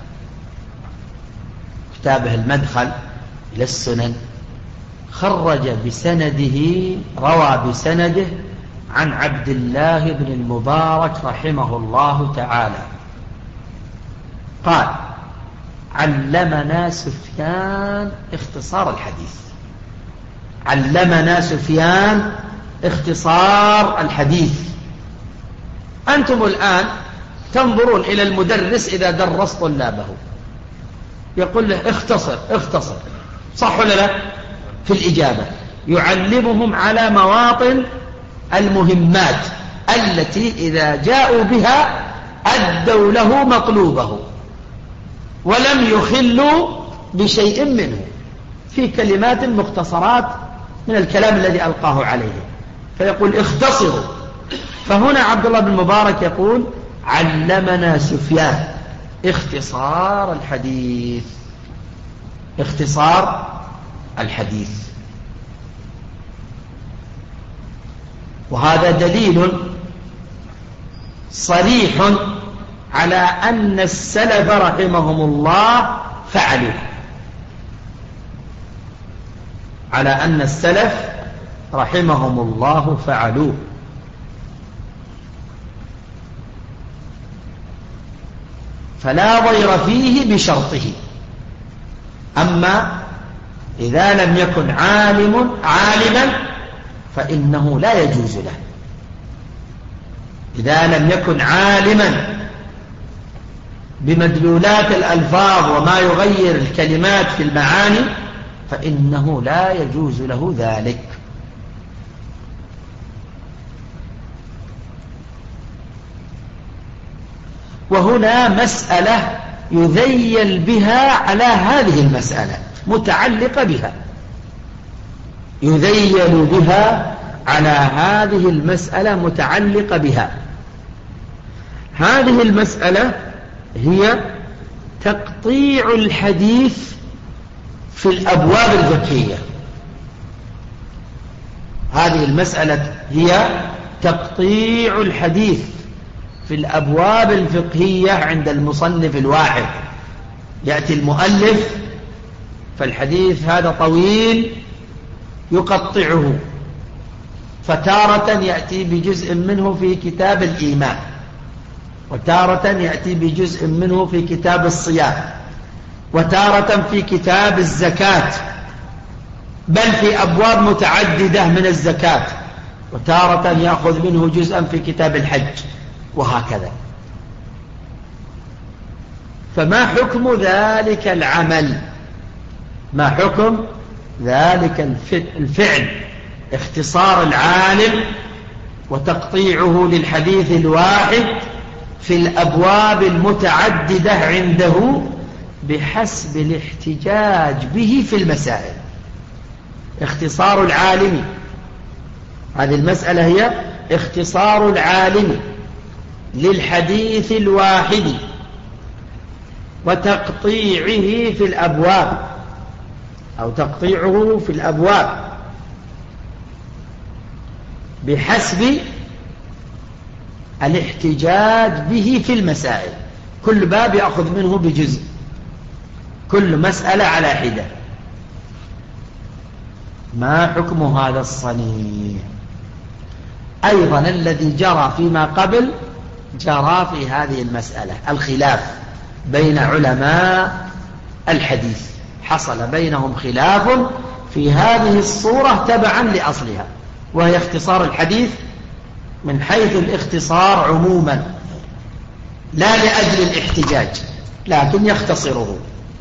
كتابه المدخل إلى السنن، خرج بسنده، روى بسنده عن عبد الله بن المبارك رحمه الله تعالى قال: علمنا سفيان اختصار الحديث. علمنا سفيان اختصار الحديث. أنتم الآن تنظرون إلى المدرس إذا درس طلابه، يقول له اختصر صح ولا لا في الإجابة. يعلمهم على مواطن المهمات التي إذا جاءوا بها أدوا له مطلوبه ولم يخلوا بشيء منه، في كلمات مختصرات من الكلام الذي ألقاه عليه، فيقول اختصروا. فهنا عبد الله بن مبارك يقول علمنا سفيان اختصار الحديث. وهذا دليل صريح على أن السلف رحمهم الله فعلوا. فلا ضير فيه بشرطه. أما إذا لم يكن عالما فإنه لا يجوز له. إذا لم يكن عالما بمدلولات الألفاظ وما يغير الكلمات في المعاني فإنه لا يجوز له ذلك. وهنا مسألة يذيل بها على هذه المسألة، متعلقة بها، يذيل بها على هذه المسألة متعلقة بها. هذه المسألة هي تقطيع الحديث في الأبواب الفقهية. هذه المسألة هي تقطيع الحديث في الأبواب الفقهية عند المصنف الواحد. يأتي المؤلف فالحديث هذا طويل يقطعه، فتارة يأتي بجزء منه في كتاب الإيمان، وتارة يأتي بجزء منه في كتاب الصيام، وتارة في كتاب الزكاة، بل في أبواب متعددة من الزكاة، وتارة يأخذ منه جزءا في كتاب الحج، وهكذا. فما حكم ذلك العمل؟ ما حكم ذلك الفعل؟ اختصار العالم وتقطيعه للحديث الواحد في الأبواب المتعددة عنده بحسب الاحتجاج به في المسائل. اختصار العالم، هذه المسألة هي اختصار العالم للحديث الواحد وتقطيعه في الأبواب، أو تقطيعه في الأبواب بحسب الاحتجاج به في المسائل. كل باب يأخذ منه بجزء، كل مسألة على حدة. ما حكم هذا الصنيع؟ أيضا الذي جرى فيما قبل جرى في هذه المسألة، الخلاف بين علماء الحديث، حصل بينهم خلاف في هذه الصورة تبعا لأصلها، وهي اختصار الحديث من حيث الاختصار عموما، لا لأجل الاحتجاج، لكن يختصره.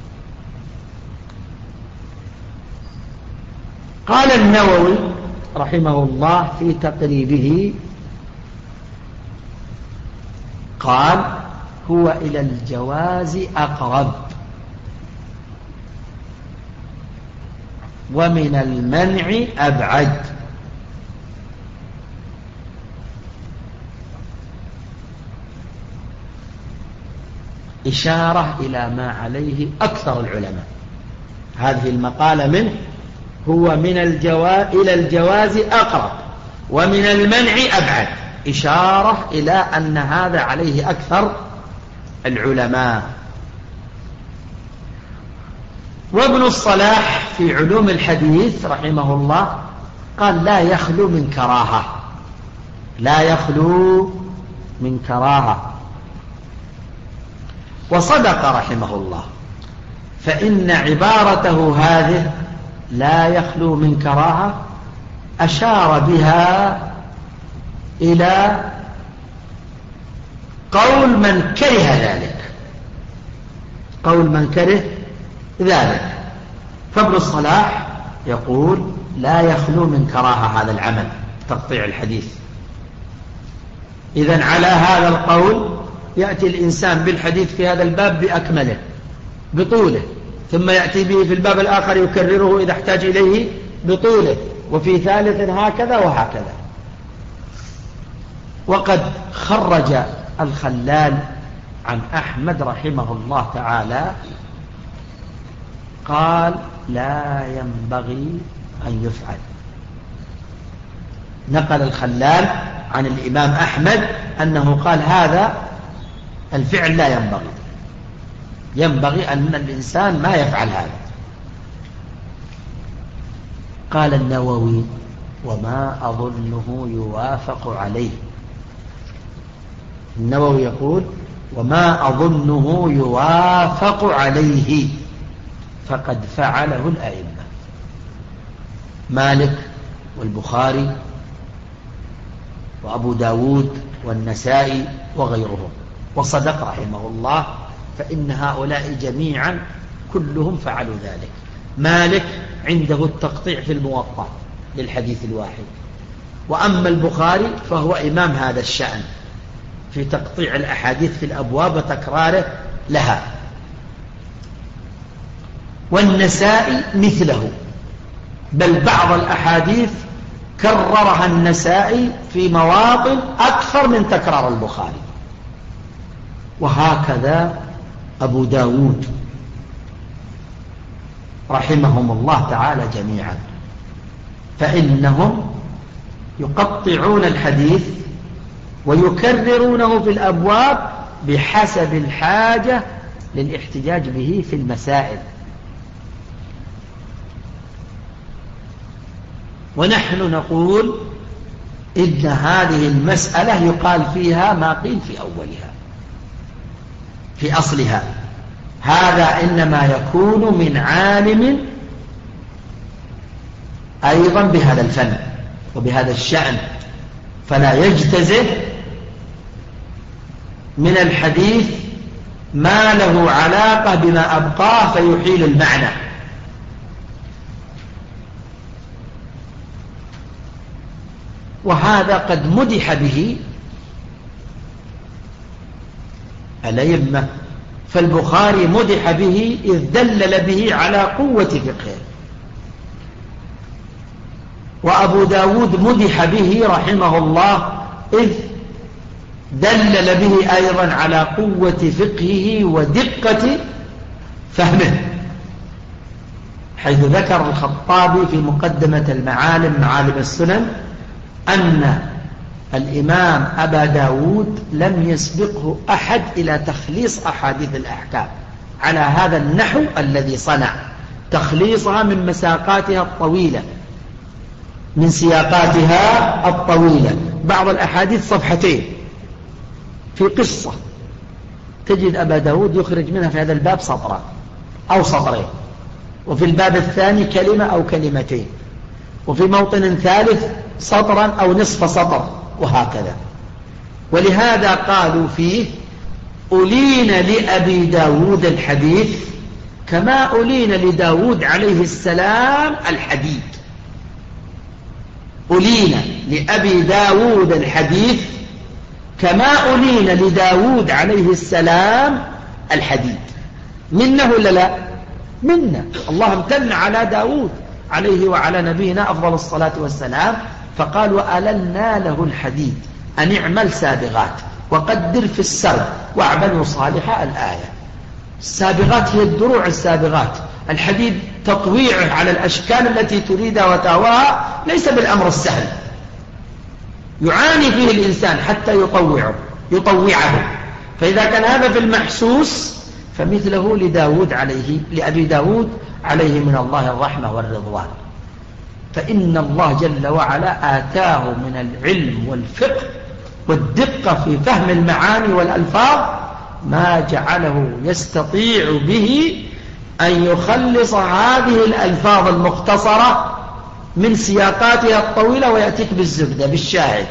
قال النووي رحمه الله في تقريبه، قال هو إلى الجواز أقرب ومن المنع أبعد. إشارة إلى ما عليه أكثر العلماء. هذه المقالة منه هو إلى الجواز أقرب ومن المنع أبعد، إشارة إلى أن هذا عليه أكثر العلماء. وابن الصلاح في علوم الحديث رحمه الله قال لا يخلو من كراهة، لا يخلو من كراهة. وصدق رحمه الله، فإن عبارته هذه لا يخلو من كراهة أشار بها إلى قول من كره ذلك، قول من كره ذلك. فابن الصلاح يقول لا يخلو من كراهة هذا العمل تقطيع الحديث. إذن على هذا القول يأتي الإنسان بالحديث في هذا الباب بأكمله بطوله، ثم يأتي به في الباب الآخر يكرره إذا احتاج إليه بطوله، وفي ثالث هكذا وهكذا. وقد خرج الخلال عن أحمد رحمه الله تعالى قال لا ينبغي أن يفعل. نقل الخلال عن الإمام أحمد أنه قال هذا الفعل لا ينبغي، ينبغي أن الإنسان ما يفعل هذا. قال النووي وما أظنه يوافق عليه. النووي يقول وما أظنه يوافق عليه، فقد فعله الأئمة مالك والبخاري وأبو داود والنسائي وغيرهم، وصدق رحمه الله، فإن هؤلاء جميعا كلهم فعلوا ذلك. مالك عنده التقطيع في الموطأ للحديث الواحد، وأما البخاري فهو إمام هذا الشأن في تقطيع الأحاديث في الأبواب وتكراره لها، والنسائي مثله، بل بعض الأحاديث كررها النسائي في مواطن أكثر من تكرار البخاري، وهكذا أبو داود رحمهم الله تعالى جميعا، فإنهم يقطعون الحديث ويكررونه في الأبواب بحسب الحاجة للاحتجاج به في المسائل. ونحن نقول إن هذه المسألة يقال فيها ما قيل في أولها في أصلها. هذا إنما يكون من عالم أيضا بهذا الفن وبهذا الشأن، فلا يجتزئ من الحديث ما له علاقة بما أبقاه فيحيل المعنى. وهذا قد مدح به الأئمة، فالبخاري مدح به إذ دلل به على قوة فقهه، وأبو داود مدح به رحمه الله إذ دلل به أيضا على قوة فقهه ودقة فهمه، حيث ذكر الخطابي في مقدمة المعالم معالم السنن أن الإمام أبا داود لم يسبقه أحد إلى تخليص أحاديث الأحكام على هذا النحو الذي صنع، تخليصها من مساقاتها الطويلة، من سياقاتها الطويلة. بعض الأحاديث صفحتين في قصة، تجد أبا داود يخرج منها في هذا الباب سطرا أو سطرين، وفي الباب الثاني كلمة أو كلمتين، وفي موطن ثالث سطرا أو نصف سطر، وهكذا. ولهذا قالوا فيه ألين لأبي داود الحديث كما ألين لداود عليه السلام الحديد. ألين لأبي داود الحديث كما ألين لداود عليه السلام الحديد. منه ولا لا؟ منه. الله امتن على داود عليه وعلى نبينا أفضل الصلاة والسلام، فقال وألنا له الحديد أن اعمل سابغات وقدر في السرد واعملوا صالحا. الآية السابغات هي الدروع السابغات، الحديد تطويعه على الأشكال التي تريدها وتهواها ليس بالأمر السهل، يعاني فيه الإنسان حتى يطوعه. فإذا كان هذا في المحسوس فمثله لأبي داود عليه من الله الرحمة والرضوان. فإن الله جل وعلا آتاه من العلم والفقه والدقة في فهم المعاني والألفاظ ما جعله يستطيع به أن يخلص هذه الألفاظ المختصرة من سياقاتها الطويلة ويأتيك بالزبدة بالشاهد.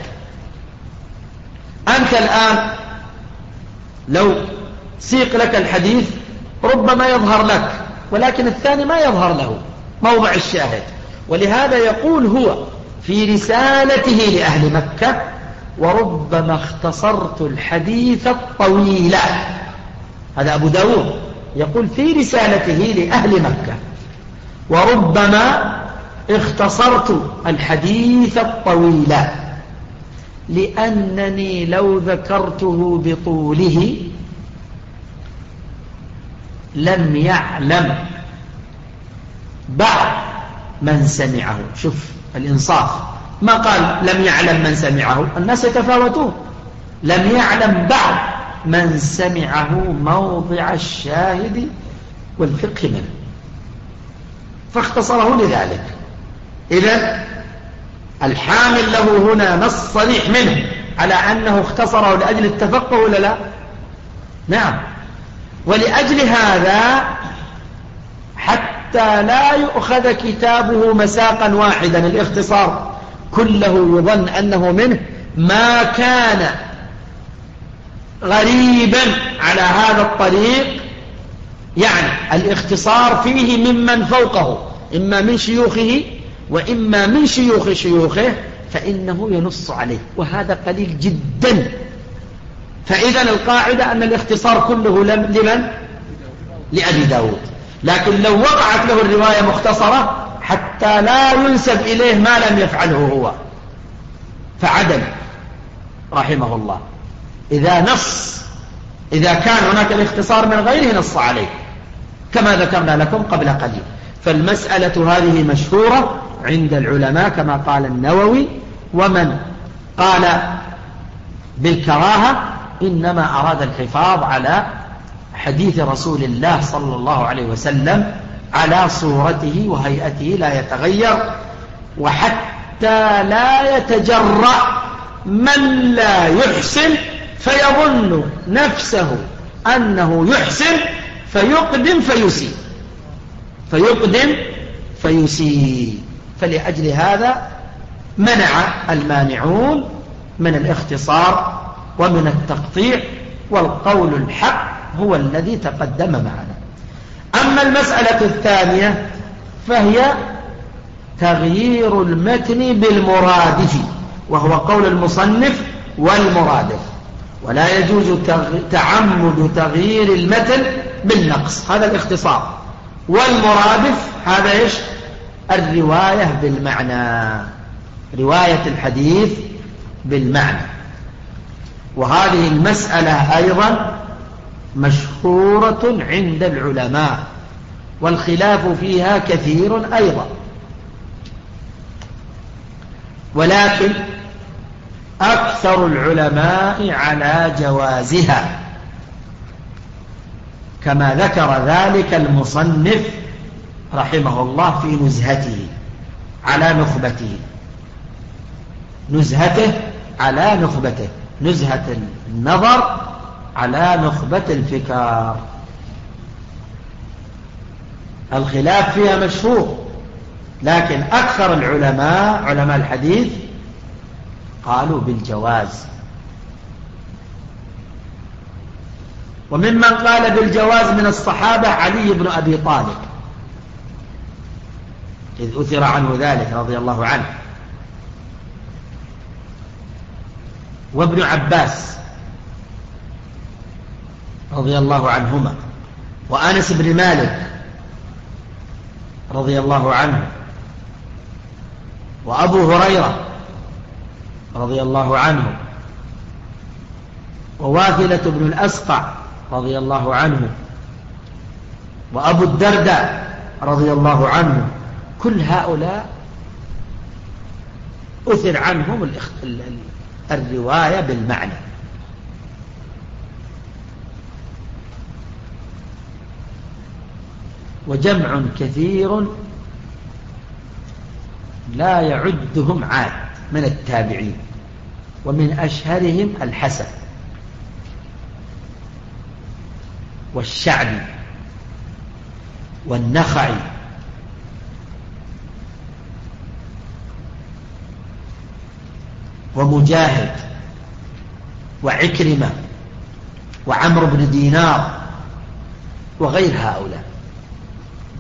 أنت الآن لو سيق لك الحديث ربما يظهر لك ولكن الثاني ما يظهر له موضع الشاهد. ولهذا يقول هو في رسالته لأهل مكة: وربما اختصرت الحديث الطويل. هذا أبو داود يقول في رسالته لأهل مكة: وربما اختصرت الحديث الطويل لأنني لو ذكرته بطوله لم يعلم بعد من سمعه. شوف الإنصاف، ما قال لم يعلم من سمعه، الناس يتفاوتون. لم يعلم بعد من سمعه موضع الشاهد والفقه منه، فاختصره لذلك. إذن الحامل له هنا نص صريح منه على أنه اختصره لأجل التفقه ولا لا؟ نعم. ولأجل هذا حتى لا يؤخذ كتابه مساقا واحدا، الاختصار كله يظن أنه منه، ما كان غريبا على هذا الطريق، يعني الاختصار فيه ممن فوقه، إما من شيوخه وإما من شيوخ شيوخه، فإنه ينص عليه، وهذا قليل جدا. فإذا القاعدة أن الاختصار كله لمن؟ لأبي داود. لكن لو وقعت له الرواية مختصرة حتى لا ينسب إليه ما لم يفعله هو فعدل رحمه الله. إذا كان هناك الاختصار من غيره نص عليه كما ذكرنا لكم قبل قليل. فالمسألة هذه مشهورة عند العلماء كما قال النووي، ومن قال بالكراهة إنما أراد الحفاظ على حديث رسول الله صلى الله عليه وسلم على صورته وهيئته لا يتغير، وحتى لا يتجرأ من لا يحسن فيظن نفسه أنه يحسن فيقدم فيسيء. فلأجل هذا منع المانعون من الاختصار ومن التقطيع، والقول الحق هو الذي تقدم معنا. أما المسألة الثانية فهي تغيير المتن بالمرادف، وهو قول المصنف والمرادف، ولا يجوز تعمد تغيير المتن بالنقص، هذا الاختصار. والمرادف هذا إيش؟ الرواية بالمعنى، رواية الحديث بالمعنى. وهذه المسألة أيضا مشهورة عند العلماء، والخلاف فيها كثير أيضا، ولكن أكثر العلماء على جوازها، كما ذكر ذلك المصنف رحمه الله في نزهته على نخبته، نزهة النظر على نخبة الفكار. الخلاف فيها مشهور، لكن أكثر العلماء علماء الحديث قالوا بالجواز. وممن قال بالجواز من الصحابة علي بن أبي طالب، إذ أثر عنه ذلك رضي الله عنه، وابن عباس رضي الله عنهما، وأنس بن مالك رضي الله عنه، وأبو هريرة رضي الله عنه، وواثلة بن الأسقع رضي الله عنه، وأبو الدرداء رضي الله عنه. كل هؤلاء أثر عنهم الرواية بالمعنى. وجمع كثير لا يعدهم عاد من التابعين، ومن أشهرهم الحسن والشعبي والنخعي ومجاهد وعكرمة وعمرو بن دينار وغير هؤلاء.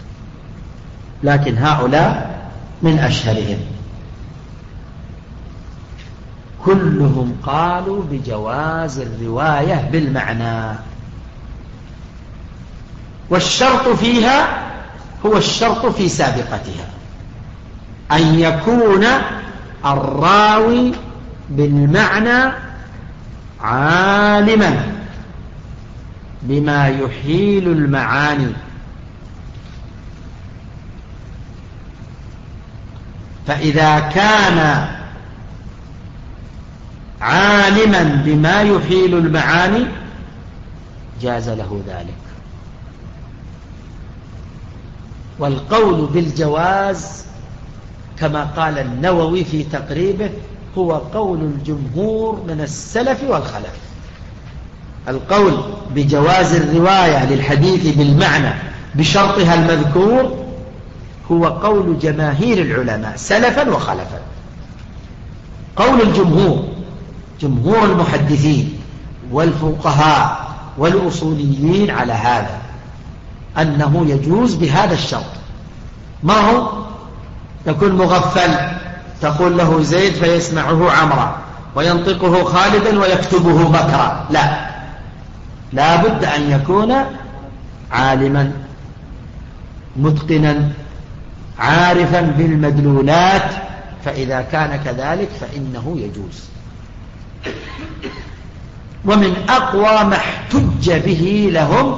لكن هؤلاء من أشهرهم. كلهم قالوا بجواز الرواية بالمعنى، والشرط فيها هو الشرط في سابقتها، أن يكون الراوي بالمعنى عالما بما يحيل المعاني، فإذا كان عالما بما يحيل المعاني جاز له ذلك. والقول بالجواز كما قال النووي في تقريبه هو قول الجمهور من السلف والخلف. القول بجواز الرواية للحديث بالمعنى بشرطها المذكور هو قول جماهير العلماء سلفا وخلفا. قول الجمهور، جمهور المحدثين والفقهاء والأصوليين على هذا، أنه يجوز بهذا الشرط. ما هو؟ يكون مغفل تقول له زيد فيسمعه عمرا وينطقه خالدا ويكتبه بكرا، لا بد أن يكون عالما متقنا عارفا بالمدلولات، فإذا كان كذلك فإنه يجوز. ومن أقوى ما احتج به لهم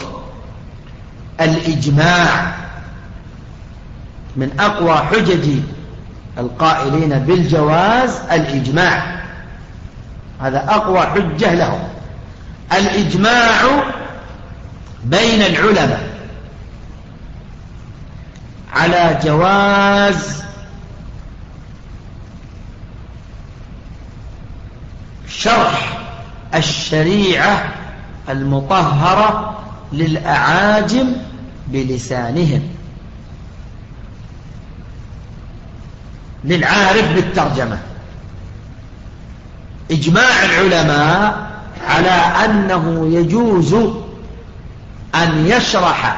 الإجماع، من أقوى حجج القائلين بالجواز الإجماع، هذا أقوى حجة لهم. الإجماع بين العلماء على جواز شرح الشريعة المطهرة للأعاجم بلسانهم، للعارف بالترجمة. إجماع العلماء على أنه يجوز أن يشرح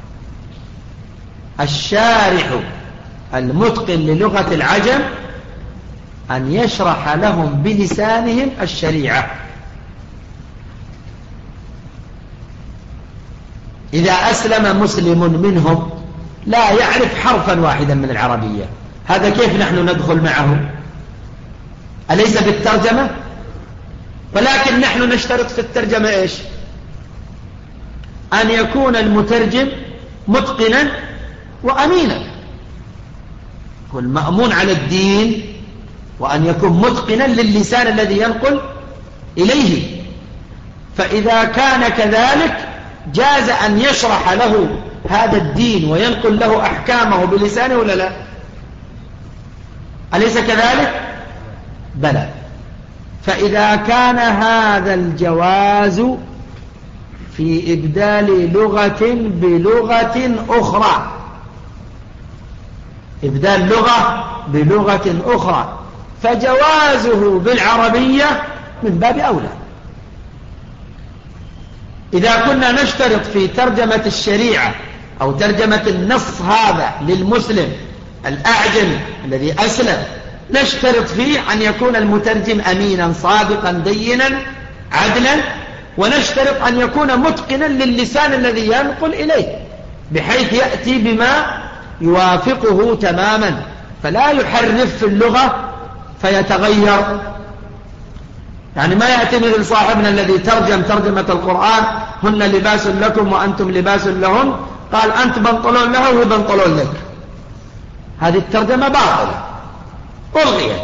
الشارح المتقن للغة العجم أن يشرح لهم بلسانهم الشريعة. إذا أسلم مسلم منهم لا يعرف حرفا واحدا من العربية، هذا كيف نحن ندخل معه؟ أليس بالترجمة؟ ولكن نحن نشترط في الترجمة إيش؟ أن يكون المترجم متقنا وأمينا، يكون مأمون على الدين، وأن يكون متقنا للسان الذي ينقل إليه. فإذا كان كذلك جاز أن يشرح له هذا الدين وينقل له أحكامه بلسانه ولا لا؟ أليس كذلك؟ بلى. فإذا كان هذا الجواز في إبدال لغة بلغة أخرى، إبدال لغة بلغة أخرى، فجوازه بالعربية من باب أولى. إذا كنا نشترط في ترجمة الشريعة أو ترجمة النص هذا للمسلم الأعجم الذي أسلم، نشترط فيه أن يكون المترجم أمينا صادقا دينا عدلا، ونشترط أن يكون متقنا للسان الذي ينقل إليه بحيث يأتي بما يوافقه تماما، فلا يحرف في اللغة فيتغير. يعني ما يأتي مثل صاحبنا الذي ترجم ترجمة القرآن هن لباس لكم وأنتم لباس لهن، قال أنت بنطلون لها وهي بنطلون لك. هذه الترجمة باطلة ألغيت.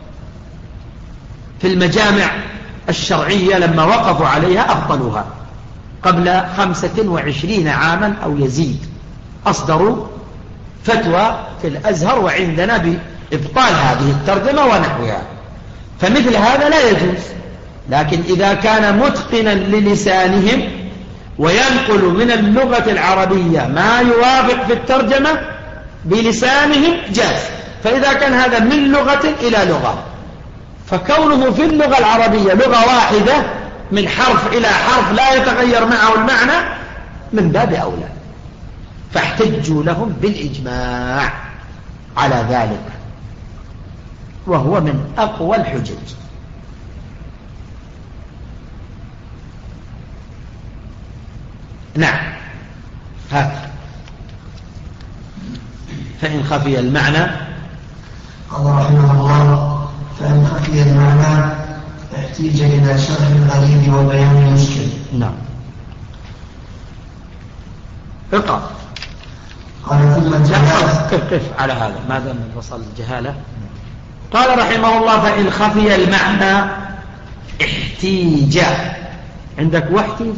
في المجامع الشرعية لما وقفوا عليها أبطلوها قبل 25 عاما أو يزيد، أصدروا فتوى في الأزهر وعندنا بإبطال هذه الترجمة ونحوها. فمثل هذا لا يجوز. لكن إذا كان متقنا للسانهم وينقل من اللغة العربية ما يوافق في الترجمة بلسانهم جاز. فإذا كان هذا من لغة إلى لغة، فكونه في اللغة العربية لغة واحدة من حرف إلى حرف لا يتغير معه المعنى من باب أولى. فاحتجوا لهم بالإجماع على ذلك، وهو من أقوى الحجج. نعم، هذا فإن خفي المعنى، قال رحمه الله: فإن خفي المعنى احتيج إلى شرح الغريب وبيان المشكل. نعم. اقرأ. قال ثم الجهالة. قف على هذا ما دام وصل الجهالة. قال رحمه الله: فإن خفي المعنى احتيج. عندك واحتيج؟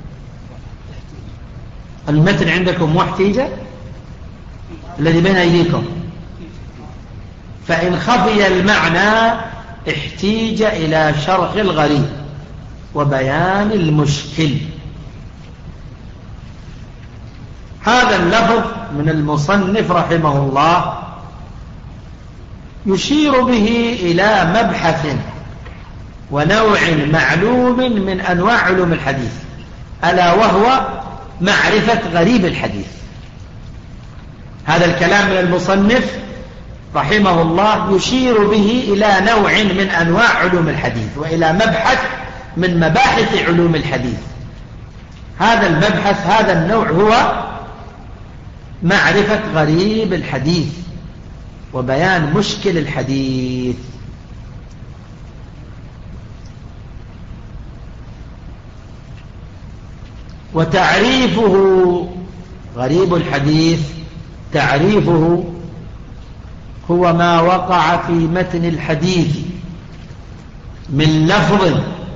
المتن عندكم واحتيج الذي بين أيديكم. فإن خفي المعنى احتيج إلى شرح الغريب وبيان المشكل. هذا اللفظ من المصنف رحمه الله يشير به إلى مبحث ونوع معلوم من أنواع علوم الحديث، ألا وهو معرفة غريب الحديث. هذا الكلام من المصنف رحمه الله يشير به إلى نوع من أنواع علوم الحديث وإلى مبحث من مباحث علوم الحديث. هذا المبحث، هذا النوع هو معرفة غريب الحديث وبيان مشكل الحديث. وتعريفه غريب الحديث، تعريفه هو ما وقع في متن الحديث من لفظ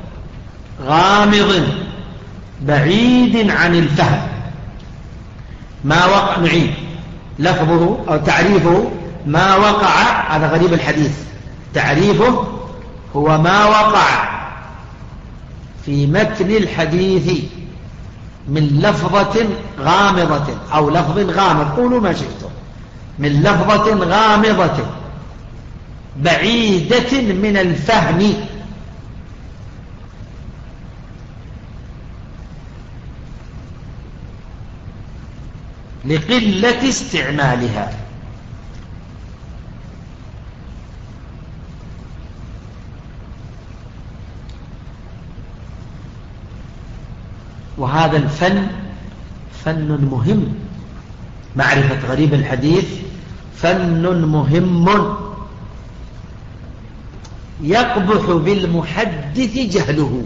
غامض بعيد عن الفهم. ما وقع، نعيد لفظه أو تعريفه ما وقع، هذا غريب الحديث. تعريفه هو ما وقع في متن الحديث من لفظة غامضة أو لفظ غامض، قولوا ما شئتم، من لفظة غامضة بعيدة من الفهم لقلة استعمالها. وهذا الفن فن مهم، معرفة غريب الحديث فن مهم يقبح بالمحدث جهله،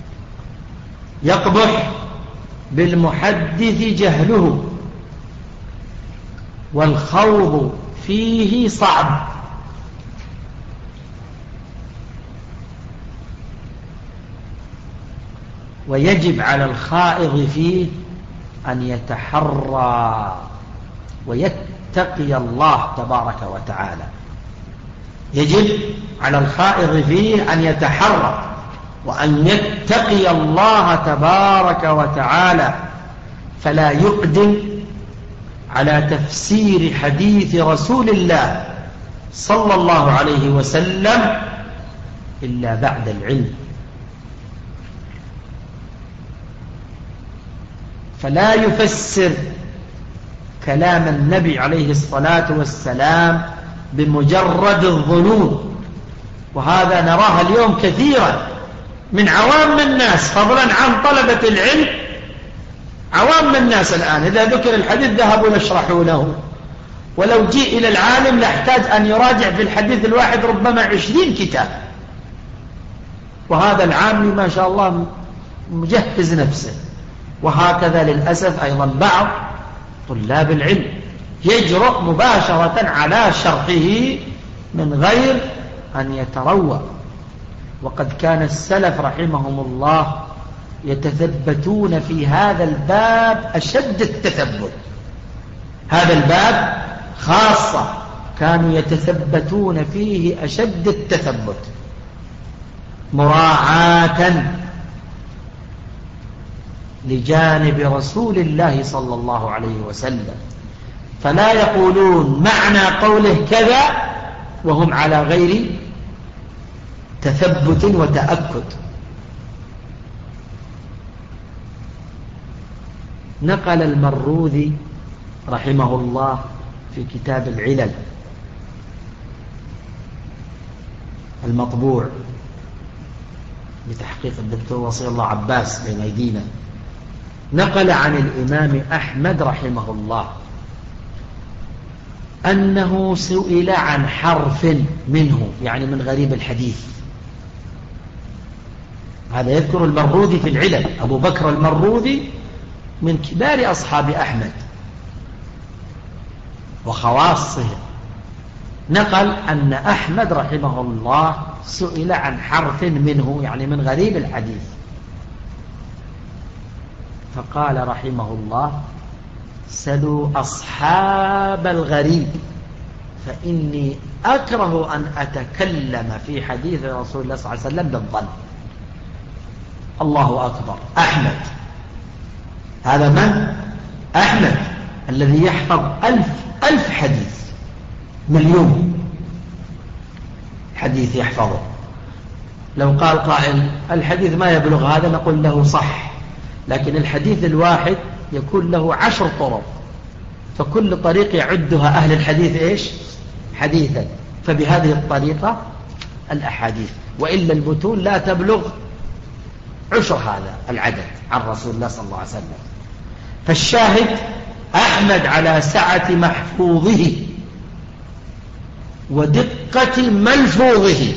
يقبح بالمحدث جهله، والخوض فيه صعب. ويجب على الخائض فيه أن يتحرى ويتقي الله تبارك وتعالى. يجب على الخائض فيه أن يتحرى وأن يتقي الله تبارك وتعالى، فلا يقدم على تفسير حديث رسول الله صلى الله عليه وسلم إلا بعد العلم. فلا يفسر كلام النبي عليه الصلاة والسلام بمجرد الظنون، وهذا نراه اليوم كثيرا من عوام الناس، فضلا عن طلبة العلم. عوام الناس الآن إذا ذكر الحديث ذهبوا يشرحونه، ولو جيء إلى العالم لاحتاج أن يراجع في الحديث الواحد ربما 20 كتاب. وهذا العامل ما شاء الله مجهز نفسه. وهكذا للأسف أيضا بعض طلاب العلم يجرؤ مباشرة على شرحه من غير أن يتروى. وقد كان السلف رحمهم الله يتثبتون في هذا الباب أشد التثبت. هذا الباب خاصة كانوا يتثبتون فيه أشد التثبت مراعاة لجانب رسول الله صلى الله عليه وسلم. فلا يقولون معنى قوله كذا وهم على غير تثبت وتأكد. نقل المروذي رحمه الله في كتاب العلل المطبوع بتحقيق الدكتور وصي الله عباس بين أيدينا، نقل عن الإمام أحمد رحمه الله أنه سئل عن حرف منه، يعني من غريب الحديث. هذا يذكر المروذي في العلل، أبو بكر المروذي من كبار أصحاب أحمد وخواصه، نقل أن أحمد رحمه الله سئل عن حرف منه، يعني من غريب الحديث، فقال رحمه الله: سلوا أصحاب الغريب فإني أكره أن أتكلم في حديث رسول الله صلى الله عليه وسلم بالظن. الله أكبر. أحمد، هذا من؟ أحمد الذي يحفظ 1000 حديث، مليون حديث يحفظه. لو قال قائل الحديث ما يبلغ هذا، نقول له صح، لكن الحديث الواحد يكون له 10 طرق، فكل طريق يعدها أهل الحديث إيش؟ حديثا. فبهذه الطريقة الأحاديث، وإلا المتون لا تبلغ 10 هذا العدد عن رسول الله صلى الله عليه وسلم. فالشاهد أحمد على سعة محفوظه ودقة ملفوظه،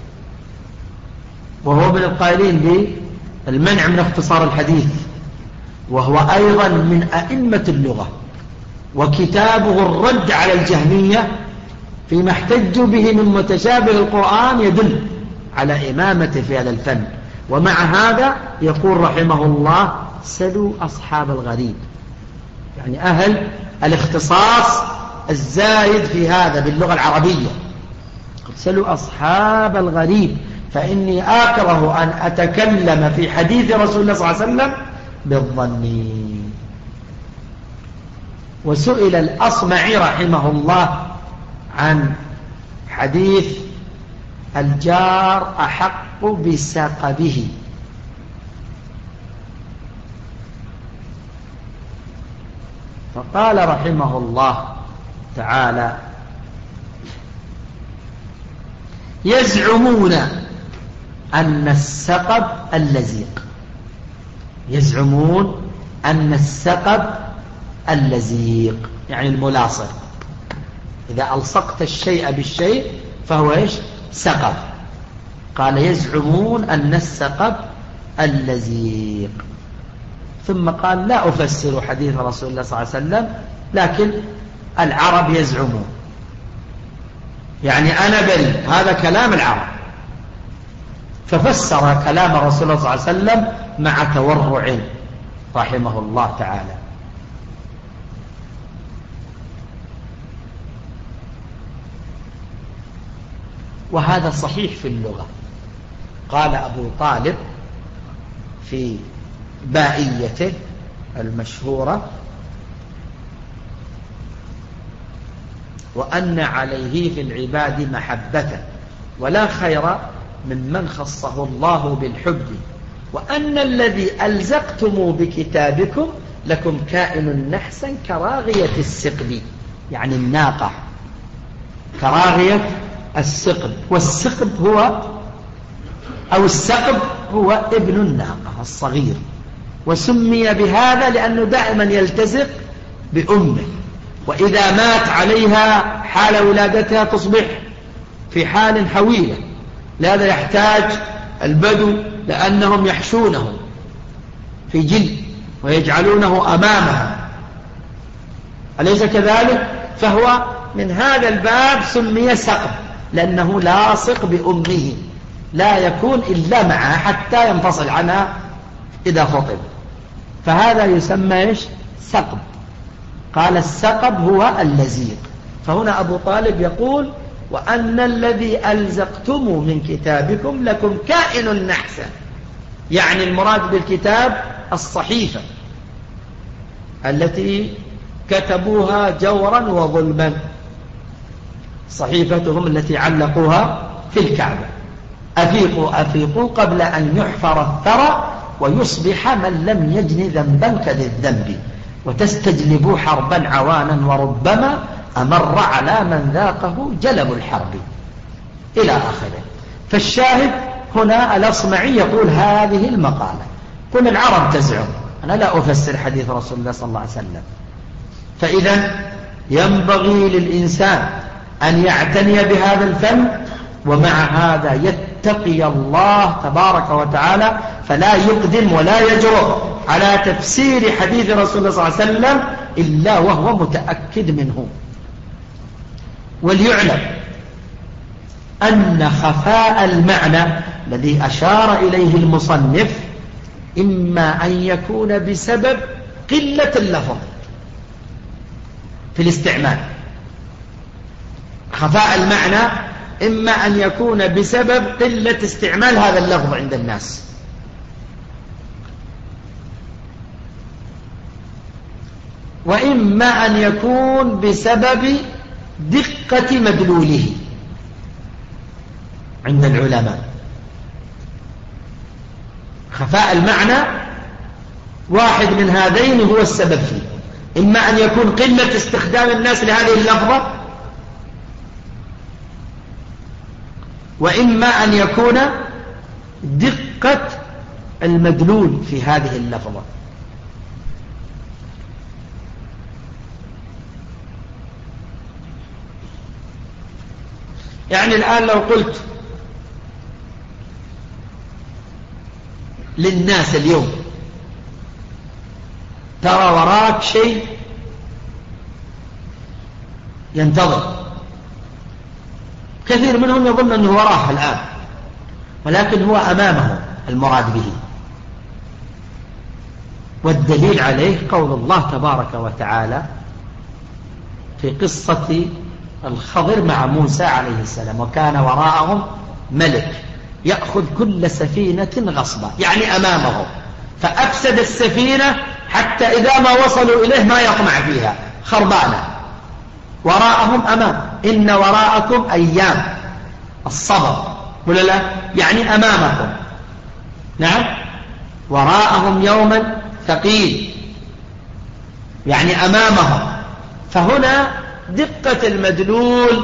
وهو من القائلين بالمنع من اختصار الحديث، وهو أيضا من أئمة اللغة، وكتابه الرد على الجهمية فيما احتجوا به من متشابه القرآن يدل على إمامته في هذا الفن. ومع هذا يقول رحمه الله: سلوا أصحاب الغريب، يعني أهل الاختصاص الزايد في هذا باللغة العربية. سلوا أصحاب الغريب فإني أكره أن أتكلم في حديث رسول الله صلى الله عليه وسلم بالظن. وسئل الأصمعي رحمه الله عن حديث الجار أحق بسقبه، فقال رحمه الله تعالى: يزعمون أن السقب اللزيق، يزعمون أن السقب اللزيق يعني الملاصق، إذا ألصقت الشيء بالشيء فهو إيش؟ سقب. قال: يزعمون أن السقب اللزيق. ثم قال: لا أفسر حديث رسول الله صلى الله عليه وسلم، لكن العرب يزعمون، يعني أنا بريء، هذا كلام العرب. ففسر كلام رسول الله صلى الله عليه وسلم مع تورع رحمه الله تعالى. وهذا صحيح في اللغة. قال أبو طالب في بائيته المشهورة: وأن عليه في العباد محبة ولا خير ممن خصه الله بالحب، وأن الذي ألزقتم بكتابكم لكم كائن نحسا كراغية السقب، يعني الناقة، كراغية السقب. والسقب هو أو السقب هو ابن الناقة الصغير، وسمي بهذا لأنه دائما يلتزق بأمه، وإذا مات عليها حال ولادتها تصبح في حال حويلة، لهذا يحتاج البدو لأنهم يحشونه في جلد ويجعلونه أمامها، أليس كذلك؟ فهو من هذا الباب سمي سقب، لأنه لاصق بأمه، لا يكون إلا معها حتى ينفصل عنها إذا فطم، فهذا يسمى إيش؟ سقب. قال: السقب هو اللزيق. فهنا أبو طالب يقول: وأن الذي ألزقتم من كتابكم لكم كائن نحسا، يعني المراد بالكتاب الصحيفة التي كتبوها جورا وظلما، صحيفتهم التي علقوها في الكعبة: أفيقوا أفيقوا قبل أن يحفر الثرى ويصبح من لم يجن ذنبا كذي الذنب. وتستجلبوا حربا عوانا وربما أمر على من ذاقه جلب الحرب إلى آخره. فالشاهد هنا الأصمعي يقول هذه المقالة. قل العرب تزعم، أنا لا أفسر حديث رسول الله صلى الله عليه وسلم. فإذا ينبغي للإنسان أن يعتني بهذا الفن، ومع هذا يتقي الله تبارك وتعالى، فلا يقدم ولا يجرؤ على تفسير حديث رسول الله صلى الله عليه وسلم إلا وهو متأكد منه. وليعلم أن خفاء المعنى الذي أشار إليه المصنف إما أن يكون بسبب قلة اللفظ في الاستعمال. خفاء المعنى إما أن يكون بسبب قلة استعمال هذا اللفظ عند الناس، وإما أن يكون بسبب دقة مدلوله عند العلماء. خفاء المعنى واحد من هذين هو السبب فيه، إما أن يكون قلة استخدام الناس لهذه اللفظة، وإما أن يكون دقة المدلول في هذه اللفظة. يعني الآن لو قلت للناس اليوم ترى وراك شيء ينتظر، كثير منهم يظن أنه وراه الآن، ولكن هو أمامه المراد به. والدليل عليه قول الله تبارك وتعالى في قصة الخضر مع موسى عليه السلام: وكان وراءهم ملك يأخذ كل سفينة غصبا، يعني أمامه، فأفسد السفينة حتى إذا ما وصلوا إليه ما يطمع فيها، خربانة. وراءهم أمام، إن وراءكم أيام الصبر، ولا لا؟ يعني أمامكم. نعم، وراءهم يوما ثقيل، يعني أمامهم. فهنا دقة المدلول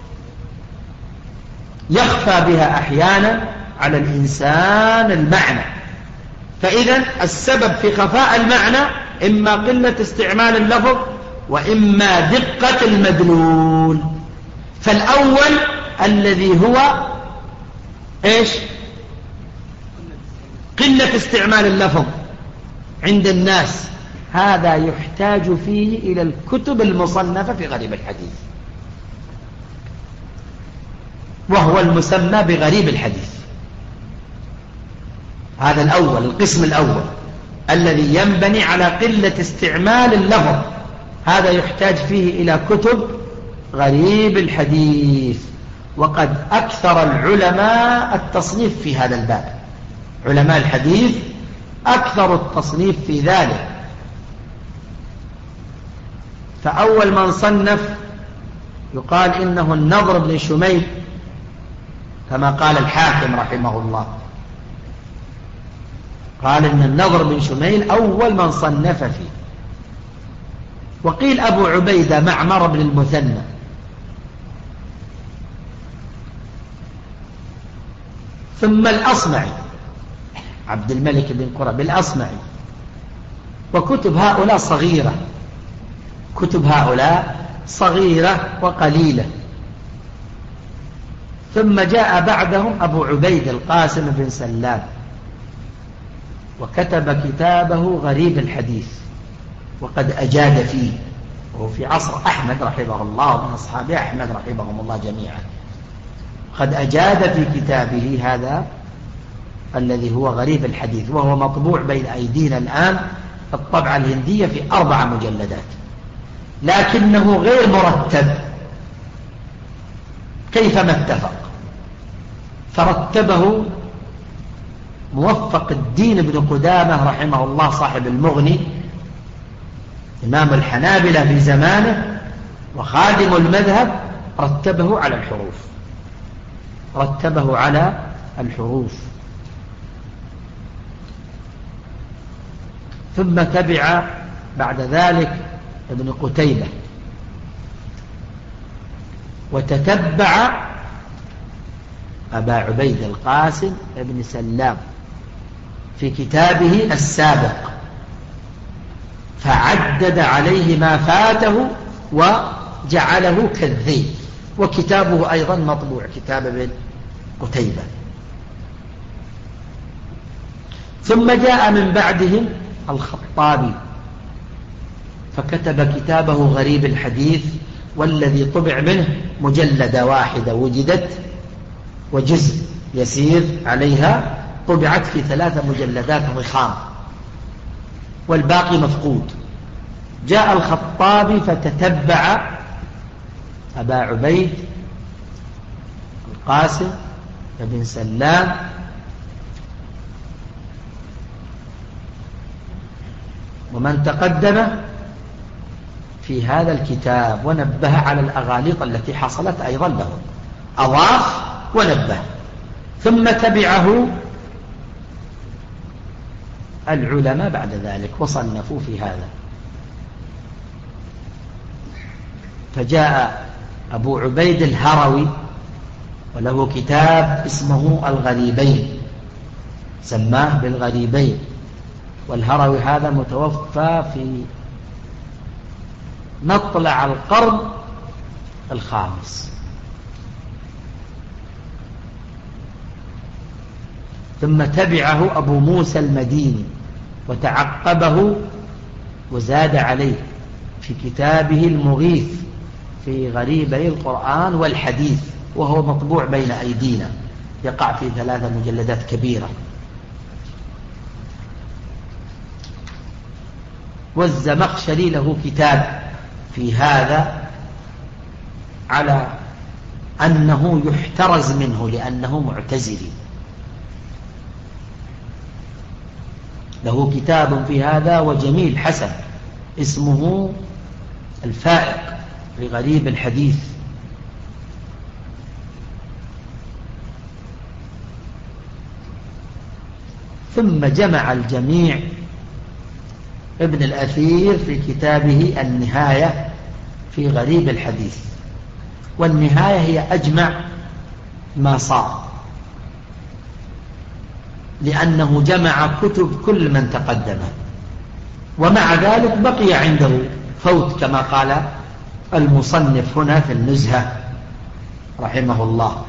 يخفى بها أحيانا على الإنسان المعنى. فإذا السبب في خفاء المعنى إما قلة استعمال اللفظ، وإما دقة المدلول. فالأول الذي هو إيش؟ قلة استعمال اللفظ عند الناس، هذا يحتاج فيه إلى الكتب المصنفة في غريب الحديث، وهو المسمى بغريب الحديث. هذا الأول، القسم الأول الذي ينبني على قلة استعمال اللفظ، هذا يحتاج فيه إلى كتب غريب الحديث. وقد أكثر العلماء التصنيف في هذا الباب، علماء الحديث أكثر التصنيف في ذلك. فأول من صنف يقال إنه النضر بن شميل، كما قال الحاكم رحمه الله، قال إن النضر بن شميل أول من صنف فيه. وقيل أبو عبيدة معمر بن المثنى، ثم الأصمعي عبد الملك بن قرب الأصمعي. وكتب هؤلاء صغيرة، كتب هؤلاء صغيرة وقليلة. ثم جاء بعدهم أبو عبيد القاسم بن سلام، وكتب كتابه غريب الحديث، وقد أجاد فيه، وهو في عصر أحمد رحمه الله ومن أصحاب أحمد رحمهم الله جميعا. قد أجاد في كتابه هذا الذي هو غريب الحديث، وهو مطبوع بين أيدينا الآن الطبعة الهندية في 4 مجلدات، لكنه غير مرتب كيفما اتفق. فرتبه موفق الدين بن قدامة رحمه الله صاحب المغني، إمام الحنابلة في زمانه وخادم المذهب، رتبه على الحروف، رتبه على الحروف. ثم تبع بعد ذلك ابن قتيبة، وتتبع أبا عبيد القاسم ابن سلام في كتابه السابق، فعدد عليه ما فاته وجعله كالذيل، وكتابه أيضا مطبوع، كتاب ابن قتيبة. ثم جاء من بعدهم الخطابي فكتب كتابه غريب الحديث، والذي طبع منه مجلدة واحدة وجدت، وجزء يسير عليها طبعت في 3 مجلدات ضخام، والباقي مفقود. جاء الخطابي فتتبع أبا عبيد القاسم بن سلام ومن تقدم في هذا الكتاب، ونبه على الأغاليط التي حصلت أيضا له، أضاف ونبه. ثم تبعه العلماء بعد ذلك وصنفوا في هذا، فجاء أبو عبيد الهروي وله كتاب اسمه الغريبين، سماه بالغريبين. والهروي هذا متوفى في مطلع القرن الخامس. ثم تبعه أبو موسى المديني وتعقبه وزاد عليه في كتابه المغيث في غريبي القرآن والحديث، وهو مطبوع بين أيدينا، يقع في 3 مجلدات كبيرة. والزمخشري له كتاب في هذا على أنه يحترز منه لأنه معتزلي، له كتاب في هذا وجميل حسن اسمه الفائق لغريب الحديث. ثم جمع الجميع ابن الأثير في كتابه النهاية في غريب الحديث، والنهاية هي أجمع ما صار، لأنه جمع كتب كل من تقدمه، ومع ذلك بقي عنده فوت كما قال المصنف هنا في النزهة رحمه الله،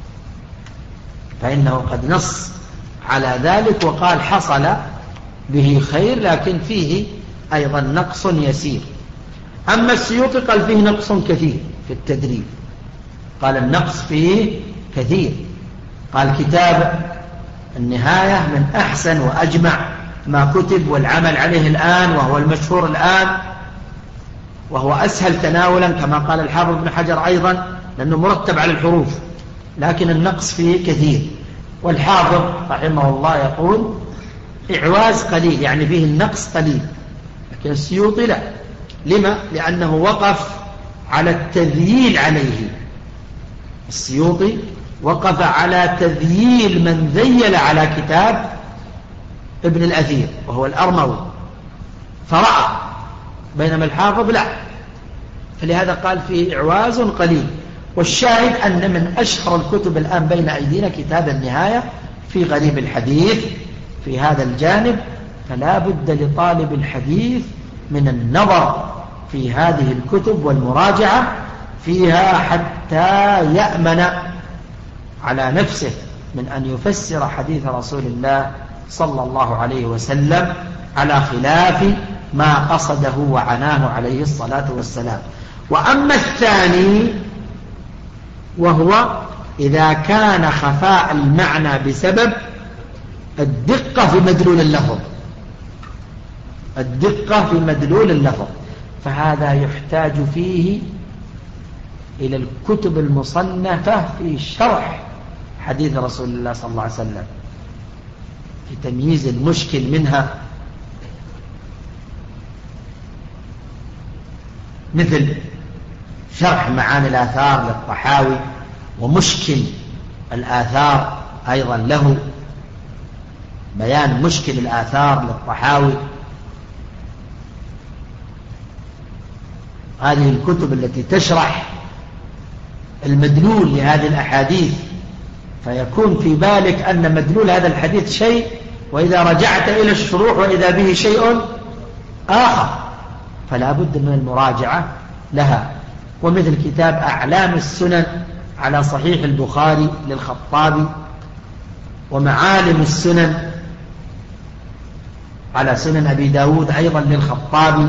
فإنه قد نص على ذلك وقال حصل به خير لكن فيه أيضا نقص يسير. أما السيوطي قال فيه نقص كثير في التدريب، قال النقص فيه كثير، قال كتاب النهاية من أحسن وأجمع ما كتب والعمل عليه الآن، وهو المشهور الآن، وهو أسهل تناولا كما قال الحافظ ابن حجر أيضا، لأنه مرتب على الحروف، لكن النقص فيه كثير. والحافظ رحمه الله يقول إعواز قليل، يعني فيه النقص قليل، لكن السيوطي لا. لما؟ لأنه وقف على التذييل عليه. السيوطي وقف على تذييل من ذيل على كتاب ابن الأثير وهو الأرموي فرأى، بينما الحافظ لا، فلهذا قال فيه إعواز قليل. والشاهد أن من أشهر الكتب الآن بين أيدينا كتاب النهاية في غريب الحديث في هذا الجانب، فلا بد لطالب الحديث من النظر في هذه الكتب والمراجعة فيها حتى يأمن على نفسه من أن يفسر حديث رسول الله صلى الله عليه وسلم على خلاف ما قصده وعناه عليه الصلاة والسلام. وأما الثاني وهو إذا كان خفاء المعنى بسبب الدقة في مدلول اللفظ، الدقة في مدلول اللفظ، فهذا يحتاج فيه إلى الكتب المصنفة في شرح حديث رسول الله صلى الله عليه وسلم في تمييز المشكل منها، مثل شرح معاني الآثار للطحاوي، ومشكل الآثار أيضا له، بيان مشكل الآثار للطحاوي، هذه الكتب التي تشرح المدلول لهذه الأحاديث، فيكون في بالك أن مدلول هذا الحديث شيء، وإذا رجعت إلى الشروح وإذا به شيء آخر، فلا بد من المراجعة لها. ومثل كتاب أعلام السنن على صحيح البخاري للخطابي، ومعالم السنن على سنن أبي داود أيضا للخطابي،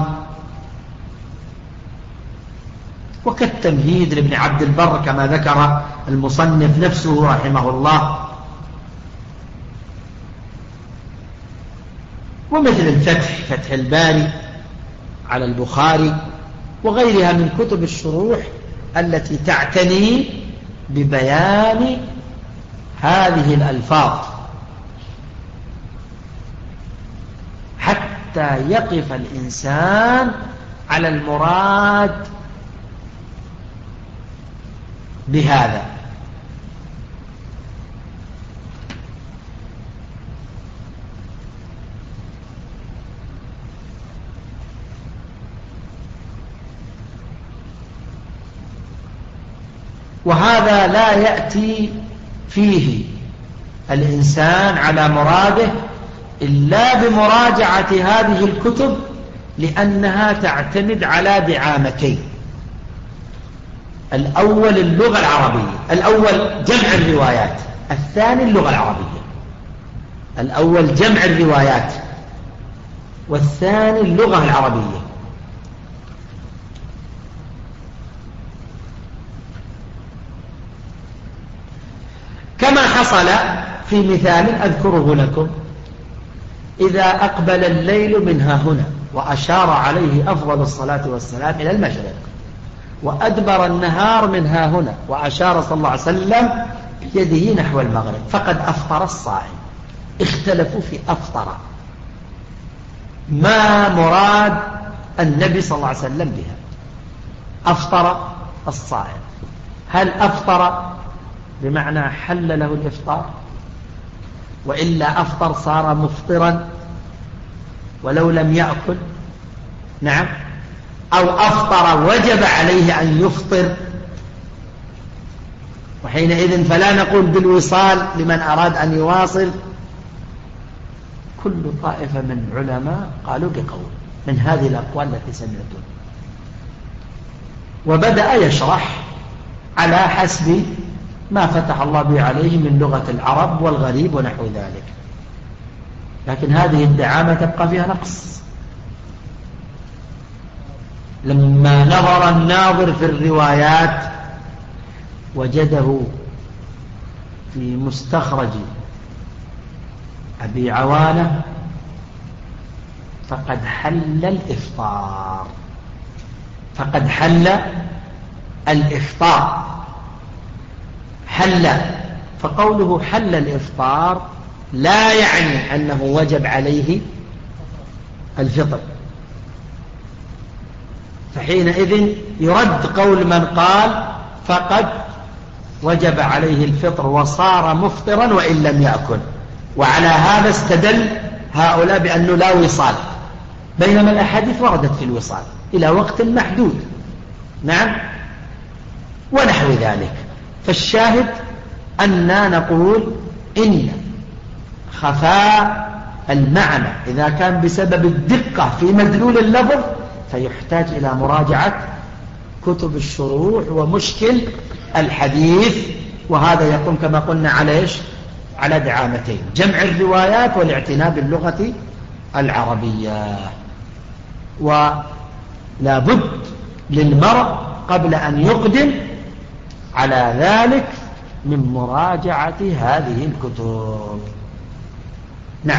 وكالتمهيد لابن عبد البر كما ذكر المصنف نفسه رحمه الله، ومثل الفتح، فتح الباري على البخاري، وغيرها من كتب الشروح التي تعتني ببيان هذه الألفاظ حتى يقف الإنسان على المراد بهذا. وهذا لا يأتي فيه الإنسان على مراده إلا بمراجعة هذه الكتب، لأنها تعتمد على دعامتين: الأول اللغة العربية، الأول جمع الروايات، الثاني اللغة العربية. الأول جمع الروايات، والثاني اللغة العربية. كما حصل في مثال أذكره لكم: إذا أقبل الليل منها هنا، وأشار عليه أفضل الصلاة والسلام إلى المشرق، وأدبر النهار منها هنا، وأشار صلى الله عليه وسلم بيده نحو المغرب، فقد أفطر الصائم. اختلفوا في أفطر، ما مراد النبي صلى الله عليه وسلم بها؟ أفطر الصائم، هل أفطر بمعنى حل له الإفطار، وإلا أفطر صار مفطرا ولو لم يأكل؟ نعم. أو أفطر وجب عليه أن يفطر، وحينئذ فلا نقول بالوصال لمن أراد أن يواصل. كل طائفة من علماء قالوا بقول من هذه الأقوال التي سمعتم، وبدأ يشرح على حسب ما فتح الله به عليه من لغة العرب والغريب ونحو ذلك. لكن هذه الدعامة تبقى فيها نقص. لما نظر الناظر في الروايات وجده في مستخرج أبي عوانة فقد حل الإفطار، فقد حل الإفطار. حل، فقوله حل الإفطار لا يعني أنه وجب عليه الفطر، فحينئذ يرد قول من قال فقد وجب عليه الفطر وصار مفطرا وإن لم يأكل. وعلى هذا استدل هؤلاء بأنه لا وصال، بينما الأحاديث وردت في الوصال إلى وقت محدود. نعم، ونحو ذلك. فالشاهد أننا نقول إن خفاء المعنى إذا كان بسبب الدقة في مدلول اللفظ فيحتاج إلى مراجعة كتب الشروح ومشكل الحديث، وهذا يقوم كما قلنا على إيش؟ على دعامتين: جمع الروايات والاعتناء باللغة العربية. ولا بد للمرء قبل أن يقدم على ذلك من مراجعة هذه الكتب. نعم.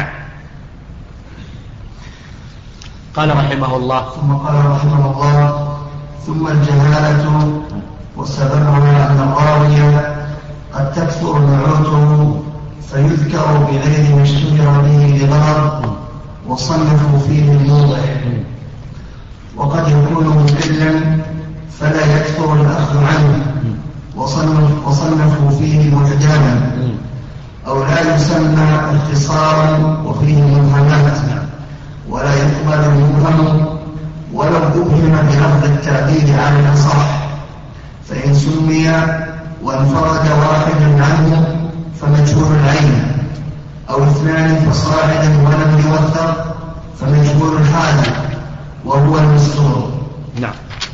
قال رحمه الله: ثم قال رحمه الله: ثم الجهالة، وسببها أن الراوي قد تكثر نعوته فيذكر بغير ما اشتهر به لغرض وصنفوا فيه الموضع، وقد يكون مدلا فلا يكثر الأخذ عنه وصنفوا فيه محجاما، أو لا يسمى اختصارا وفيه مبهمات، ولا يقبل المبهم ولو أبهم بلفظ التعديل على الأصح، فإن سمي وانفرد واحد عنه فمجهول العين، أو اثنان فصاعدا ولم يوثق فمجهول الحال وهو المستور. نعم.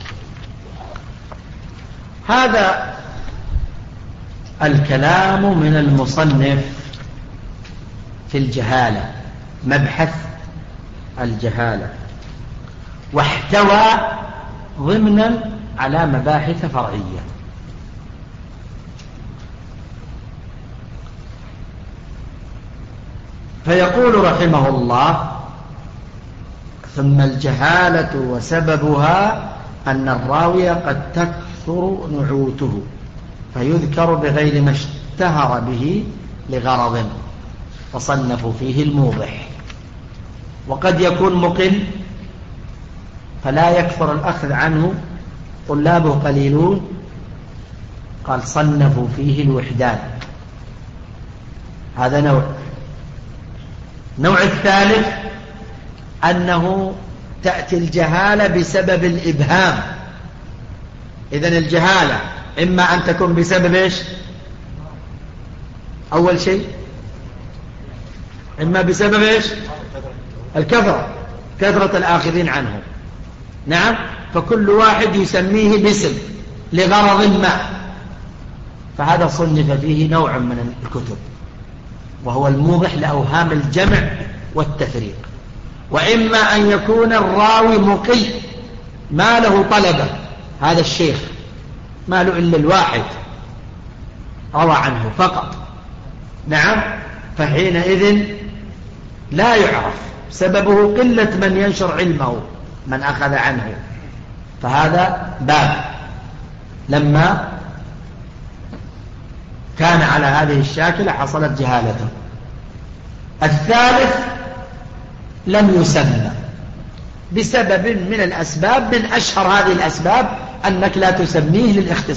هذا الكلام من المصنف في الجهالة، مبحث الجهالة، واحتوى ضمنا على مباحث فرعية. فيقول رحمه الله: ثم الجهالة وسببها أن الراوي قد تكثر نعوته فيذكر بغير ما اشتهر به لغرض، فصنفوا فيه الموضح. وقد يكون مقل فلا يكثر الأخذ عنه، طلابه قليلون، قال صنفوا فيه الوحدان. هذا نوع الثالث أنه تأتي الجهالة بسبب الإبهام. إذن الجهالة إما أن تكون بسبب إيش؟ أول شيء إما بسبب إيش؟ كثرة الآخذين عنه. نعم. فكل واحد يسميه باسم لغرض ما، فهذا صنف فيه نوع من الكتب، وهو الموضح لأوهام الجمع والتفريق. وإما أن يكون الراوي مقل ما له طلبة، هذا الشيخ ما له إلا الواحد روى عنه فقط. نعم. فحينئذ لا يعرف سببه قلة من ينشر علمه، من أخذ عنه. فهذا باب لما كان على هذه الشاكلة حصلت جهالته. الثالث لم يسمى بسبب من الأسباب، من أشهر هذه الأسباب أنك لا تسميه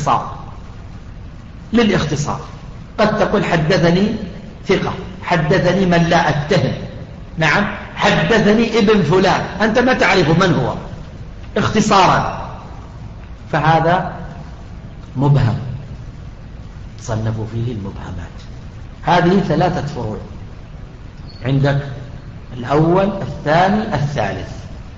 للاختصار. قد تقول حدثني ثقة، حدثني من لا أتهم، نعم، حدثني ابن فلان، أنت ما تعرف من هو اختصارا، فهذا مبهم، صنفوا فيه المبهمات. هذه 3 فروع عندك: الأول، الثاني، الثالث.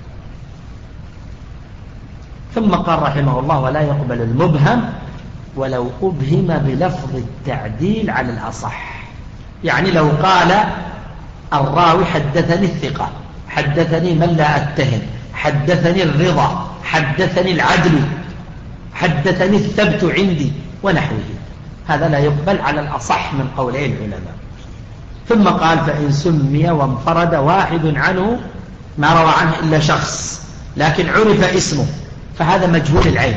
ثم قال رحمه الله: ولا يقبل المبهم ولو أبهم بلفظ التعديل على الأصح. يعني لو قال الراوي حدثني الثقة، حدثني من لا أتهم، حدثني الرضا، حدثني العدل، حدثني الثبت عندي ونحوه، هذا لا يقبل على الأصح من قولي العلماء. ثم قال: فإن سمي وانفرد واحد عنه، ما روى عنه إلا شخص لكن عرف اسمه، فهذا مجهول العين.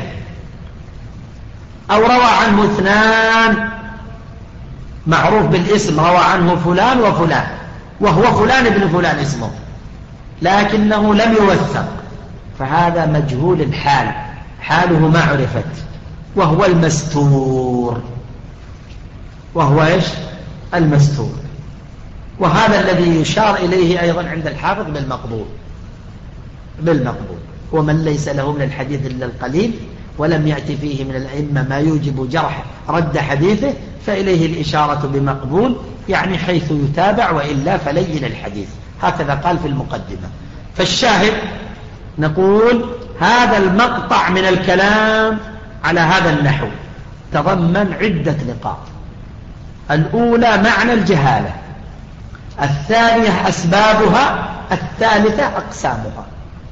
أو روى عنه 2 معروف بالاسم، روى عنه فلان وفلان، وهو فلان ابن فلان اسمه، لكنه لم يوثق، فهذا مجهول الحال، حاله ما عرفت، وهو المستور. وهو إيش؟ المستور. وهذا الذي يشار إليه أيضا عند الحافظ بالمقبول. ومن ليس له من الحديث إلا القليل ولم يأتي فيه من الأئمة ما يوجب جرح رد حديثه، فإليه الإشارة بمقبول، يعني حيث يتابع، وإلا فلين الحديث. هكذا قال في المقدمة. فالشاهد نقول هذا المقطع من الكلام على هذا النحو تضمن عدة نقاط: الأولى معنى الجهالة، الثانية أسبابها، الثالثة أقسامها.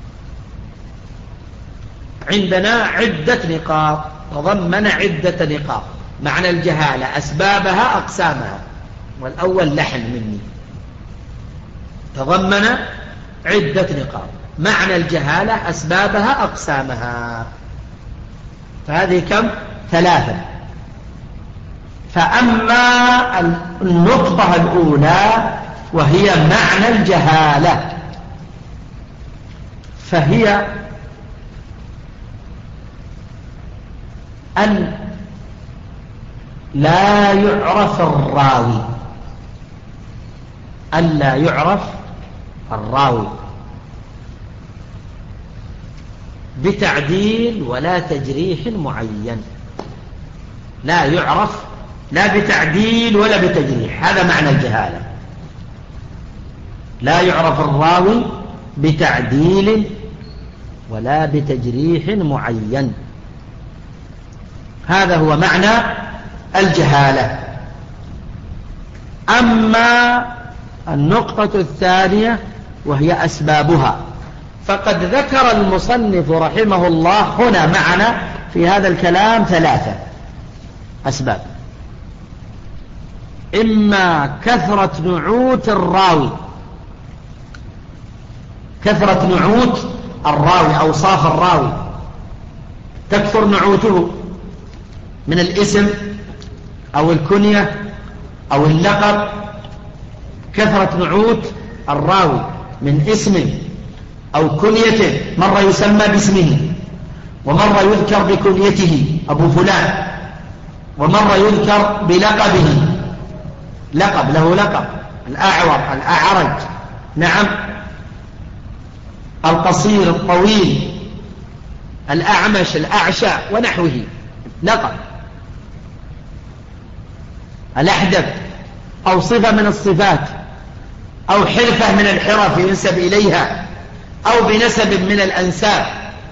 عندنا عدة نقاط، تضمن عدة نقاط: معنى الجهالة، أسبابها، أقسامها. والأول لحن مني، تضمن عدة نقاط: معنى الجهالة، أسبابها، أقسامها. فهذه كم؟ 3. فأما النقطة الأولى وهي معنى الجهالة، فهي أن لا يعرف الراوي، بتعديل ولا تجريح معين، لا يعرف لا بتعديل ولا بتجريح، هذا معنى الجهالة. لا يعرف الراوي بتعديل ولا بتجريح معين، هذا هو معنى الجهالة. أما النقطة الثانية وهي أسبابها، فقد ذكر المصنف رحمه الله هنا معنا في هذا الكلام 3 أسباب: إما كثرة نعوت الراوي، كثرة نعوت الراوي، أوصاف الراوي تكثر نعوته من الاسم أو الكنية أو اللقب، كثرة نعوت الراوي من اسم أو كنيته، مرة يسمى باسمه ومرة يذكر بكنيته أبو فلان، ومرة يذكر بلقبه، لقب له لقب، الأعور، الأعرج، نعم، القصير، الطويل، الأعمش، الأعشى ونحوه، لقب، الأحدب، أو صفة من الصفات، أو حرفة من الحرف ينسب إليها، أو بنسب من الأنساب،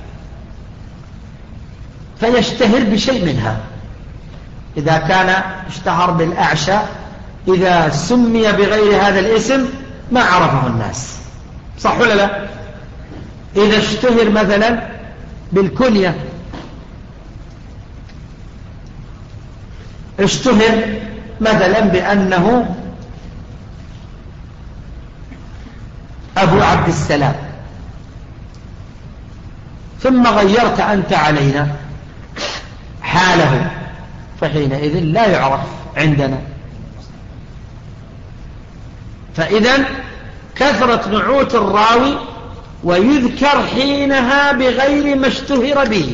فيشتهر بشيء منها. إذا كان اشتهر بالأعشى، إذا سمي بغير هذا الاسم ما عرفه الناس، صح ولا لا؟ إذا اشتهر مثلا بالكنية، اشتهر مثلا بأنه أبو عبد السلام، ثم غيرت أنت علينا حاله، فحينئذ لا يعرف عندنا. فإذا كثرة نعوت الراوي ويذكر حينها بغير ما اشتهر به،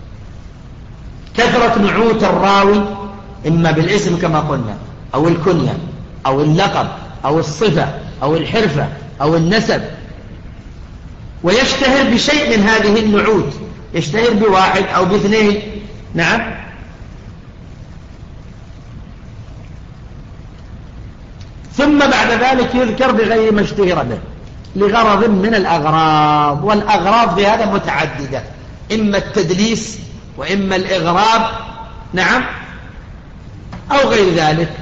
كثرة نعوت الراوي إما بالاسم كما قلنا، أو الكنية، أو اللقب، أو الصفة، أو الحرفة، أو النسب، ويشتهر بشيء من هذه النعوت، يشتهر بواحد أو باثنين، نعم، ثم بعد ذلك يذكر بغير ما اشتهر به لغرض من الأغراض، والأغراض في هذا متعددة، إما التدليس وإما الإغراب، نعم، أو غير ذلك.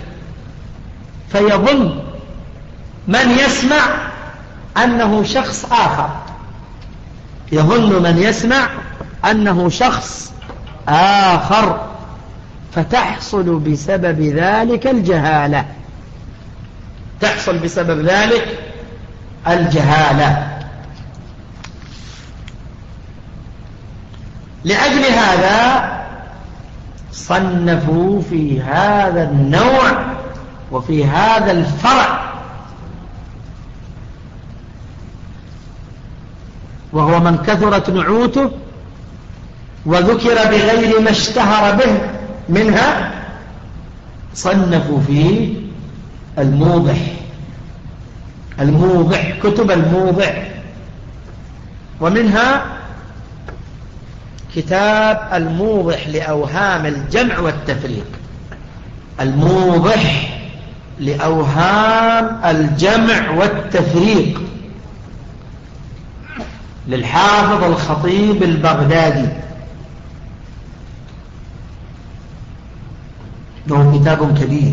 فيظن من يسمع أنه شخص آخر، يظن من يسمع أنه شخص آخر، فتحصل بسبب ذلك الجهالة، تحصل بسبب ذلك الجهالة. لأجل هذا صنفوا في هذا النوع وفي هذا الفرع، وهو من كثرت نعوته وذكر بغير ما اشتهر به منها، صنفوا فيه الموضح، الموضح، كتب الموضح، ومنها كتاب الموضح لأوهام الجمع والتفريق، الموضح لأوهام الجمع والتفريق للحافظ الخطيب البغدادي، له كتاب كبير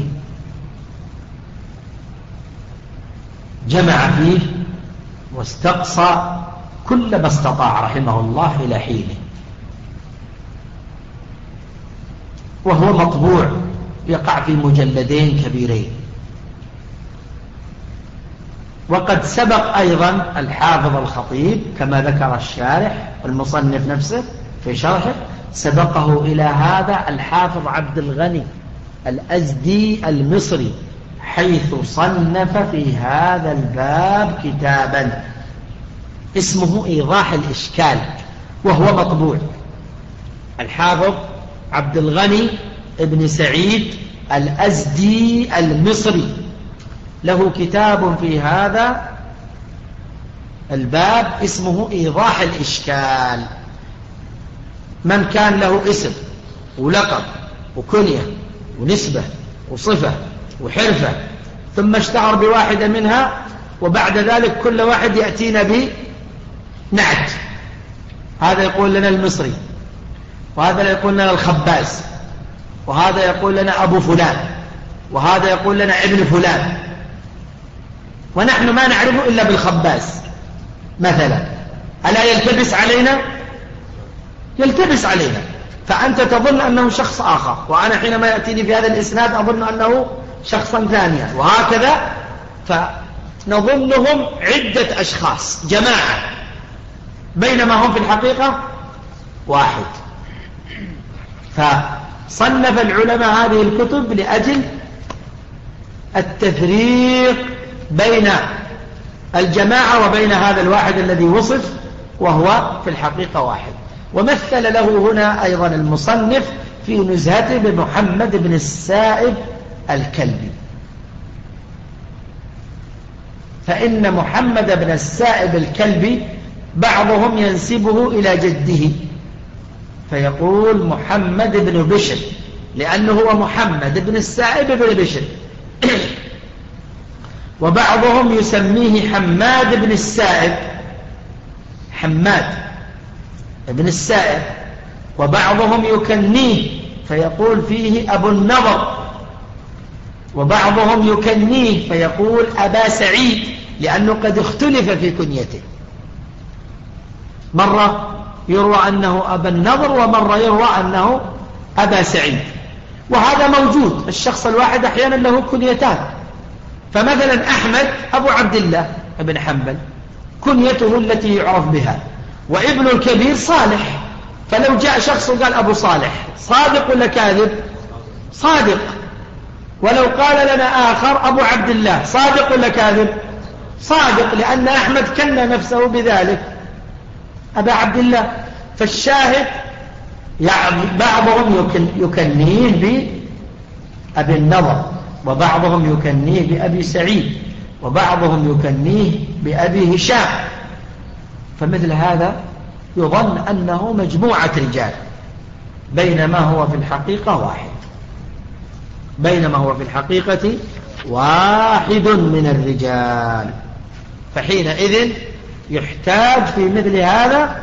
جمع فيه واستقصى كل ما استطاع رحمه الله إلى حينه، وهو مطبوع يقع في مجلدين كبيرين. وقد سبق أيضا الحافظ الخطيب كما ذكر الشارح المصنف نفسه في شرحه، سبقه إلى هذا الحافظ عبد الغني الأزدي المصري، حيث صنف في هذا الباب كتابا اسمه إيضاح الإشكال، وهو مطبوع. الحافظ عبد الغني ابن سعيد الأزدي المصري له كتاب في هذا الباب اسمه إيضاح الإشكال، من كان له اسم ولقب وكنية ونسبة وصفة وحرفة ثم اشتهر بواحدة منها، وبعد ذلك كل واحد يأتينا بنعت، هذا يقول لنا المصري، وهذا يقول لنا الخباز، وهذا يقول لنا أبو فلان، وهذا يقول لنا ابن فلان، ونحن ما نعرفه إلا بالخباز مثلا. ألا يلتبس علينا؟ يلتبس علينا، فأنت تظن أنه شخص آخر، وأنا حينما يأتيني في هذا الإسناد أظن أنه شخصا ثانيا، وهكذا، فنظنهم عدة أشخاص جماعة بينما هم في الحقيقة واحد. فصنف العلماء هذه الكتب لأجل التفريق بين الجماعة وبين هذا الواحد الذي وصف وهو في الحقيقة واحد. ومثل له هنا أيضا المصنف في نزهته بمحمد بن السائب الكلبي، فإن محمد بن السائب الكلبي بعضهم ينسبه إلى جده فيقول محمد بن بشر، لأنه هو محمد بن السائب بن بشر، وبعضهم يسميه حماد بن السائب، حماد بن السائب، وبعضهم يكنيه فيقول فيه أبو النضر، وبعضهم يكنيه فيقول أبا سعيد، لأنه قد اختلف في كنيته، مرة يروى أنه أبا النضر ومرة يروى أنه أبا سعيد، وهذا موجود. الشخص الواحد أحيانا له كنيتان، فمثلا أحمد أبو عبد الله بن حنبل كنيته التي يعرف بها، وابن الكبير صالح، فلو جاء شخص وقال أبو صالح صادق ولا كاذب؟ صادق. ولو قال لنا آخر أبو عبد الله صادق ولا كاذب؟ صادق، لأن أحمد كنى نفسه بذلك أبا عبد الله. فالشاهد يعني بعضهم يكنيه بأبي النضر، وبعضهم يكنيه بأبي سعيد، وبعضهم يكنيه بأبي هشام، فمثل هذا يظن أنه مجموعة رجال بينما هو في الحقيقة واحد، بينما هو في الحقيقة واحد من الرجال. فحينئذ يحتاج في مثل هذا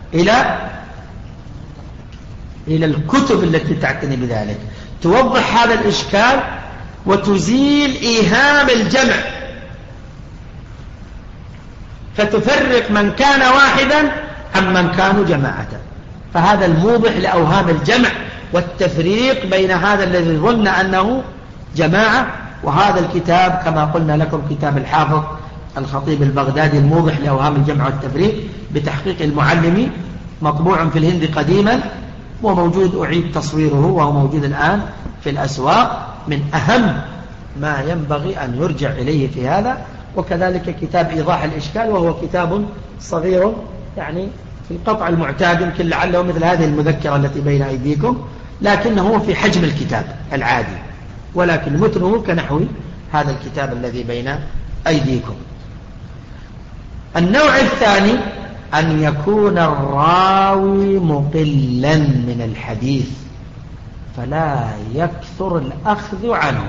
إلى الكتب التي تعتني بذلك، توضح هذا الإشكال وتزيل إيهام الجمع، فتفرق من كان واحدا عن من كانوا جماعة. فهذا الموضح لأوهام الجمع والتفريق بين هذا الذي ظن أنه جماعة وهذا الكتاب كما قلنا لكم كتاب الحافظ الخطيب البغدادي الموضح لأوهام الجمع والتفريق بتحقيق المعلمي، مطبوع في الهند قديما وموجود أعيد تصويره وهو موجود الآن في الأسواق، من أهم ما ينبغي أن يرجع إليه في هذا. وكذلك كتاب إيضاح الإشكال وهو كتاب صغير يعني في القطع المعتاد، يمكن لعله مثل هذه المذكرة التي بين أيديكم، لكنه في حجم الكتاب العادي، ولكن متنه كنحو هذا الكتاب الذي بين أيديكم. النوع الثاني أن يكون الراوي مقلا من الحديث فلا يكثر الأخذ عنه.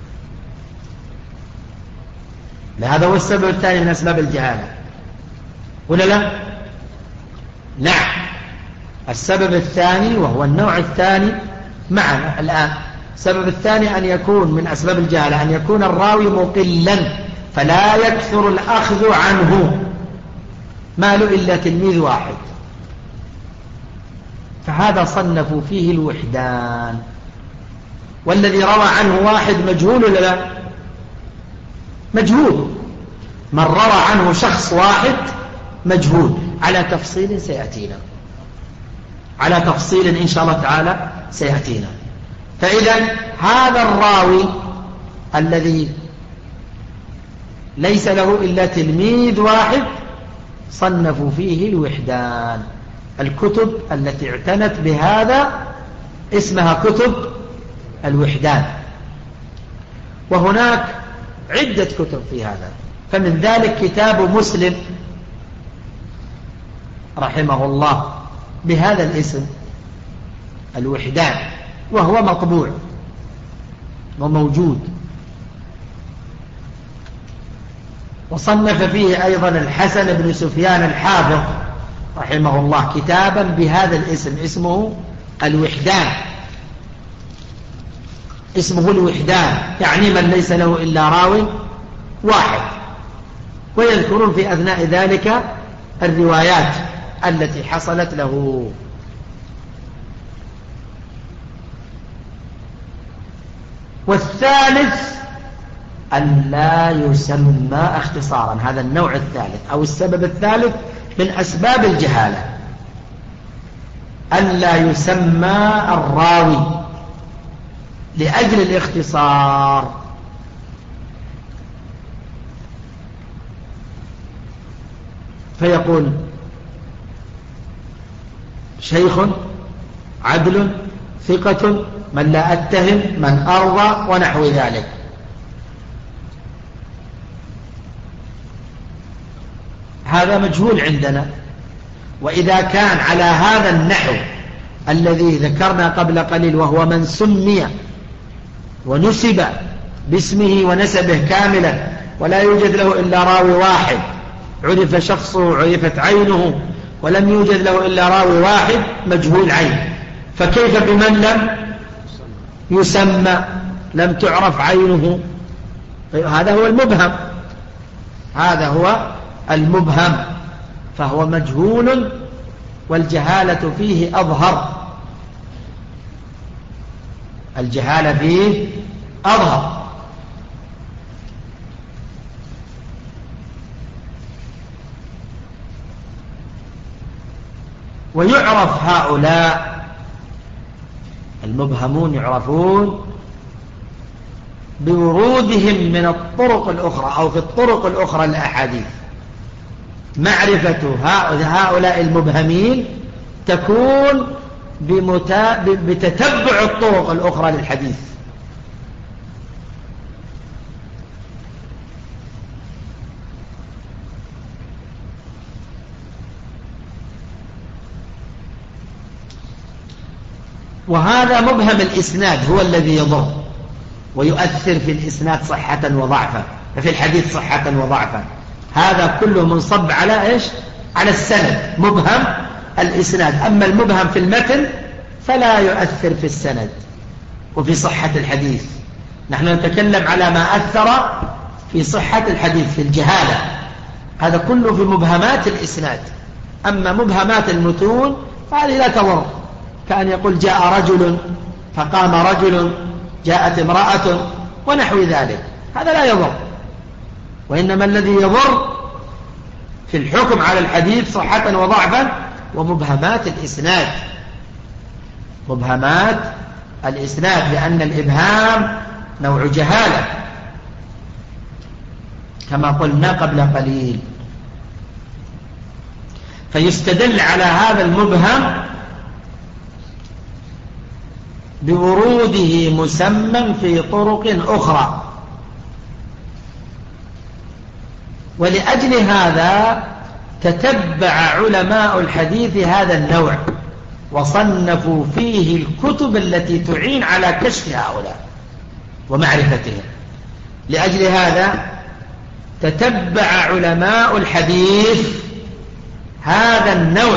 هذا هو السبب الثاني من أسباب الجهالة، ولا لا؟ نعم، السبب الثاني وهو النوع الثاني معنا الآن. السبب الثاني أن يكون من أسباب الجهالة أن يكون الراوي مقلا فلا يكثر الأخذ عنه، ما له إلا تلميذ واحد، فهذا صنفوا فيه الوحدان. والذي روى عنه واحد مجهول ولا لا؟ مجهول. من روى عنه شخص واحد مجهول، على تفصيل سيأتينا، على تفصيل إن شاء الله تعالى سيأتينا. فإذا هذا الراوي الذي ليس له إلا تلميذ واحد صنفوا فيه الوحدان. الكتب التي اعتنت بهذا اسمها كتب الوحدان، وهناك عدة كتب في هذا، فمن ذلك كتاب مسلم رحمه الله بهذا الاسم، الوحدان، وهو مطبوع وموجود. وصنف فيه أيضا الحسن بن سفيان الحافظ رحمه الله كتابا بهذا الاسم، اسمه الوحدان، اسمه الوحدان، يعني من ليس له إلا راوي واحد. ويذكرون في أثناء ذلك الروايات التي حصلت له. والثالث أن لا يسمى اختصارا، هذا النوع الثالث أو السبب الثالث من أسباب الجهالة، أن لا يسمى الراوي لأجل الاختصار. فيقول شيخ عدل ثقة من لا أتهم من أرضى ونحو ذلك. هذا مجهول عندنا. وإذا كان على هذا النحو الذي ذكرنا قبل قليل، وهو من سمي ونسب باسمه ونسبه كاملا ولا يوجد له إلا راوي واحد، عرف شخصه عرفت عينه، ولم يوجد له إلا راوي واحد مجهول عين، فكيف بمن لم يسمى لم تعرف عينه؟ هذا هو المبهم، هذا هو المبهم، فهو مجهول والجهالة فيه أظهر، الجهالة فيه أظهر. ويعرف هؤلاء المبهمون يعرفون بورودهم من الطرق الأخرى أو في الطرق الأخرى الأحاديث. معرفة هؤلاء المبهمين تكون بتتبع الطرق الأخرى للحديث. وهذا مبهم الإسناد هو الذي يضر ويؤثر في الإسناد صحة وضعفا، في الحديث صحة وضعفا. هذا كله منصب على إيش؟ على السند، مبهم الإسناد. أما المبهم في المتن فلا يؤثر في السند وفي صحة الحديث. نحن نتكلم على ما أثر في صحة الحديث في الجهالة، هذا كله في مبهمات الإسناد. أما مبهمات المتون فهذه لا تضر، كأن يقول جاء رجل فقام رجل، جاءت امرأة ونحو ذلك، هذا لا يضر. وإنما الذي يضر في الحكم على الحديث صحة وضعفا ومبهمات الإسناد، مبهمات الإسناد، لأن الإبهام نوع جهالة كما قلنا قبل قليل. فيستدل على هذا المبهم بوروده مسمى في طرق أخرى. ولأجل هذا تتبع علماء الحديث هذا النوع وصنفوا فيه الكتب التي تعين على كشف هؤلاء ومعرفتهم. لأجل هذا تتبع علماء الحديث هذا النوع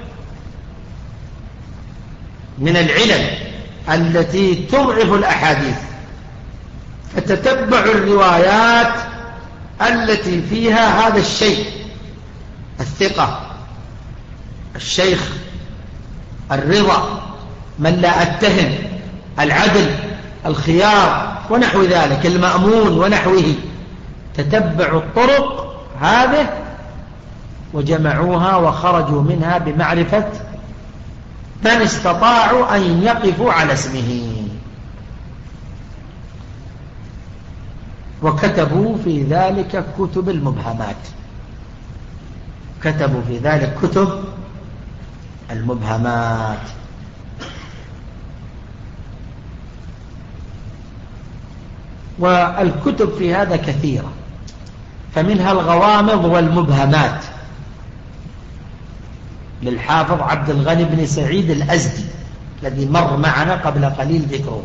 من العلل التي تضعف الأحاديث، فتتبع الروايات التي فيها هذا الشيء: الثقة، الشيخ، الرضا، من لا أتهم، العدل، الخيار ونحو ذلك، المأمون ونحوه. تتبعوا الطرق هذه وجمعوها وخرجوا منها بمعرفة من استطاعوا أن يقفوا على اسمه، وكتبوا في ذلك كتب المبهمات، كتبوا في ذلك كتب المبهمات. والكتب في هذا كثيرة، فمنها الغوامض والمبهمات للحافظ عبد الغني بن سعيد الأزدي، الذي مر معنا قبل قليل ذكره،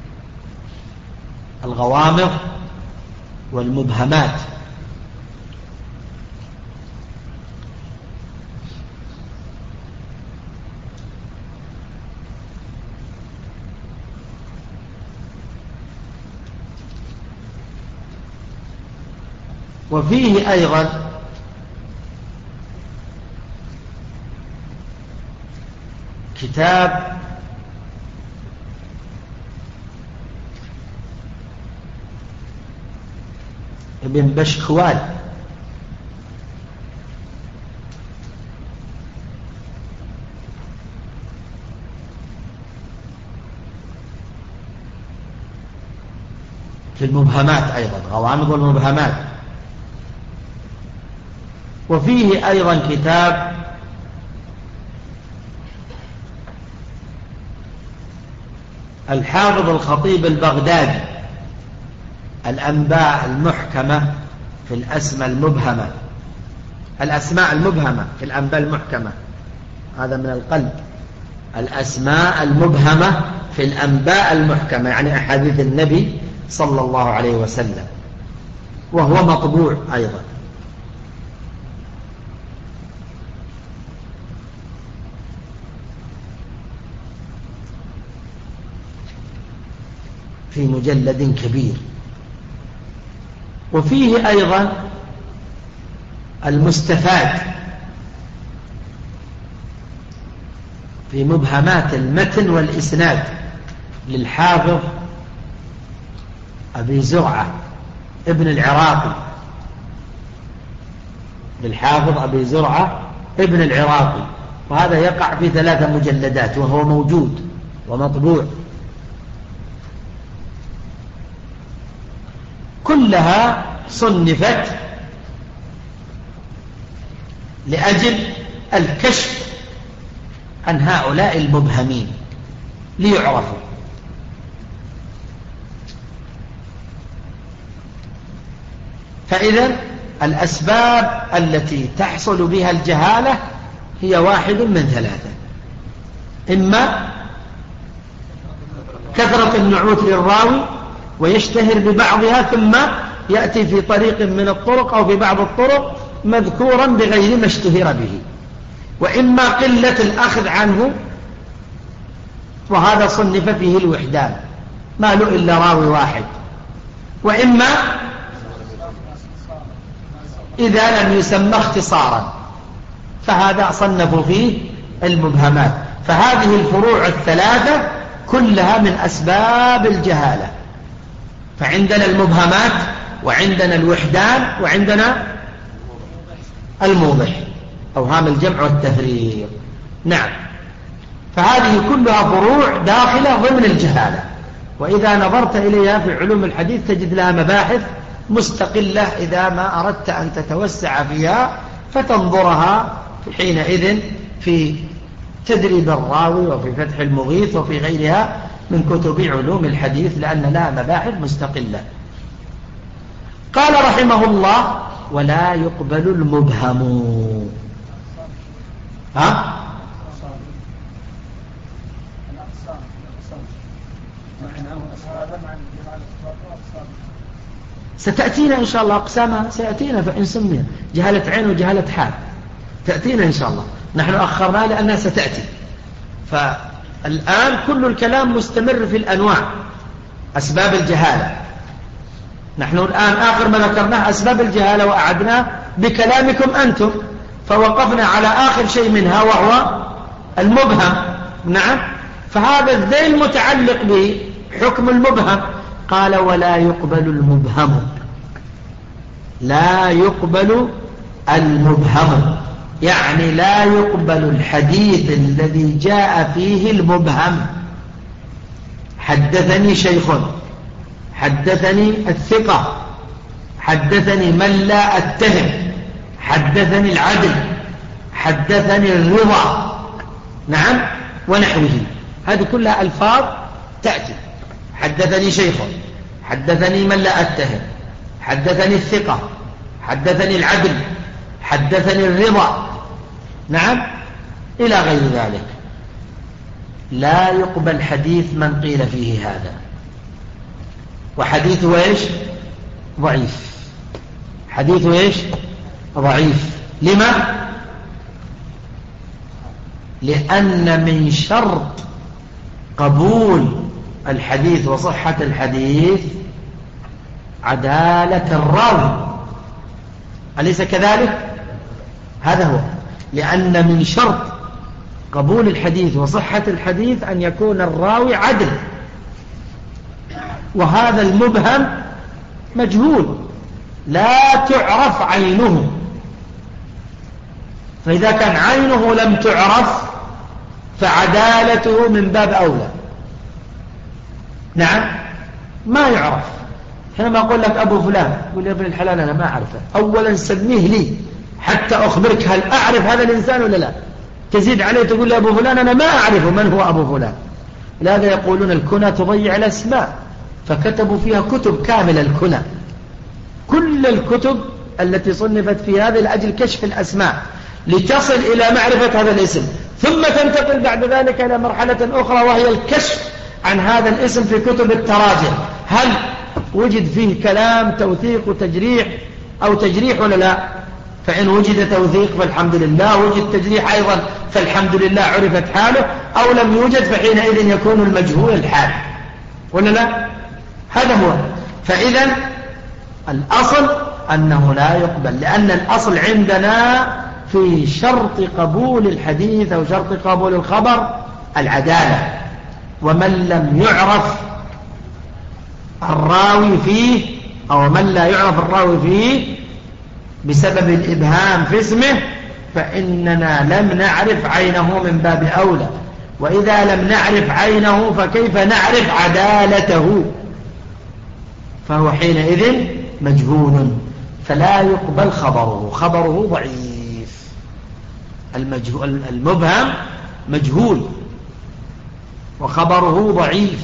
الغوامض والمبهمات. وفيه أيضا كتاب ابن بشكوال في المبهمات أيضا، غوامض والمبهمات. وفيه أيضا كتاب الحافظ الخطيب البغدادي، الأنباء المحكمة في الأسماء المبهمة، الأسماء المبهمة في الأنباء المحكمة، هذا من القلب، الأسماء المبهمة في الأنباء المحكمة، يعني أحاديث النبي صلى الله عليه وسلم، وهو مطبوع أيضا. في مجلد كبير. وفيه أيضا المستفاد في مبهمات المتن والإسناد للحافظ أبي زرعة ابن العراقي، للحافظ أبي زرعة ابن العراقي، وهذا يقع في 3 مجلدات وهو موجود ومطبوع. كلها صنفت لأجل الكشف عن هؤلاء المبهمين ليعرفوا. فإذا الأسباب التي تحصل بها الجهالة هي واحد من 3: إما كثرة النعوت للراوي ويشتهر ببعضها ثم يأتي في طريق من الطرق أو في بعض الطرق مذكورا بغير ما اشتهر به، وإما قلة الأخذ عنه، وهذا صنف فيه الوحدان ما له إلا راوي واحد، وإما إذا لم يسمى اختصارا فهذا صنفوا فيه المبهمات. فهذه الفروع 3 كلها من أسباب الجهالة. فعندنا المبهمات وعندنا الوحدان وعندنا الموضح، أوهام الجمع والتفريق. نعم، فهذه كلها فروع داخلة ضمن الجهالة، وإذا نظرت إليها في علوم الحديث تجد لها مباحث مستقلة إذا ما أردت أن تتوسع فيها، فتنظرها حينئذ في تدريب الراوي وفي فتح المغيث وفي غيرها من كتب علوم الحديث، لأن لها مباحث مستقلة. قال رحمه الله: ولا يقبل المبهم. ستأتينا إن شاء الله أقسامها، سيأتينا فإن سمي جهالة عين وجهالة حال تأتينا إن شاء الله، نحن أخرناها لأنها ستأتي. فالآن كل الكلام مستمر في الأنواع، أسباب الجهالة. نحن الآن آخر ما ذكرناه أسباب الجهالة وأعدناه بكلامكم أنتم، فوقفنا على آخر شيء منها وهو المبهم. نعم، فهذا الذيل متعلق بحكم المبهم. قال: ولا يقبل المبهم. لا يقبل المبهم، يعني لا يقبل الحديث الذي جاء فيه المبهم. حدثني شيخ، حدثني الثقة، حدثني من لا أتهم، حدثني العدل، حدثني الرضا، نعم، ونحوه. هذه كلها ألفاظ تأتي. حدثني شيخ، حدثني من لا أتهم، حدثني الثقة، حدثني العدل، حدثني الرضا، نعم، إلى غير ذلك. لا يقبل حديث من قيل فيه هذا، وحديثه إيش؟ ضعيف. حديثه إيش؟ ضعيف. لما؟ لأن من شرط قبول الحديث وصحة الحديث عدالة الراوي، أليس كذلك؟ هذا هو. لأن من شرط قبول الحديث وصحة الحديث أن يكون الراوي عدل، وهذا المبهم مجهول لا تعرف عينه، فإذا كان عينه لم تعرف فعدالته من باب أولى. نعم، ما يعرف. حينما أقول لك أبو فلان، يقول يا ابن الحلال أنا ما أعرفه، أولا سميه لي حتى أخبرك هل أعرف هذا الإنسان ولا لا. تزيد عليه تقول لي أبو فلان، أنا ما أعرف من هو أبو فلان. لهذا يقولون الكنى تضيع الأسماء، فكتبوا فيها كتب كاملة الكنى، كل الكتب التي صنفت في هذا لأجل كشف الأسماء لتصل إلى معرفة هذا الاسم، ثم تنتقل بعد ذلك إلى مرحلة أخرى وهي الكشف عن هذا الاسم في كتب التراجم، هل وجد فيه كلام توثيق وتجريح أو تجريح ولا لا. فإن وجد توثيق فالحمد لله، وجد تجريح أيضا فالحمد لله عرفت حاله، أو لم يوجد فحينئذ يكون المجهول الحال ولا لا. هذا هو. فإذا الأصل أنه لا يقبل، لأن الأصل عندنا في شرط قبول الحديث أو شرط قبول الخبر العدالة، ومن لم يعرف الراوي فيه أو من لا يعرف الراوي فيه بسبب الإبهام في اسمه فإننا لم نعرف عينه من باب أولى، وإذا لم نعرف عينه فكيف نعرف عدالته؟ فهو حينئذ مجهول، فلا يقبل خبره، خبره ضعيف. المبهم مجهول وخبره ضعيف.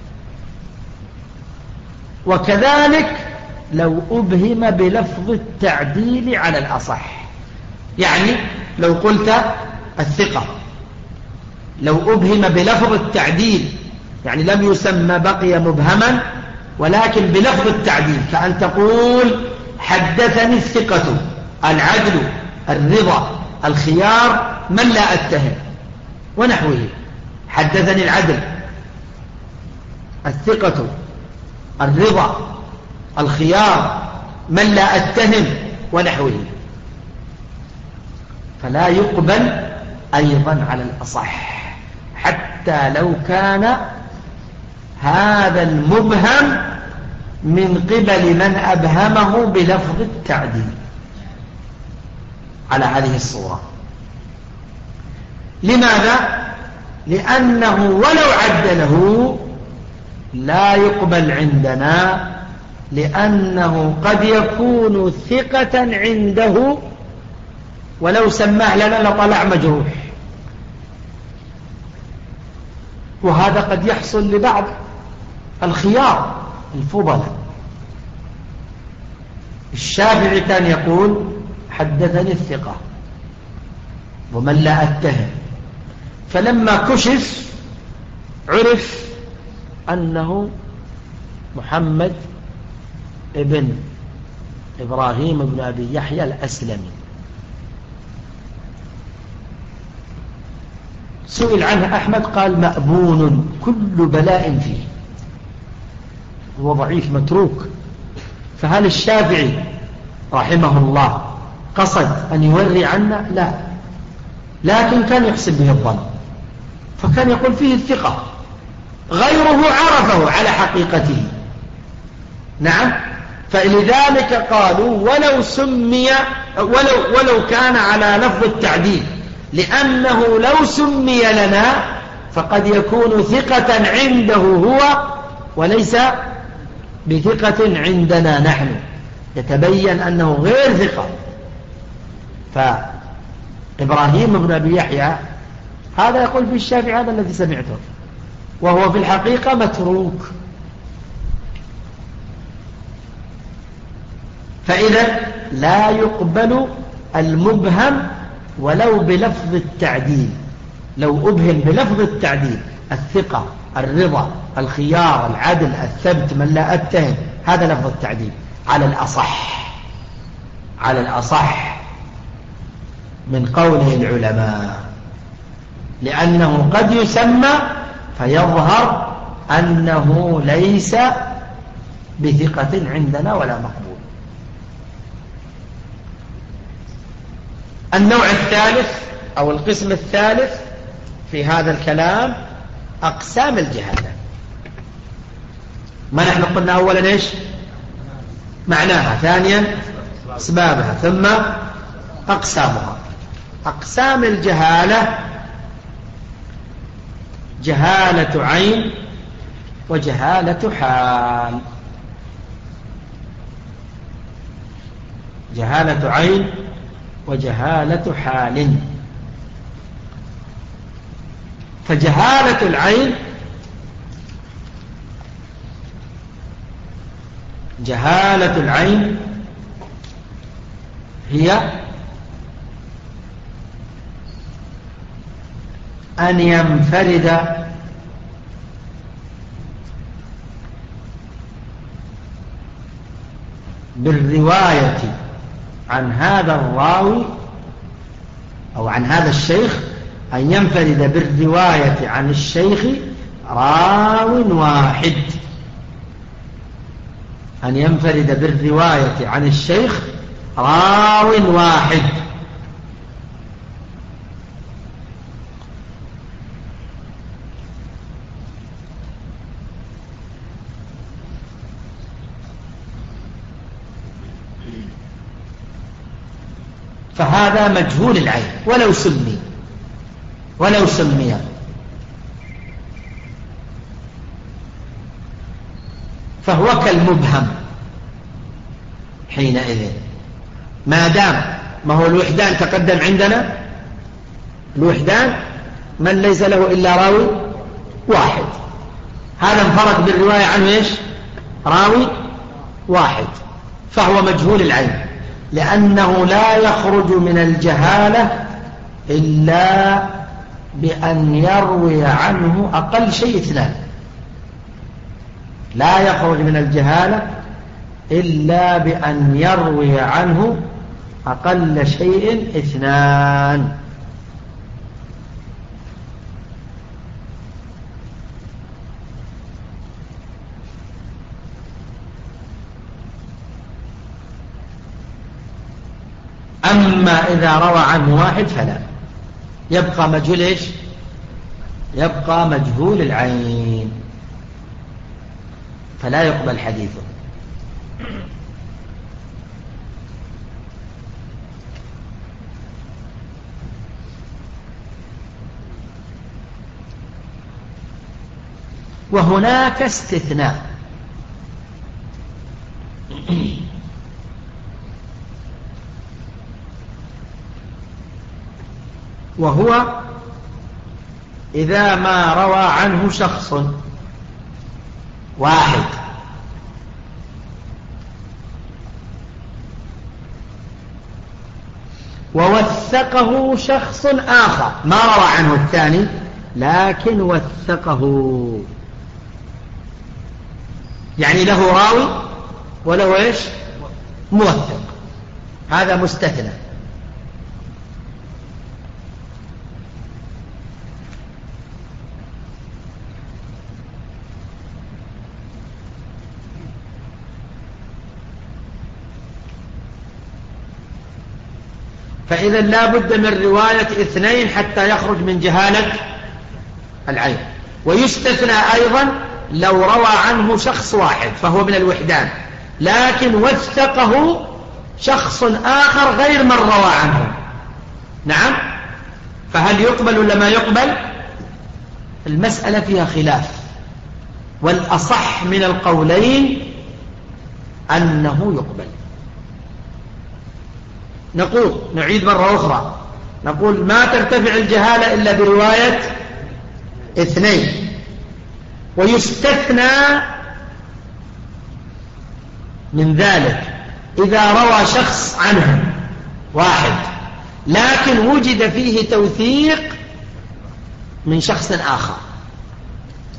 وكذلك لو أبهم بلفظ التعديل على الأصح، يعني لو قلت الثقة، لو أبهم بلفظ التعديل يعني لم يسمى بقي مبهما ولكن بلفظ التعديل، كأن تقول حدثني الثقة العدل الرضا الخيار من لا أتهم ونحوه. حدثني العدل الثقة الرضا الخيار من لا أتهم ونحوه، فلا يقبل أيضا على الأصح حتى لو كان هذا المبهم من قبل من أبهمه بلفظ التعديل على هذه الصورة. لماذا؟ لأنه ولو عدله لا يقبل عندنا، لأنه قد يكون ثقة عنده ولو سماه لنا لطلع مجروح، وهذا قد يحصل لبعض الخيار الفضلاء. الشافعي كان يقول حدثني الثقة ومن لا أتهم، فلما كشف عرف أنه محمد ابن إبراهيم بن أبي يحيى الأسلمي. سئل عنه أحمد قال مأبون كل بلاء فيه، هو ضعيف متروك. فهل الشافعي رحمه الله قصد أن يوري عنا؟ لا، لكن كان يحسب به الظن، فكان يقول فيه الثقة، غيره عرفه على حقيقته. نعم، فلذلك قالوا ولو سمي ولو كان على لفظ التعديل، لأنه لو سمي لنا فقد يكون ثقة عنده هو وليس بثقة عندنا نحن، يتبين أنه غير ثقة. فإبراهيم بن أبي يحيى هذا يقول في الشافعي هذا الذي سمعته، وهو في الحقيقة متروك. فإذا لا يقبل المبهم ولو بلفظ التعديل. لو أبهم بلفظ التعديل الثقة، الرضا، الخيار، العدل، الثبت، من لا أتهم، هذا لفظ التعديل على الأصح من قوله العلماء، لأنه قد يسمى فيظهر أنه ليس بثقة عندنا ولا مقبول. النوع الثالث أو القسم الثالث في هذا الكلام أقسام الجهالة. ما نحن قلنا أولا إيش معناها، ثانيا أسبابها، ثم أقسامها. أقسام الجهالة: جهالة عين وجهالة حال. جهالة عين وجهالة حال. فجهالة العين هي أن ينفرد بالرواية عن هذا الراوي أو عن هذا الشيخ، أن ينفرد بالرواية عن الشيخ راو واحد. أن ينفرد بالرواية عن الشيخ راو واحد. فهذا مجهول العين ولو سمي فهو كالمبهم حينئذ، ما دام ما هو الوحدان تقدم عندنا. الوحدان من ليس له إلا راوي واحد، هذا انفرد بالرواية عنه إيش راوي واحد، فهو مجهول العين، لأنه لا يخرج من الجهالة إلا بأن يروي عنه أقل شيء اثنان. لا يخرج من الجهالة إلا بأن يروي عنه أقل شيء اثنان. أما إذا روى عنه واحد فلا، يبقى مجهول إيش؟ يبقى مجهول العين، فلا يقبل حديثه. وهناك استثناء، وهو إذا ما روى عنه شخص واحد ووثقه شخص آخر، ما روى عنه الثاني لكن وثقه، يعني له راوي وله إيش موثق، هذا مستثنى. فإذا لا بد من رواية اثنين حتى يخرج من جهالة العين. ويستثنى أيضا لو روى عنه شخص واحد فهو من الوحدان، لكن وثقه شخص آخر غير من روى عنه. نعم، فهل يقبل ولا ما يقبل؟ المسألة فيها خلاف، والأصح من القولين أنه يقبل. نقول نعيد مرة أخرى، نقول ما ترتفع الجهالة إلا برواية اثنين، ويستثنى من ذلك إذا روى شخص عنه واحد لكن وجد فيه توثيق من شخص آخر،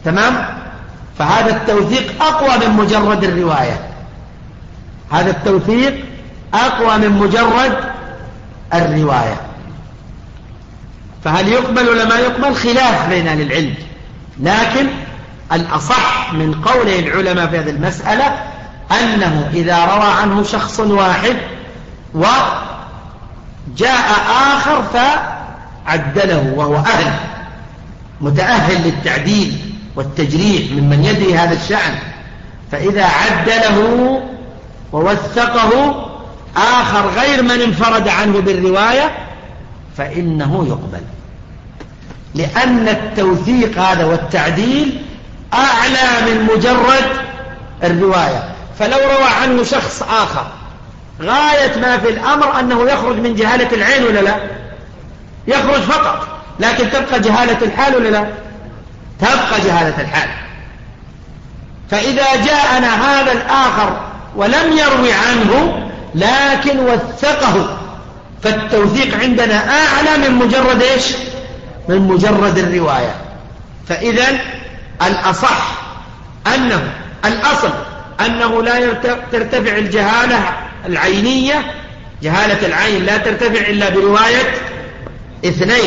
تمام؟ فهذا التوثيق أقوى من مجرد الرواية، هذا التوثيق أقوى من مجرد الرواية. فهل يقبل ولا ما يقبل؟ خلاف بين أهل العلم، لكن الأصح من قول العلماء في هذه المسألة أنه إذا روى عنه شخص واحد وجاء آخر فعدله وهو متأهل للتعديل والتجريح ممن يدري هذا الشأن، فإذا عدله ووثقه آخر غير من انفرد عنه بالرواية فإنه يقبل، لأن التوثيق هذا والتعديل أعلى من مجرد الرواية. فلو روى عنه شخص آخر غاية ما في الأمر أنه يخرج من جهالة العين ولا لا؟ يخرج فقط، لكن تبقى جهالة الحال ولا لا؟ تبقى جهالة الحال. فإذا جاءنا هذا الآخر ولم يروي عنه لكن وثقه، فالتوثيق عندنا أعلى من مجرد إيش؟ من مجرد الرواية. فإذا الأصح أنه الأصل أنه لا ترتفع الجهالة العينية، جهالة العين لا ترتفع إلا برواية اثنين،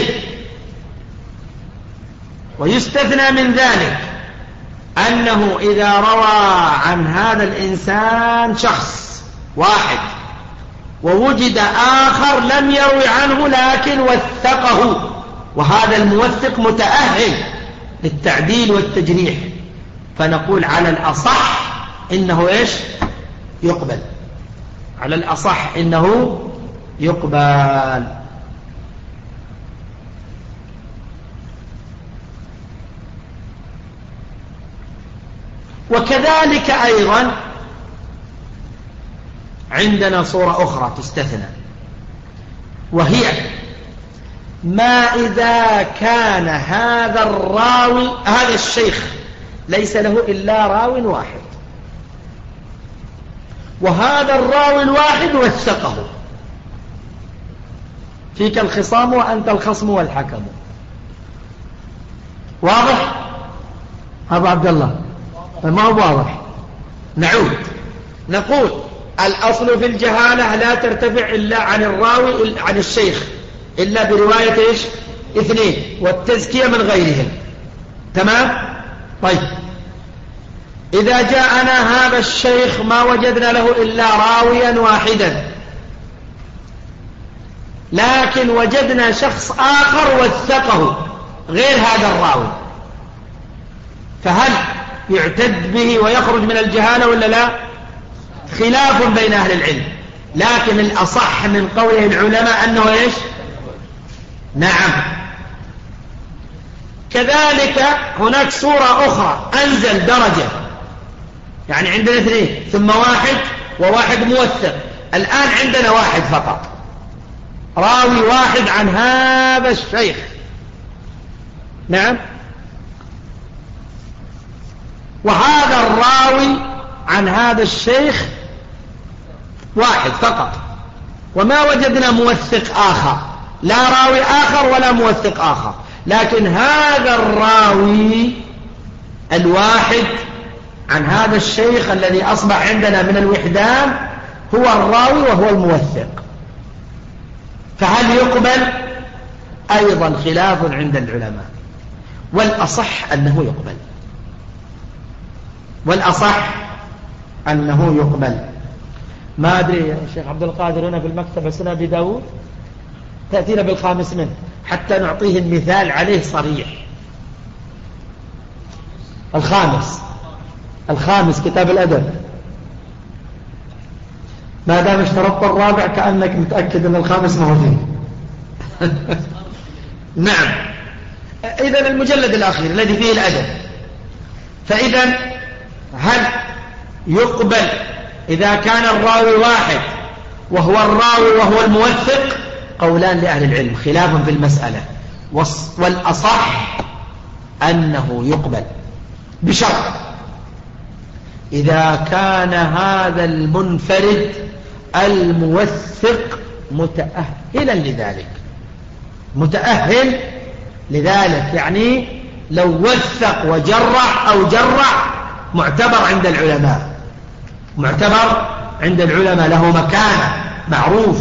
ويستثنى من ذلك أنه إذا روى عن هذا الإنسان شخص واحد ووجد آخر لم يروي عنه لكن وثقه، وهذا الموثق متأهل للتعديل والتجريح، فنقول على الأصح إنه إيش؟ يقبل، على الأصح إنه يقبل. وكذلك أيضا عندنا صورة أخرى تستثنى، وهي ما إذا كان هذا الراوي هذا الشيخ ليس له إلا راو واحد، وهذا الراوي الواحد وثقه، فيك الخصام وأنت الخصم والحكم. واضح أبو عبد الله؟ ما هو واضح؟ نعود نقول الأصل في الجهالة لا ترتفع إلا عن الراوي عن الشيخ إلا برواية إيش؟ اثنين، والتزكية من غيرهم. تمام؟ طيب إذا جاءنا هذا الشيخ ما وجدنا له إلا راويا واحدا، لكن وجدنا شخص آخر وثقه غير هذا الراوي، فهل يعتد به ويخرج من الجهالة ولا لا؟ خلاف بين أهل العلم، لكن الأصح من قوله العلماء أنه إيش؟ نعم. كذلك هناك صورة أخرى أنزل درجة، يعني عندنا اثنين ثم واحد وواحد موثق، الآن عندنا واحد فقط، راوي واحد عن هذا الشيخ. نعم. وهذا الراوي عن هذا الشيخ واحد فقط، وما وجدنا موثق آخر، لا راوي آخر ولا موثق آخر، لكن هذا الراوي الواحد عن هذا الشيخ الذي أصبح عندنا من الوحدان هو الراوي وهو الموثق، فهل يقبل؟ أيضا خلاف عند العلماء، والأصح أنه يقبل، والأصح أنه يقبل. ما أدري يا شيخ عبد القادر هنا في المكتبة سنة أبي داود تأتينا بالخامس منه حتى نعطيه المثال عليه صريح. الخامس كتاب الأدب، ما دام اشترطت الرابع كأنك متأكد أن الخامس ما هو فيه. نعم. إذن المجلد الأخير الذي فيه الأدب. فإذن هل يقبل إذا كان الراوي واحد وهو الراوي وهو الموثق؟ قولان لأهل العلم، خلاف في المسألة، والأصح أنه يقبل بشرط إذا كان هذا المنفرد الموثق متأهلا لذلك، متأهل لذلك، يعني لو وثق وجرح أو جرح معتبر عند العلماء، معتبر عند العلماء، له مكانة معروف.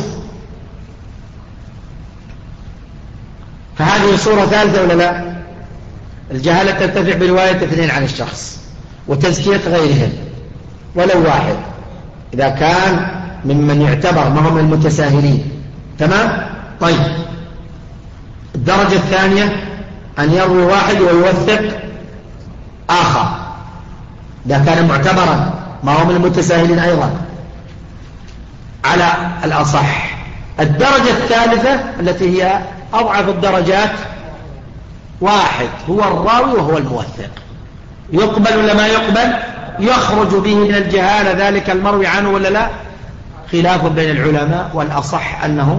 فهذه صورة ثالثة ولا لا؟ الجهالة ترتفع برواية اثنين عن الشخص وتزكية غيرهم ولو واحد، إذا كان ممن يعتبر ما هم المتساهلين. تمام؟ طيب، الدرجة الثانية أن يروي واحد ويوثق آخر إذا كان معتبرا ما هم المتساهلين أيضا على الأصح. الدرجة الثالثة التي هي أضعف الدرجات، واحد هو الراوي وهو الموثق، يقبل ولا ما يقبل؟ يخرج به من الجهالة ذلك المروي عنه ولا لا؟ خلاف بين العلماء، والأصح أنه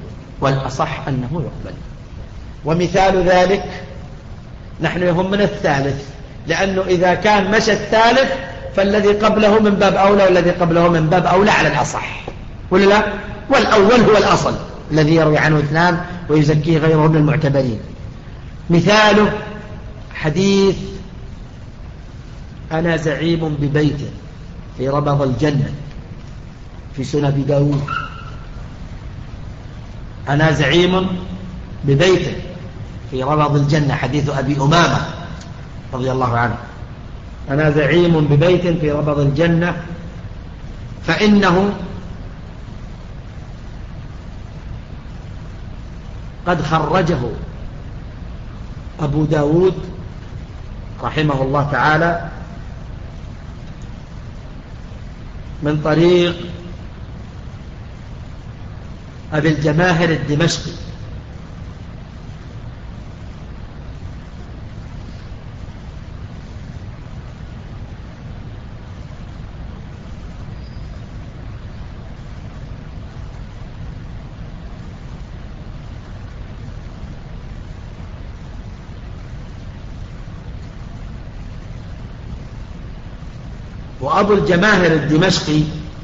يقبل. ومثال ذلك نحن يهمنا الثالث، لأنه إذا كان مشى الثالث فالذي قبله من باب أولى والذي قبله من باب أولى على الأصح ولا لا؟ والأول هو الأصل الذي يروي عنه اثنان ويزكيه غيره من المعتبرين. مثاله حديث أنا زعيم ببيت في ربض الجنة في سنن أبي داود. أنا زعيم ببيت في ربض الجنة، حديث أبي أمامة رضي الله عنه. أنا زعيم ببيت في ربض الجنة فإنه قد خرجه أبو داود رحمه الله تعالى من طريق أبي الجماهر الدمشقي. وأبو الجماهر الدمشقي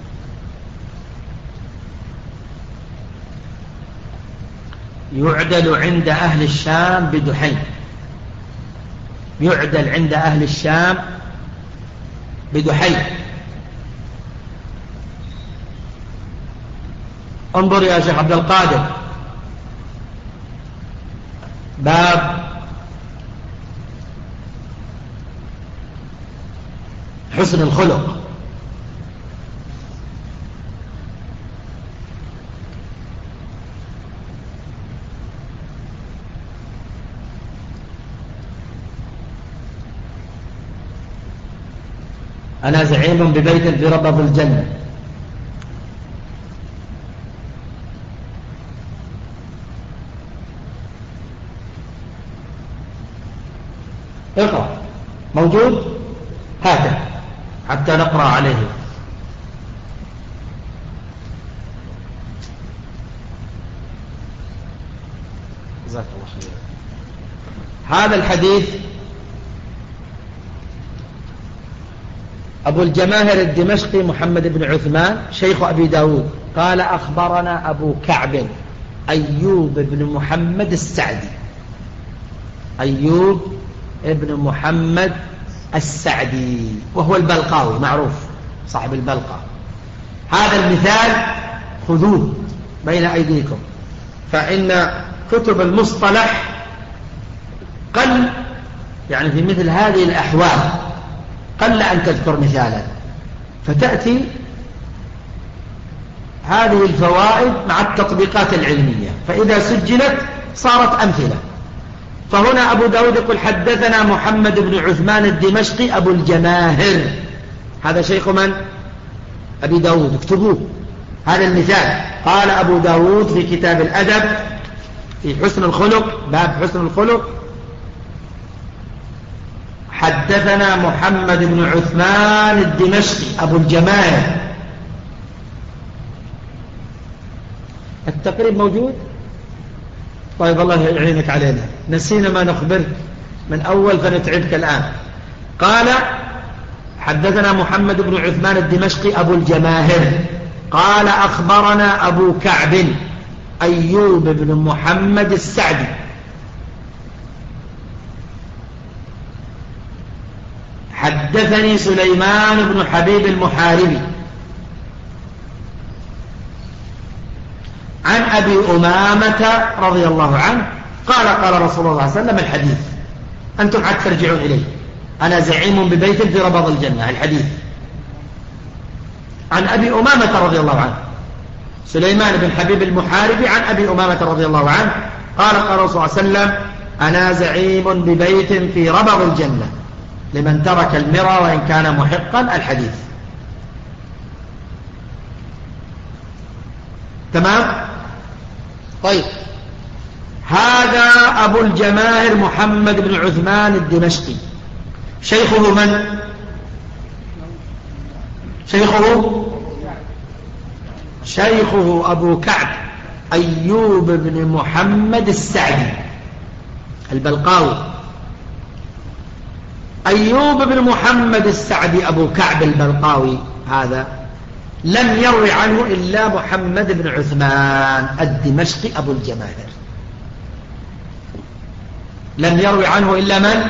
يعدل عند أهل الشام بدحين، يعدل عند أهل الشام بدحين. انظر يا شيخ عبد القادر، باب حسن الخلق. أنا زعيم ببيت في ربض الجنة. اقرأ، موجود؟ هذا حتى نقرأ عليه. جزاك الله خير. هذا الحديث أبو الجماهر الدمشقي محمد بن عثمان شيخ أبي داود قال أخبرنا أبو كعب أيوب بن محمد السعدي، أيوب بن محمد السعدي، وهو البلقاوي معروف صاحب البلقى. هذا المثال خذوه بين أيديكم، فإن كتب المصطلح قل يعني في مثل هذه الأحوال قل أن تذكر مثالا، فتأتي هذه الفوائد مع التطبيقات العلمية، فإذا سجلت صارت أمثلة. فهنا أبو داود يقول حدثنا محمد بن عثمان الدمشقي أبو الجماهر، هذا شيخ من؟ أبي داود، اكتبوه هذا المثال. قال أبو داود في كتاب الأدب في حسن الخلق، باب حسن الخلق، حدثنا محمد بن عثمان الدمشقي أبو الجماهر. التقريب موجود؟ طيب الله يعينك علينا، نسينا ما نخبرك من أول فنتعبك الآن. قال حدثنا محمد بن عثمان الدمشقي أبو الجماهر قال أخبرنا أبو كعب أيوب بن محمد السعدي. حدثني سليمان بن حبيب المحاربي عن أبي أمامة رضي الله عنه قال قال رسول الله صلى الله عليه وسلم الحديث أنتم عاد ترجعون إليه أنا زعيم ببيت في ربض الجنة الحديث عن أبي أمامة رضي الله عنه سليمان بن حبيب المحاربي عن أبي أمامة رضي الله عنه قال قال رسول الله صلى الله عليه وسلم أنا زعيم ببيت في ربض الجنة لمن ترك المرى وإن كان محقا الحديث. تمام؟ طيب هذا أبو الجماهر محمد بن عثمان الدمشقي شيخه من؟ شيخه أبو كعب أيوب بن محمد السعدي البلقاوي. أيوب بن محمد السعدي أبو كعب البلقاوي هذا لم يروي عنه إلا محمد بن عثمان الدمشقي أبو الجماهر. لم يروي عنه إلا من؟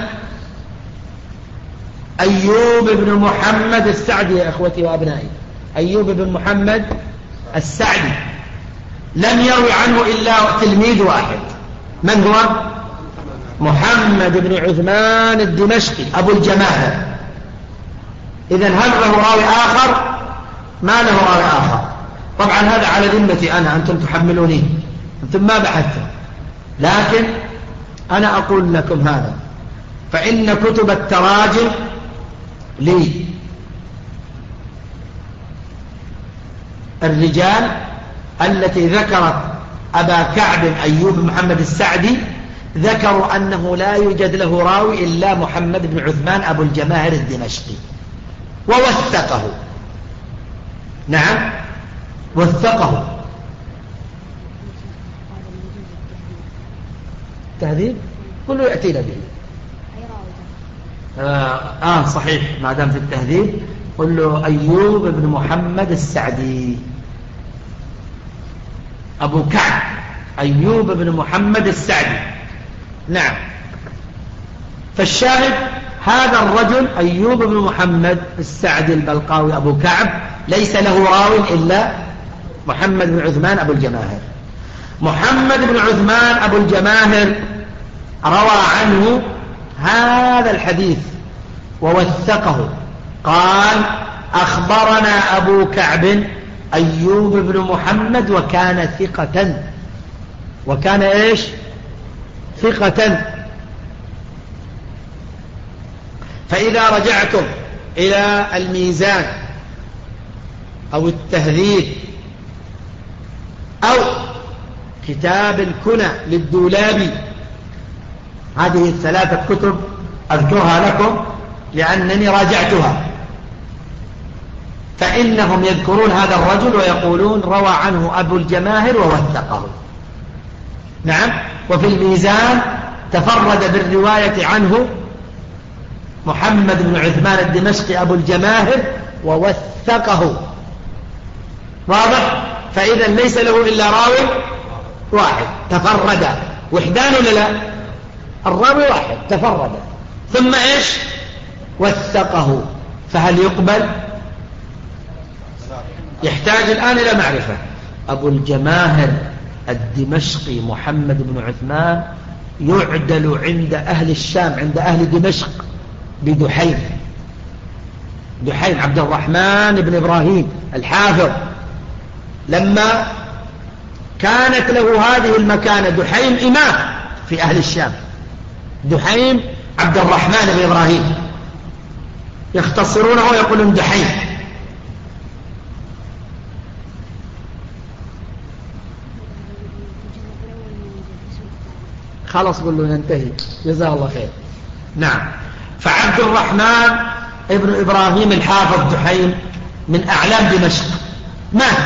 أيوب بن محمد السعدي يا أخوتي وأبنائي. أيوب بن محمد السعدي لم يروي عنه إلا تلميذ واحد. من هو؟ محمد بن عثمان الدمشقي أبو الجماهر. إذن هل له راوي آخر؟ ما له راوي آخر. طبعا هذا على ذمتي أنا أنتم تحملوني أنتم ما بحثتم لكن أنا أقول لكم هذا فإن كتب التراجم لي الرجال التي ذكرت أبا كعب أيوب محمد السعدي ذكروا أنه لا يوجد له راوي إلا محمد بن عثمان أبو الجماهر الدمشقي ووثقه. نعم وثقه. تهذيب كله يأتينا به. صحيح ما دام في التهذيب قل له أيوب بن محمد السعدي أبو كعب أيوب بن محمد السعدي. نعم فالشاهد هذا الرجل أيوب بن محمد السعدي البلقاوي أبو كعب ليس له راو إلا محمد بن عثمان أبو الجماهر. محمد بن عثمان أبو الجماهر روى عنه هذا الحديث ووثقه قال أخبرنا أبو كعب أيوب بن محمد وكان ثقة. وكان إيش؟ ثقة. فإذا رجعتم إلى الميزان أو التهذيب أو كتاب الكنى للدولابي هذه الثلاثة كتب أذكرها لكم لأنني راجعتها فإنهم يذكرون هذا الرجل ويقولون روى عنه أبو الجماهر ووثقه. نعم وفي الميزان تفرد بالرواية عنه محمد بن عثمان الدمشقي أبو الجماهر ووثقه. واضح؟ فإذا ليس له إلا راوي واحد تفرد. وحدان ولا لا؟ الراوي واحد تفرد ثم إيش؟ وثقه. فهل يقبل؟ يحتاج الآن إلى معرفة. أبو الجماهر الدمشقي محمد بن عثمان يعدل عند أهل الشام عند أهل دمشق بدحين. دحين عبد الرحمن بن إبراهيم الحافظ لما كانت له هذه المكانة دحين إمام في أهل الشام. دحين عبد الرحمن بن إبراهيم يختصرونه ويقولون دحين. خلاص قل له ينتهي جزاه الله خير. نعم فعبد الرحمن ابن إبراهيم الحافظ دحين من أعلام دمشق مات.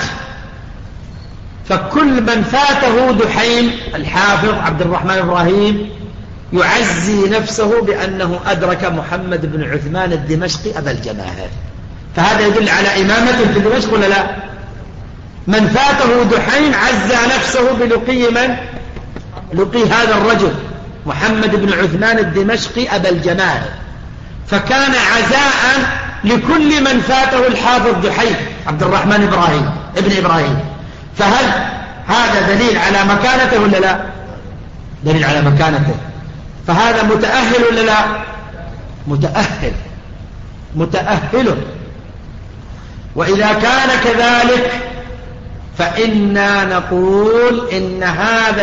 فكل من فاته دحين الحافظ عبد الرحمن إبراهيم يعزي نفسه بأنه أدرك محمد بن عثمان الدمشقي أبا الجماهر. فهذا يدل على إمامته في دمشق ولا لا؟ من فاته دحين عزى نفسه بلقي من؟ لقي هذا الرجل محمد بن عثمان الدمشقي أبا الجماهر. فكان عزاء لكل من فاته الحافظ دحيم عبد الرحمن ابن إبراهيم. فهل هذا دليل على مكانته ولا لا؟ دليل على مكانته. فهذا متأهل ولا لا؟ متأهل. وإذا كان كذلك فإنا نقول إن هذا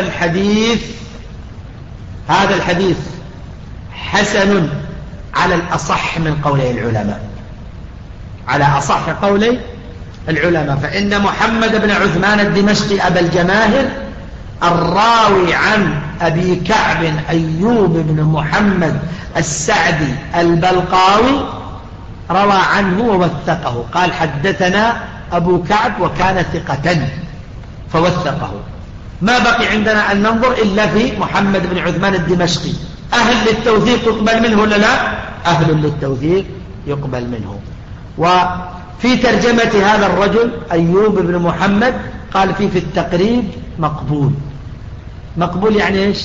الحديث حسن على الأصح من قولي العلماء، على أصح قولي العلماء. فإن محمد بن عثمان الدمشقي أبا الجماهر الراوي عن أبي كعب أيوب بن محمد السعدي البلقاوي روى عنه ووثقه، قال حدثنا أبو كعب وكان ثقة فوثقه. ما بقي عندنا أن ننظر إلا في محمد بن عثمان الدمشقي، أهل للتوثيق يقبل منه ولا لا؟ أهل للتوثيق يقبل منه. وفي ترجمة هذا الرجل أيوب بن محمد قال في التقريب مقبول. مقبول يعني إيش؟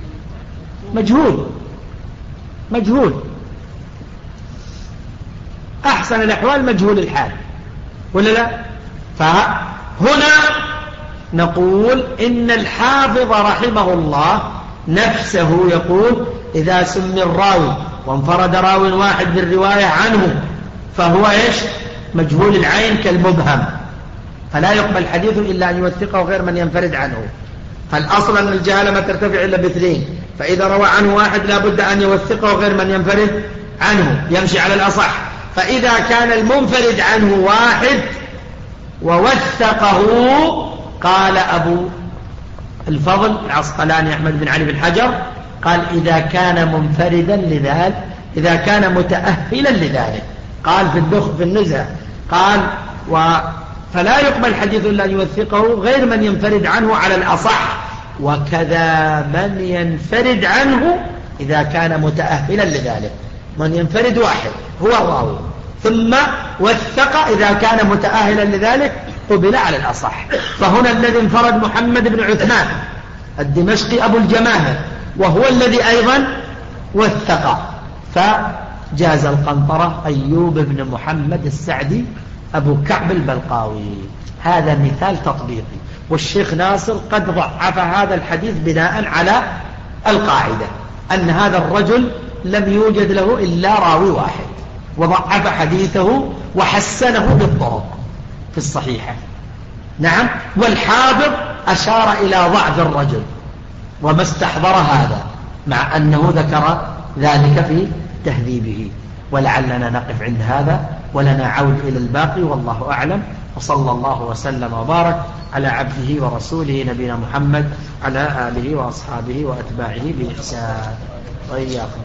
مجهول. أحسن الأحوال مجهول الحال ولا لا؟ فهنا نقول إن الحافظ رحمه الله نفسه يقول إذا سمي الراوي وانفرد راو واحد بالرواية عنه فهو إيش؟ مجهول العين كالمبهم، فلا يقبل حديثه إلا أن يوثقه غير من ينفرد عنه. فالأصل أن الجهالة ما ترتفع إلا باثنين، فإذا روى عنه واحد لا بد أن يوثقه غير من ينفرد عنه، يمشي على الأصح. فإذا كان المنفرد عنه واحد ووثقه، قال أبو الفضل العسقلاني أحمد بن علي بن حجر قال إذا كان منفردا لذلك، إذا كان متأهلا لذلك، قال في النزهة قال فلا يقبل حديث إلا أن يوثقه غير من ينفرد عنه على الأصح، وكذا من ينفرد عنه إذا كان متأهلا لذلك. من ينفرد واحد هو الراوي ثم وثق إذا كان متأهلا لذلك قبل على الأصح. فهنا الذي انفرد محمد بن عثمان الدمشقي أبو الجماهر، وهو الذي أيضا وثق، فجاز القنطرة أيوب بن محمد السعدي أبو كعب البلقاوي. هذا مثال تطبيقي، والشيخ ناصر قد ضعف هذا الحديث بناء على القاعدة أن هذا الرجل لم يوجد له إلا راوي واحد، وضعف حديثه وحسنه بالطرق في الصحيحة. نعم، والحافظ أشار إلى ضعف الرجل وما استحضر هذا، مع أنه ذكر ذلك في تهذيبه. ولعلنا نقف عند هذا ولنا عود إلى الباقي، والله أعلم. وصلى الله وسلم وبارك على عبده ورسوله نبينا محمد على آله وأصحابه وأتباعه بإحسان وإياكم.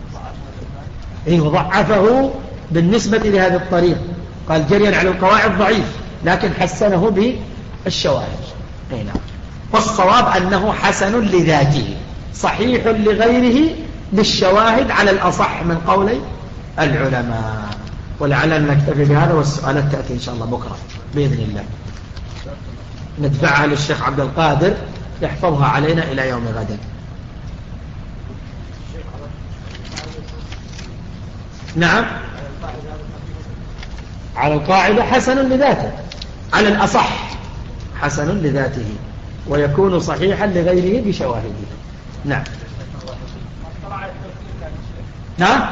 وضعفه بالنسبة لهذا الطريق، قال جريا على القواعد ضعيف، لكن حسنه بالشواهد. نعم. والصواب أنه حسن لذاته صحيح لغيره بالشواهد على الأصح من قولي العلماء. ولعلنا نكتفي بهذا، والسؤالات تأتي إن شاء الله بكرة بإذن الله، ندفعها للشيخ عبد القادر يحفظها علينا إلى يوم غد. نعم، على القاعدة حسن لذاته، على الأصح حسن لذاته، ويكون صحيحا لغيره بشواهده. نعم. نعم.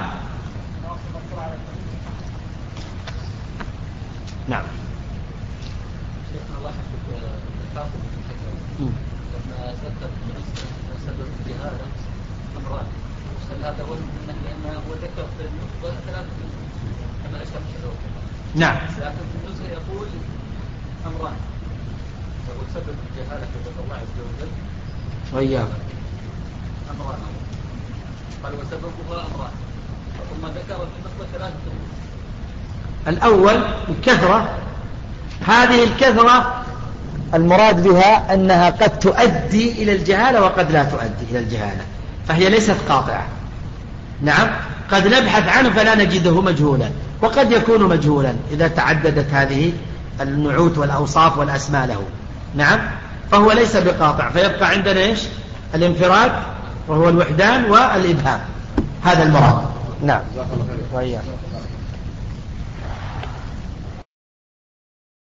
نعم. لما ذكر سبب الجهالة أمران، هذا هو لأنه ذكر في النسخة ثلاثة كما أشار الشيخ. نعم. لكن في النسخة يقول أمران، يقول سبب الجهالة في الله عز وجل وإياك أمران، قال وسببها أمران، ثم ذكر في النسخة ثلاثة أمور. الأول الكثرة، هذه الكثرة المراد بها أنها قد تؤدي إلى الجهالة وقد لا تؤدي إلى الجهالة، فهي ليست قاطعة. نعم، قد نبحث عنه فلا نجده مجهولا، وقد يكون مجهولا إذا تعددت هذه النعوت والأوصاف والأسماء له. نعم، فهو ليس بقاطع، فيبقى عندنا إيش؟ الانفراد وهو الوحدان والإبهام، هذا المراد. نعم. وإياك.